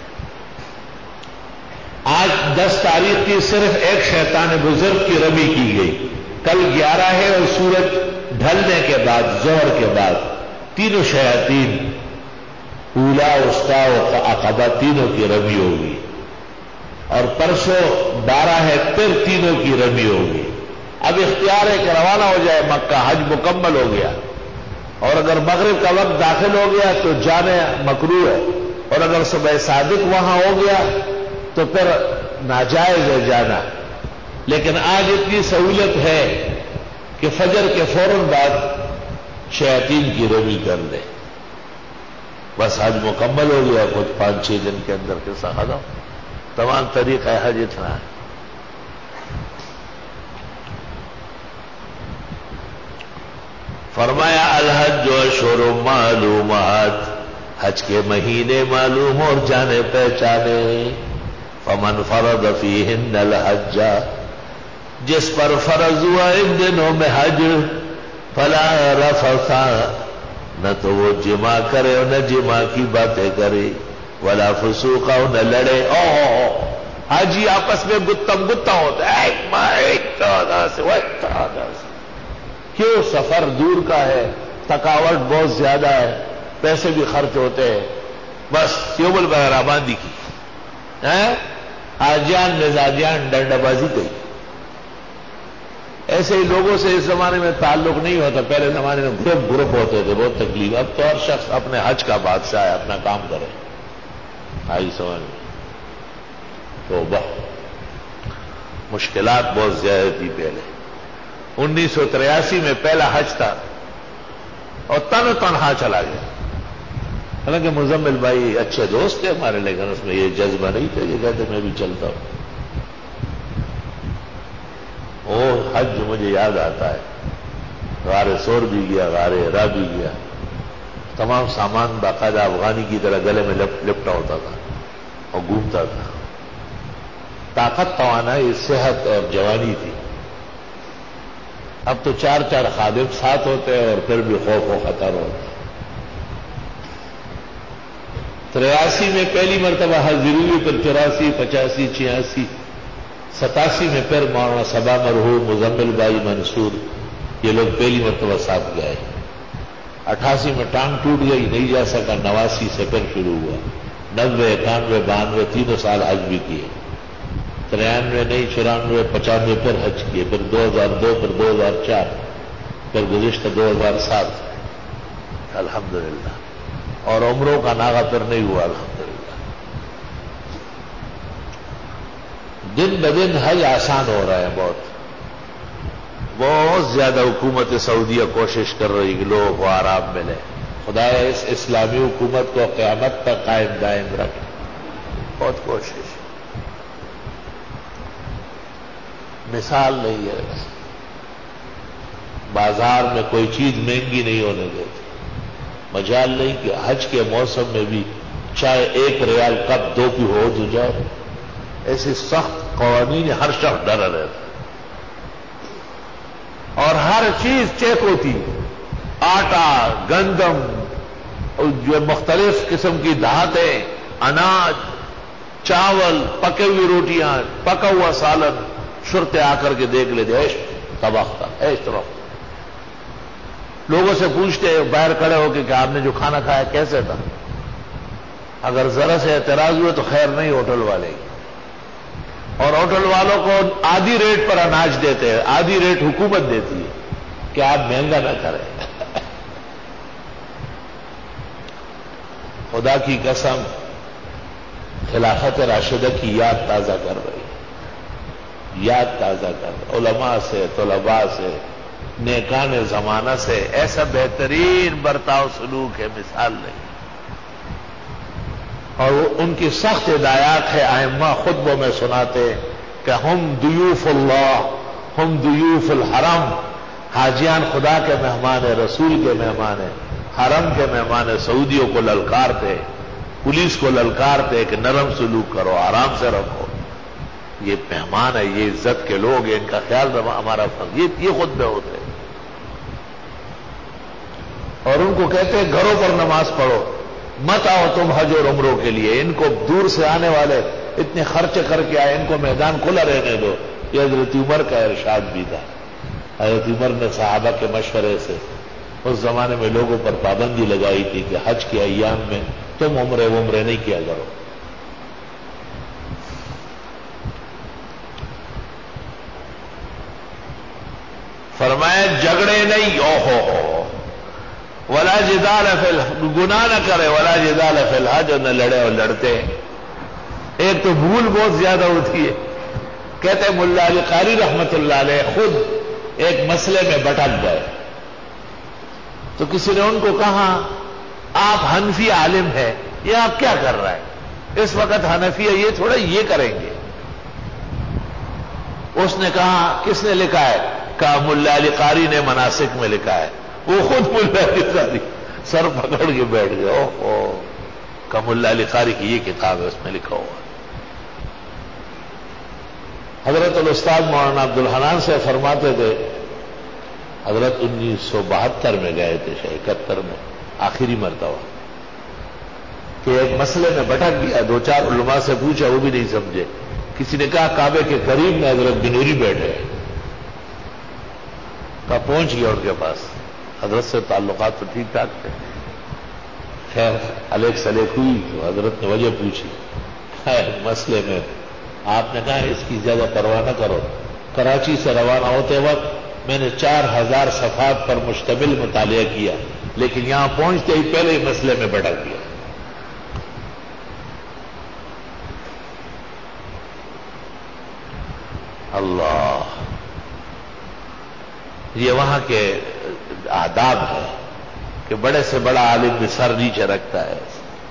آج 10 تاریخ کی صرف ایک شیطان بزرگ کی رمی کی گئی، کل 11 ہے، اور سورج ڈھلنے کے بعد، ظہر کے بعد، تینوں شیاطین اولا، وسطیٰ اور عقبہ تینوں کی رمی ہوگی، اور پرسوں 12 ہے، پھر تینوں کی رمی ہوگی۔ اب اختیار ہے کہ روانہ ہو جائے مکہ، حج مکمل ہو گیا، اور اگر مغرب کا وقت داخل ہو گیا تو جانے مکروہ ہے، اور اگر صبح صادق وہاں ہو گیا تو پھر ناجائز ہے جانا، لیکن آج اتنی سہولت ہے کہ فجر کے فوراً بعد شیاطین کی رمی کر دے، بس حج مکمل ہو گیا، کچھ 5-6 دن کے اندر کے ختم۔ تمام طریقہ حج اتنا ہے۔ فرمایا الحج اشہر معلومات، حج کے مہینے معلوم اور جانے پہچانے، فمن فرض فیہن الحج، جس پر فرض ہوا ان دنوں میں حج، فلا رفث، نہ تو وہ جمع کرے اور نہ جمع کی باتیں کرے، ولا فسوق، اور نہ لڑے۔ حاجی آپس میں گتم گتا ہوتا ہے، کیوں؟ سفر دور کا ہے، تھکاوٹ بہت زیادہ ہے، پیسے بھی خرچ ہوتے ہیں، بس یوم البحر باندھی کی، آجیان مزاجیان ڈنڈا بازی گئی۔ ایسے ہی لوگوں سے اس زمانے میں تعلق نہیں ہوتا، پہلے زمانے میں گروپ ہوتے تھے، بہت تکلیف، اب تو ہر شخص اپنے حج کا بادشاہ ہے، اپنا کام کرے، آئی سمجھ میں؟ تو مشکلات بہت زیادہ تھی پہلے۔ 1983 میں پہلا حج تھا اور تنہا چلا گیا، حالانکہ مزمل بھائی اچھے دوست تھے ہمارے، لیکن اس میں یہ جذبہ نہیں تھا، یہ کہتے میں بھی چلتا ہوں۔ وہ حج مجھے یاد آتا ہے، غار سور بھی گیا، غار ہرا بھی گیا، تمام سامان باقاعدہ افغانی کی طرح گلے میں لپٹا ہوتا تھا اور گھومتا تھا۔ طاقت توانائی، صحت اور جوانی تھی۔ اب تو 4 خادم ساتھ ہوتے ہیں اور پھر بھی خوف و خطر ہوتا ہے۔ 83 میں پہلی مرتبہ حاضری ہوئی، پھر 84، 85، 86، 87 میں پھر مولانا صبا مرحوم، مزمل بھائی، منصور، یہ لوگ پہلی مرتبہ ساتھ گئے۔ 88 میں ٹانگ ٹوٹ گئی، نہیں جا سکا، 89 سے پھر شروع ہوا، 90، 91، 92 تینوں سال حج بھی کیے۔ 93 نہیں 94 95 پھر حج کیے، پھر 2002 پھر 2004 پھر گزشتہ 2007 الحمدللہ، اور عمروں کا ناغہ پھر نہیں ہوا الحمدللہ۔ دن بدن حج آسان ہو رہا ہے، بہت زیادہ حکومت سعودیہ کوشش کر رہی کہ لوگوں کو آرام ملے۔ خدا اس اسلامی حکومت کو قیامت تک قائم دائم رکھے، بہت کوشش۔ مثال نہیں ہے، بازار میں کوئی چیز مہنگی نہیں ہونے دیتی، مجال نہیں کہ حج کے موسم میں بھی چاہے 1 ریال کپ 2 کی ہو تو جائے، ایسی سخت قوانین ہر شخص ڈرا رہتا ہے، اور ہر چیز چیک ہوتی ہے، آٹا، گندم، جو مختلف قسم کی دھاتیں، اناج، چاول، پکے ہوئی روٹیاں، پکا ہوا سالن، شرطے آ کر کے دیکھ لیتے، ایش طبختہ ایش طبختہ۔ لوگوں سے پوچھتے باہر کھڑے ہو کے کہ آپ نے جو کھانا کھایا کیسے تھا؟ اگر ذرا سے اعتراض ہوئے تو خیر نہیں ہوٹل والے، اور ہوٹل والوں کو آدھی ریٹ پر اناج دیتے ہیں، آدھی ریٹ حکومت دیتی ہے کہ آپ مہنگا نہ کریں۔ خدا کی قسم خلافت راشدہ کی یاد تازہ کر رہی، یاد تازہ کر، علماء سے، طلباء سے، نیکان زمانہ سے ایسا بہترین برتاؤ سلوک ہے، مثال نہیں۔ اور ان کی سخت ہدایات ہے، ائمہ خطبوں میں سناتے کہ ہم ضیوف اللہ، ہم ضیوف الحرم، حاجیان خدا کے مہمان ہیں، رسول کے مہمان ہیں، حرم کے مہمان ہیں۔ سعودیوں کو للکارتے، پولیس کو للکارتے کہ نرم سلوک کرو، آرام سے رکھو، یہ مہمان ہے، یہ عزت کے لوگ ہیں، ان کا خیال رکھو، ہمارا فرض۔ یہ خطبے ہوتے ہیں، اور ان کو کہتے ہیں گھروں پر نماز پڑھو، مت آؤ تم حج اور عمروں کے لیے، ان کو دور سے آنے والے اتنے خرچ کر کے آئے، ان کو میدان کھلا رہنے دو۔ یہ حضرت عمر کا ارشاد بھی تھا، حضرت عمر نے صحابہ کے مشورے سے اس زمانے میں لوگوں پر پابندی لگائی تھی کہ حج کے ایام میں تم عمرے نہیں کیا کرو۔ فرمایا جھگڑے نہیں، اوہو ولا جدال فی الحج، گناہ نہ کرے، ولا جدال فی الحج، اور نہ لڑے اور لڑتے۔ ایک تو بھول بہت زیادہ ہوتی ہے، کہتے ہیں ملا علی قاری رحمت اللہ علیہ خود ایک مسئلے میں بھٹک گئے، تو کسی نے ان کو کہا آپ حنفی عالم ہیں، یہ آپ کیا کر رہا ہے اس وقت؟ حنفی یہ تھوڑا یہ کریں گے۔ اس نے کہا کس نے لکھا ہے؟ کہا ملا علی قاری نے مناسک میں لکھا ہے۔ وہ خود ملا علی قاری سر پکڑ کے بیٹھ گئے، اوہ کہ ملا علی قاری کی یہ کتاب ہے، اس میں لکھا ہوا۔ حضرت الاستاذ مولانا عبد الحنان سے فرماتے تھے، حضرت 1972 میں گئے تھے، 71 میں آخری مرتبہ، کہ ایک مسئلے میں بھٹک گیا، 2-4 علماء سے پوچھا وہ بھی نہیں سمجھے۔ کسی نے کہا کعبے کے قریب میں حضرت بنوری بیٹھے، کہا پہنچ گیا ان کے پاس، حضرت سے تعلقات تو ٹھیک ٹھاک تھے، خیر الیک سلیک ہوئی تو حضرت نے وجہ پوچھی، مسئلے میں آپ نے کہا اس کی زیادہ پرواہ نہ کرو، کراچی سے روانہ ہوتے وقت میں نے 4000 صفحات پر مشتمل مطالعہ کیا، لیکن یہاں پہنچتے ہی پہلے ہی مسئلے میں بھٹک گیا۔ اللہ، یہ وہاں کے آداب ہے کہ بڑے سے بڑا عالم بھی سر نیچے رکھتا ہے۔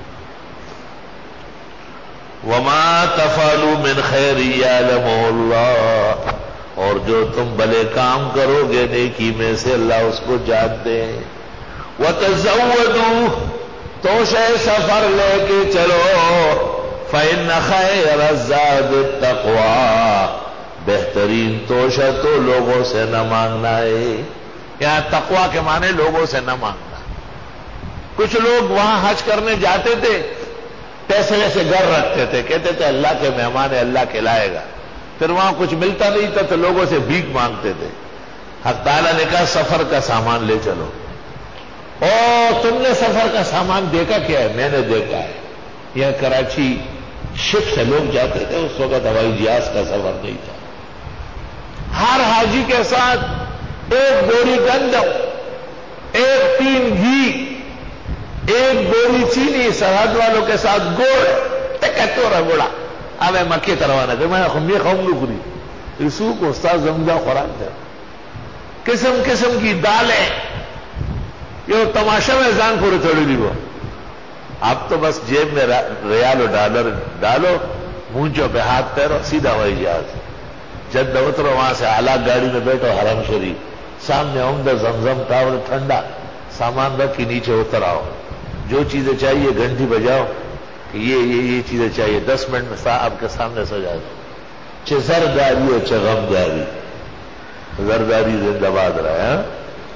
وما تفعلوا من خیر یعلمہ اللہ، اور جو تم بھلے کام کرو گے نیکی میں سے اللہ اس کو جانتے ہیں۔ وتزودوا، توشے سفر لے کے چلو، فإن خیر الزاد التقوی، بہترین توشہ تو لوگوں سے نہ مانگنا ہے۔ یہاں تقوی کے معنی لوگوں سے نہ مانگنا۔ کچھ لوگ وہاں حج کرنے جاتے تھے، پیسے ویسے گھر رکھتے تھے، کہتے تھے اللہ کے مہمان ہے، اللہ کھلائے گا، پھر وہاں کچھ ملتا نہیں تھا تو لوگوں سے بھیک مانگتے تھے۔ حق تعالیٰ نے کہا سفر کا سامان لے چلو۔ او تم نے سفر کا سامان دیکھا کیا ہے؟ میں نے دیکھا ہے، یہ کراچی شپ سے لوگ جاتے تھے، اس وقت ہوائی جہاز کا سفر نہیں تھا. ہر حاجی کے ساتھ ایک بوری گندم، ایک ٹین گھی، ایک بوری چینی، سرحد والوں کے ساتھ گوڑ ٹکٹو رگوڑا اب مکے تروانا کہ میں خمی خوں گی پوری رسو کو استاد زمدہ خوراک دے، قسم قسم کی دالیں، یہ تماشا میں جان پورے تھوڑی دی. وہ اب تو بس جیب میں ریال و ڈالر ڈالو، مونچوں پہ ہاتھ پیرو، سیدھا ہوائی جہاز. جد اترو وہاں سے اعلیٰ گاڑی میں بیٹھو حرم شریف، سامنے عمدہ زمزم ٹاور ٹھنڈا، سامان رکھ کے نیچے اتر آؤ. جو چیزیں چاہیے گھنٹی بجاؤ کہ یہ چیزیں چاہیے، 10 منٹ میں آپ کے سامنے سجا دو. چھ زرداری اور چھ غمداری، زرداری زندہ باد رہا ہے.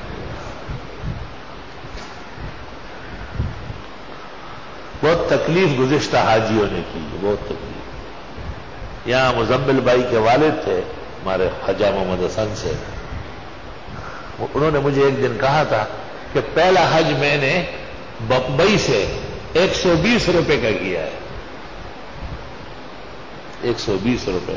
بہت تکلیف گزشتہ حاجیوں نے کی، بہت تکلیف. یہاں مزمل بھائی کے والد تھے ہمارے خواجہ محمد حسن سے، انہوں نے مجھے ایک دن کہا تھا کہ پہلا حج میں نے بمبئی سے 120 روپے کا کیا ہے. 120 روپے.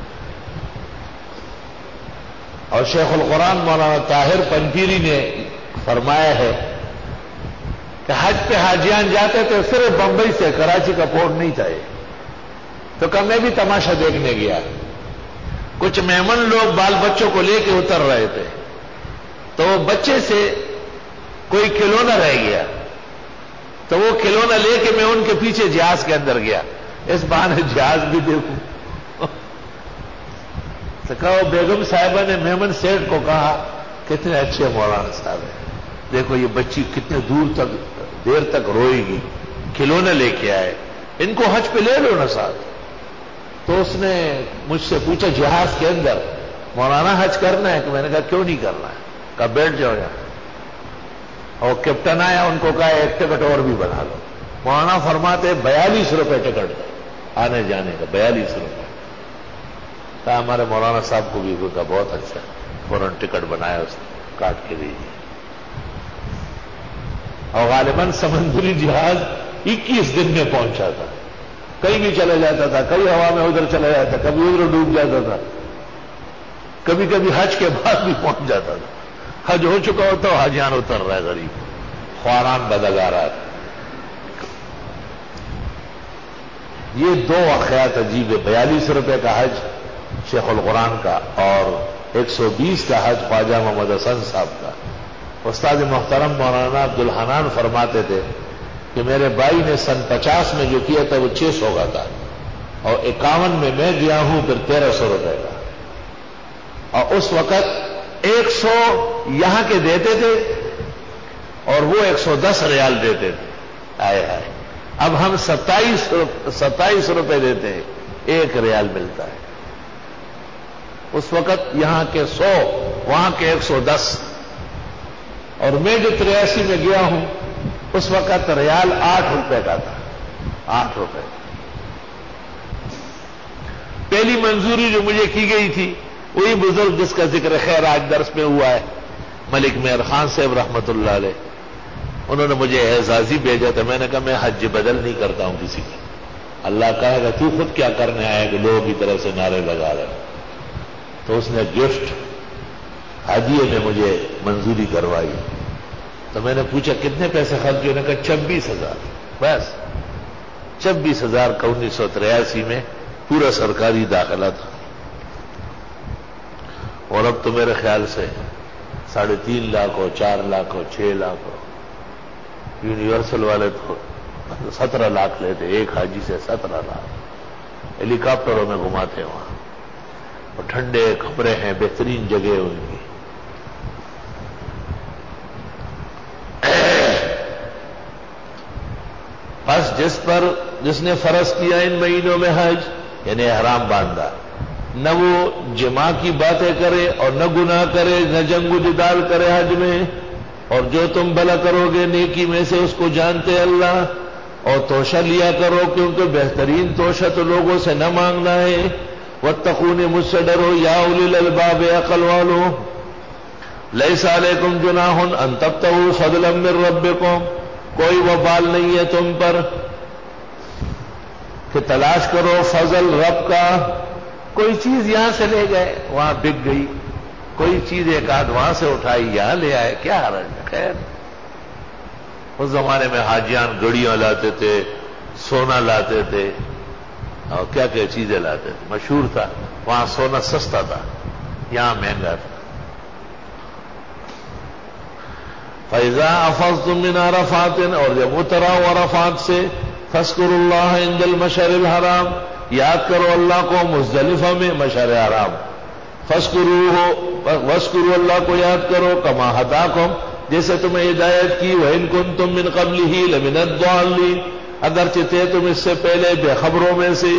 اور شیخ القرآن مولانا طاہر پنپیری نے فرمایا ہے کہ حج پہ حاجیان جاتے تھے صرف بمبئی سے، کراچی کا پورٹ نہیں تھا. تو کہ میں بھی تماشا دیکھنے گیا. کچھ مہمان لوگ بال بچوں کو لے کے اتر رہے تھے، تو وہ بچے سے کوئی کھلونا رہ گیا، تو وہ کھلونا لے کے میں ان کے پیچھے جہاز کے اندر گیا، اس بہانے جہاز بھی دیکھوں. تو کہا بیگم صاحبہ نے میمن سیٹھ کو کہا کتنے اچھے مولانا صاحب ہیں، دیکھو یہ بچی کتنے دیر تک روئے گی، کھلونے لے کے آئے، ان کو حج پہ لے لو نا ساتھ. تو اس نے مجھ سے پوچھا جہاز کے اندر مولانا حج کرنا ہے؟ کہ میں نے کہا کیوں نہیں کرنا ہے. کہا بیٹھ جاؤ یہاں. اور کیپٹن آیا، ان کو کہا ایک ٹکٹ اور بھی بنا لو. مولانا فرماتے 42 روپے ٹکٹ آنے جانے کا، 42 روپے. کہا ہمارے مولانا صاحب کو بھی کہا بہت اچھا، فوراً ٹکٹ بنایا، اس نے کاٹ کے دیجیے. اور غالباً سمندری جہاز 21 دن میں پہنچا تھا، کہیں بھی چلا جاتا تھا، کبھی ہوا میں ادھر چلا جاتا، کبھی ادھر ڈوب جاتا تھا، کبھی کبھی حج کے بعد بھی پہنچ جاتا تھا. حج ہو چکا ہوتا تو حاجیان اتر رہا ہے، غریب خواران بدگا رہا ہے. یہ دو واقعات عجیب ہے، 42 روپے کا حج شیخ القرآن کا اور 120 کا حج خواجہ محمد حسن صاحب کا. استاد محترم مولانا عبدالحنان فرماتے تھے کہ میرے بھائی نے سن 50 میں جو کیا تھا وہ 600 کا تھا، اور 51 میں گیا ہوں پھر 1300 روپے کا. اور اس وقت 100 یہاں کے دیتے تھے اور وہ 110 ریال دیتے تھے. آئے آئے اب ہم 27 روپے دیتے ہیں، 1 ریال ملتا ہے. اس وقت یہاں کے 100 وہاں کے 110. اور میں جو 83 میں گیا ہوں اس وقت ریال 8 روپے کا تھا، 8 روپے. پہلی منظوری جو مجھے کی گئی تھی وہی بزرگ جس کا ذکر خیر آج درس میں ہوا ہے، ملک مہر خان صاحب رحمت اللہ علیہ، انہوں نے مجھے اعزازی بھیجا تھا. میں نے کہا میں حج بدل نہیں کرتا ہوں کسی کا. اللہ کہے گا تو خود کیا کرنے آئے کہ لوگ کی طرف سے نعرے لگا رہے. تو اس نے گفٹ ہدیے میں مجھے منظوری کروائی. تو میں نے پوچھا کتنے پیسے خرچ ہوئے؟ نے کہا 26,000. بس 26,000 کا 1983 میں پورا سرکاری داخلہ تھا. اور اب تو میرے خیال سے 3.5 لاکھ ہو، 4 لاکھ ہو، 6 لاکھ ہو. یونیورسل والے تو 17 لاکھ لیتے، ایک حاجی سے 17 لاکھ. ہیلی کاپٹروں میں گھماتے ہیں وہاں، اور ٹھنڈے کمرے ہیں، بہترین جگہ ان کی. بس جس نے فرض کیا ان مہینوں میں حج، یعنی احرام باندھا، نہ وہ جماع کی باتیں کرے اور نہ گناہ کرے، نہ جنگ و جدال کرے حج میں. اور جو تم بھلا کرو گے نیکی میں سے اس کو جانتے اللہ. اور توشہ لیا کرو، کیونکہ بہترین توشہ تو لوگوں سے نہ مانگنا ہے. واتقون، مجھ سے ڈرو، یا اولی الالباب، عقل والو. لیس علیکم جناح ان تبتغوا فضلا من ربکم، کوئی وبال نہیں ہے تم پر کہ تلاش کرو فضل رب کا. کوئی چیز یہاں سے لے گئے وہاں بک گئی, کوئی چیز ایک آدھ وہاں سے اٹھائی یہاں لے آئے, کیا حرج ہے. خیر اس زمانے میں حاجیان گڑیاں لاتے تھے, سونا لاتے تھے, اور کیا کیا چیزیں لاتے تھے. مشہور تھا وہاں سونا سستا تھا, یہاں مہنگا تھا. فَإِذَا أَفَضْتُم مِّنْ عَرَفَاتٍ, اور جب اتراؤ عرفات سے, فَاذْكُرُوا اللَّهَ عِندَ الْمَشْعَرِ الْحَرَامِ, یاد کرو اللہ کو مزدلفہ میں مشعر حرام. فَاذْكُرُوهُ, اللہ کو یاد کرو, كَمَا هَدَاكُمْ, جیسے تمہیں ہدایت کی. وَإِن كُنتُم مِّن قَبْلِهِ لَمِنَ الضَّالِّينَ, اگرچہ تھے تم اس سے پہلے بے خبروں میں سے.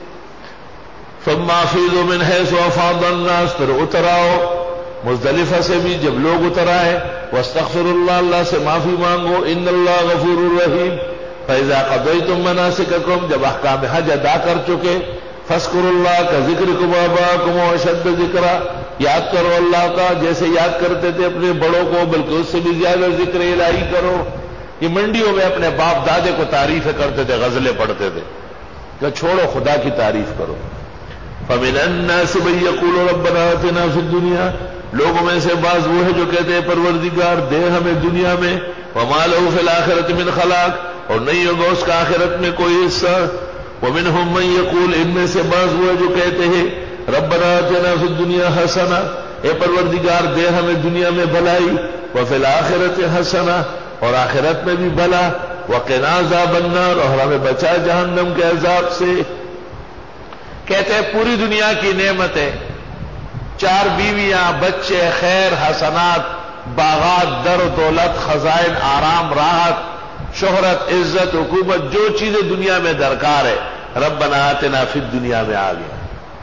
ثُمَّ أَفِيضُوا مِنْ حَيْثُ أَفَاضَ النَّاسُ, پھر اتراؤ مزدلفہ سے بھی جب لوگ اتر آئے. وَاسْتَغْفِرُوا اللَّهَ, اللہ سے معافی مانگو. إِنَّ اللَّهَ غَفُورٌ رَحِيمٌ. فَإِذَا قَضَيْتُم مَّنَاسِكَكُمْ, جب احکام حج ادا کر چکے. فَاذْكُرُوا اللَّهَ كَذِكْرِكُمْ آبَاءَكُمْ وَأَشَدَّ ذِكْرًا, یاد کرو اللہ کا جیسے یاد کرتے تھے اپنے بڑوں کو, بلکہ اس سے بھی زیادہ ذکر الہی کرو. یہ منڈیوں میں اپنے باپ دادے کو تعریفیں کرتے تھے, غزلیں پڑھتے تھے, کہ چھوڑو خدا کی تعریف کرو. فَمِنَ النَّاسِ مَن يَقُولُ رَبَّنَا آتِنَا فِي الدُّنْيَا, لوگوں میں سے بعض وہ ہے جو کہتے ہیں پروردگار دے ہمیں دنیا میں. وَمَا لَهُ فِي الْآخِرَةِ مِنْ خَلَاقٍ, اور نہیں ہوگا اس کا آخرت میں کوئی حصہ. وَمِنْهُم مَّن يَقُولُ, ان میں سے بعض وہ ہے جو کہتے ہیں رَبَّنَا آتِنَا فِي الدُّنْيَا حَسَنَةً, اے پروردگار دے ہمیں دنیا میں بھلائی. وَفِي الْآخِرَةِ حَسَنَةً, اور آخرت میں بھی بھلا. وَقِنَا عَذَابَ النَّارِ, اور ہمیں بچا جہنم کے عذاب سے. کہتے ہیں پوری دنیا کی نعمت ہے, 4 بیویاں, بچے, خیر, حسنات, باغات, در و دولت, خزائن, آرام, راحت, شہرت, عزت, حکومت, جو چیزیں دنیا میں درکار ہے, ربنا آتنا فی الدنیا میں آ گیا.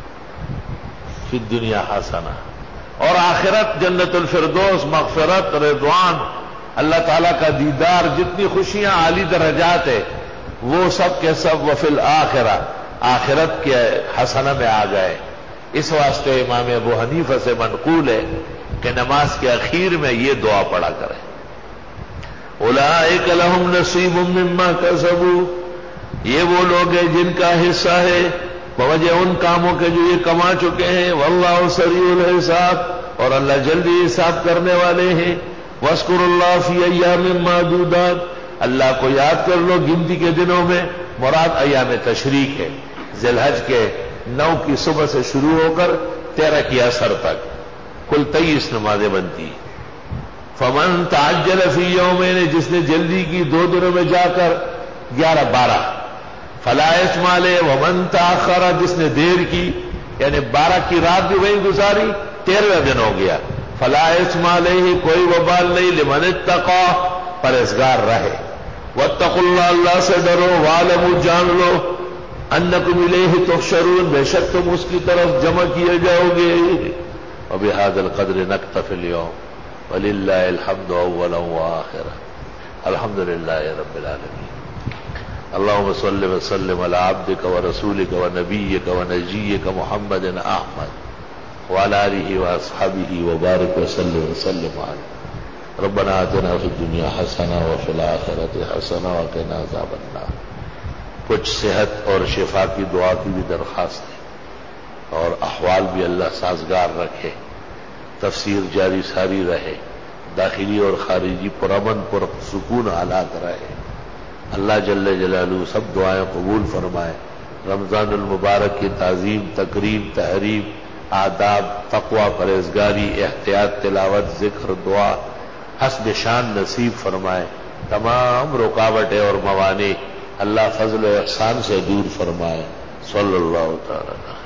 فی الدنیا حسنہ. اور آخرت جنت الفردوس, مغفرت, رضوان, اللہ تعالیٰ کا دیدار, جتنی خوشیاں, عالی درجات ہے, وہ سب کے سب وفی الآخرہ, آخرت کے حسنہ میں آ گئے. اس واسطے امام ابو حنیفہ سے منقول ہے کہ نماز کے اخیر میں یہ دعا پڑھا کریں, اولئک لہم نصیب مما کسبوا, یہ وہ لوگ ہیں جن کا حصہ ہے بوجہ ان کاموں کے جو یہ کما چکے ہیں. واللہ سریع الحساب, اور اللہ جلدی حساب کرنے والے ہیں. واذکروا اللہ فی ایام معدودات, اللہ کو یاد کر لو گنتی کے دنوں میں, مراد ایام تشریق ہے, ذی الحج کے 9 کی صبح سے شروع ہو کر 13 کی عصر تک, کل 23 نمازیں بنتی. فمن تعجل فی یومین, جس نے جلدی کی 2 دنوں میں جا کر 11-12, فلا اثم علیہ. ومن تاخر, جس نے دیر کی یعنی 12 کی رات بھی وہیں گزاری, 13واں دن ہو گیا, فلا اثم علیہ, کوئی وبال نہیں. لمن اتقى, پرہیزگار رہے. واتقوا اللہ, اللہ سے ڈرو. واعلموا, جان لو, انکم الیہ تحشرون, بے شک تم اس کی طرف جمع کیے جاؤ گے. وبہذا القدر نکتفی اليوم, وللہ الحمد اولا وآخرا. الحمد للہ رب العالمین. اللهم صل وسلم على عبدك ورسولك ونبيك ونجيك محمد احمد وعلى آله واصحابه وبارك وسلم عليه. ربنا آتنا في الدنيا حسنة وفي الآخرة حسنة وقنا عذاب النار. کچھ صحت اور شفا کی دعا کی بھی درخواست ہے, اور احوال بھی اللہ سازگار رکھے, تفسیر جاری ساری رہے, داخلی اور خارجی پرامن پر سکون حالات رہے. اللہ جل جلالہ سب دعائیں قبول فرمائے. رمضان المبارک کی تعظیم, تکریم, تحریم, آداب, تقوی, پرہیزگاری, احتیاط, تلاوت, ذکر, دعا حسب شان نصیب فرمائے. تمام رکاوٹیں اور موانع اللہ فضل و احسان سے دور فرمائے. صلی اللہ تعالی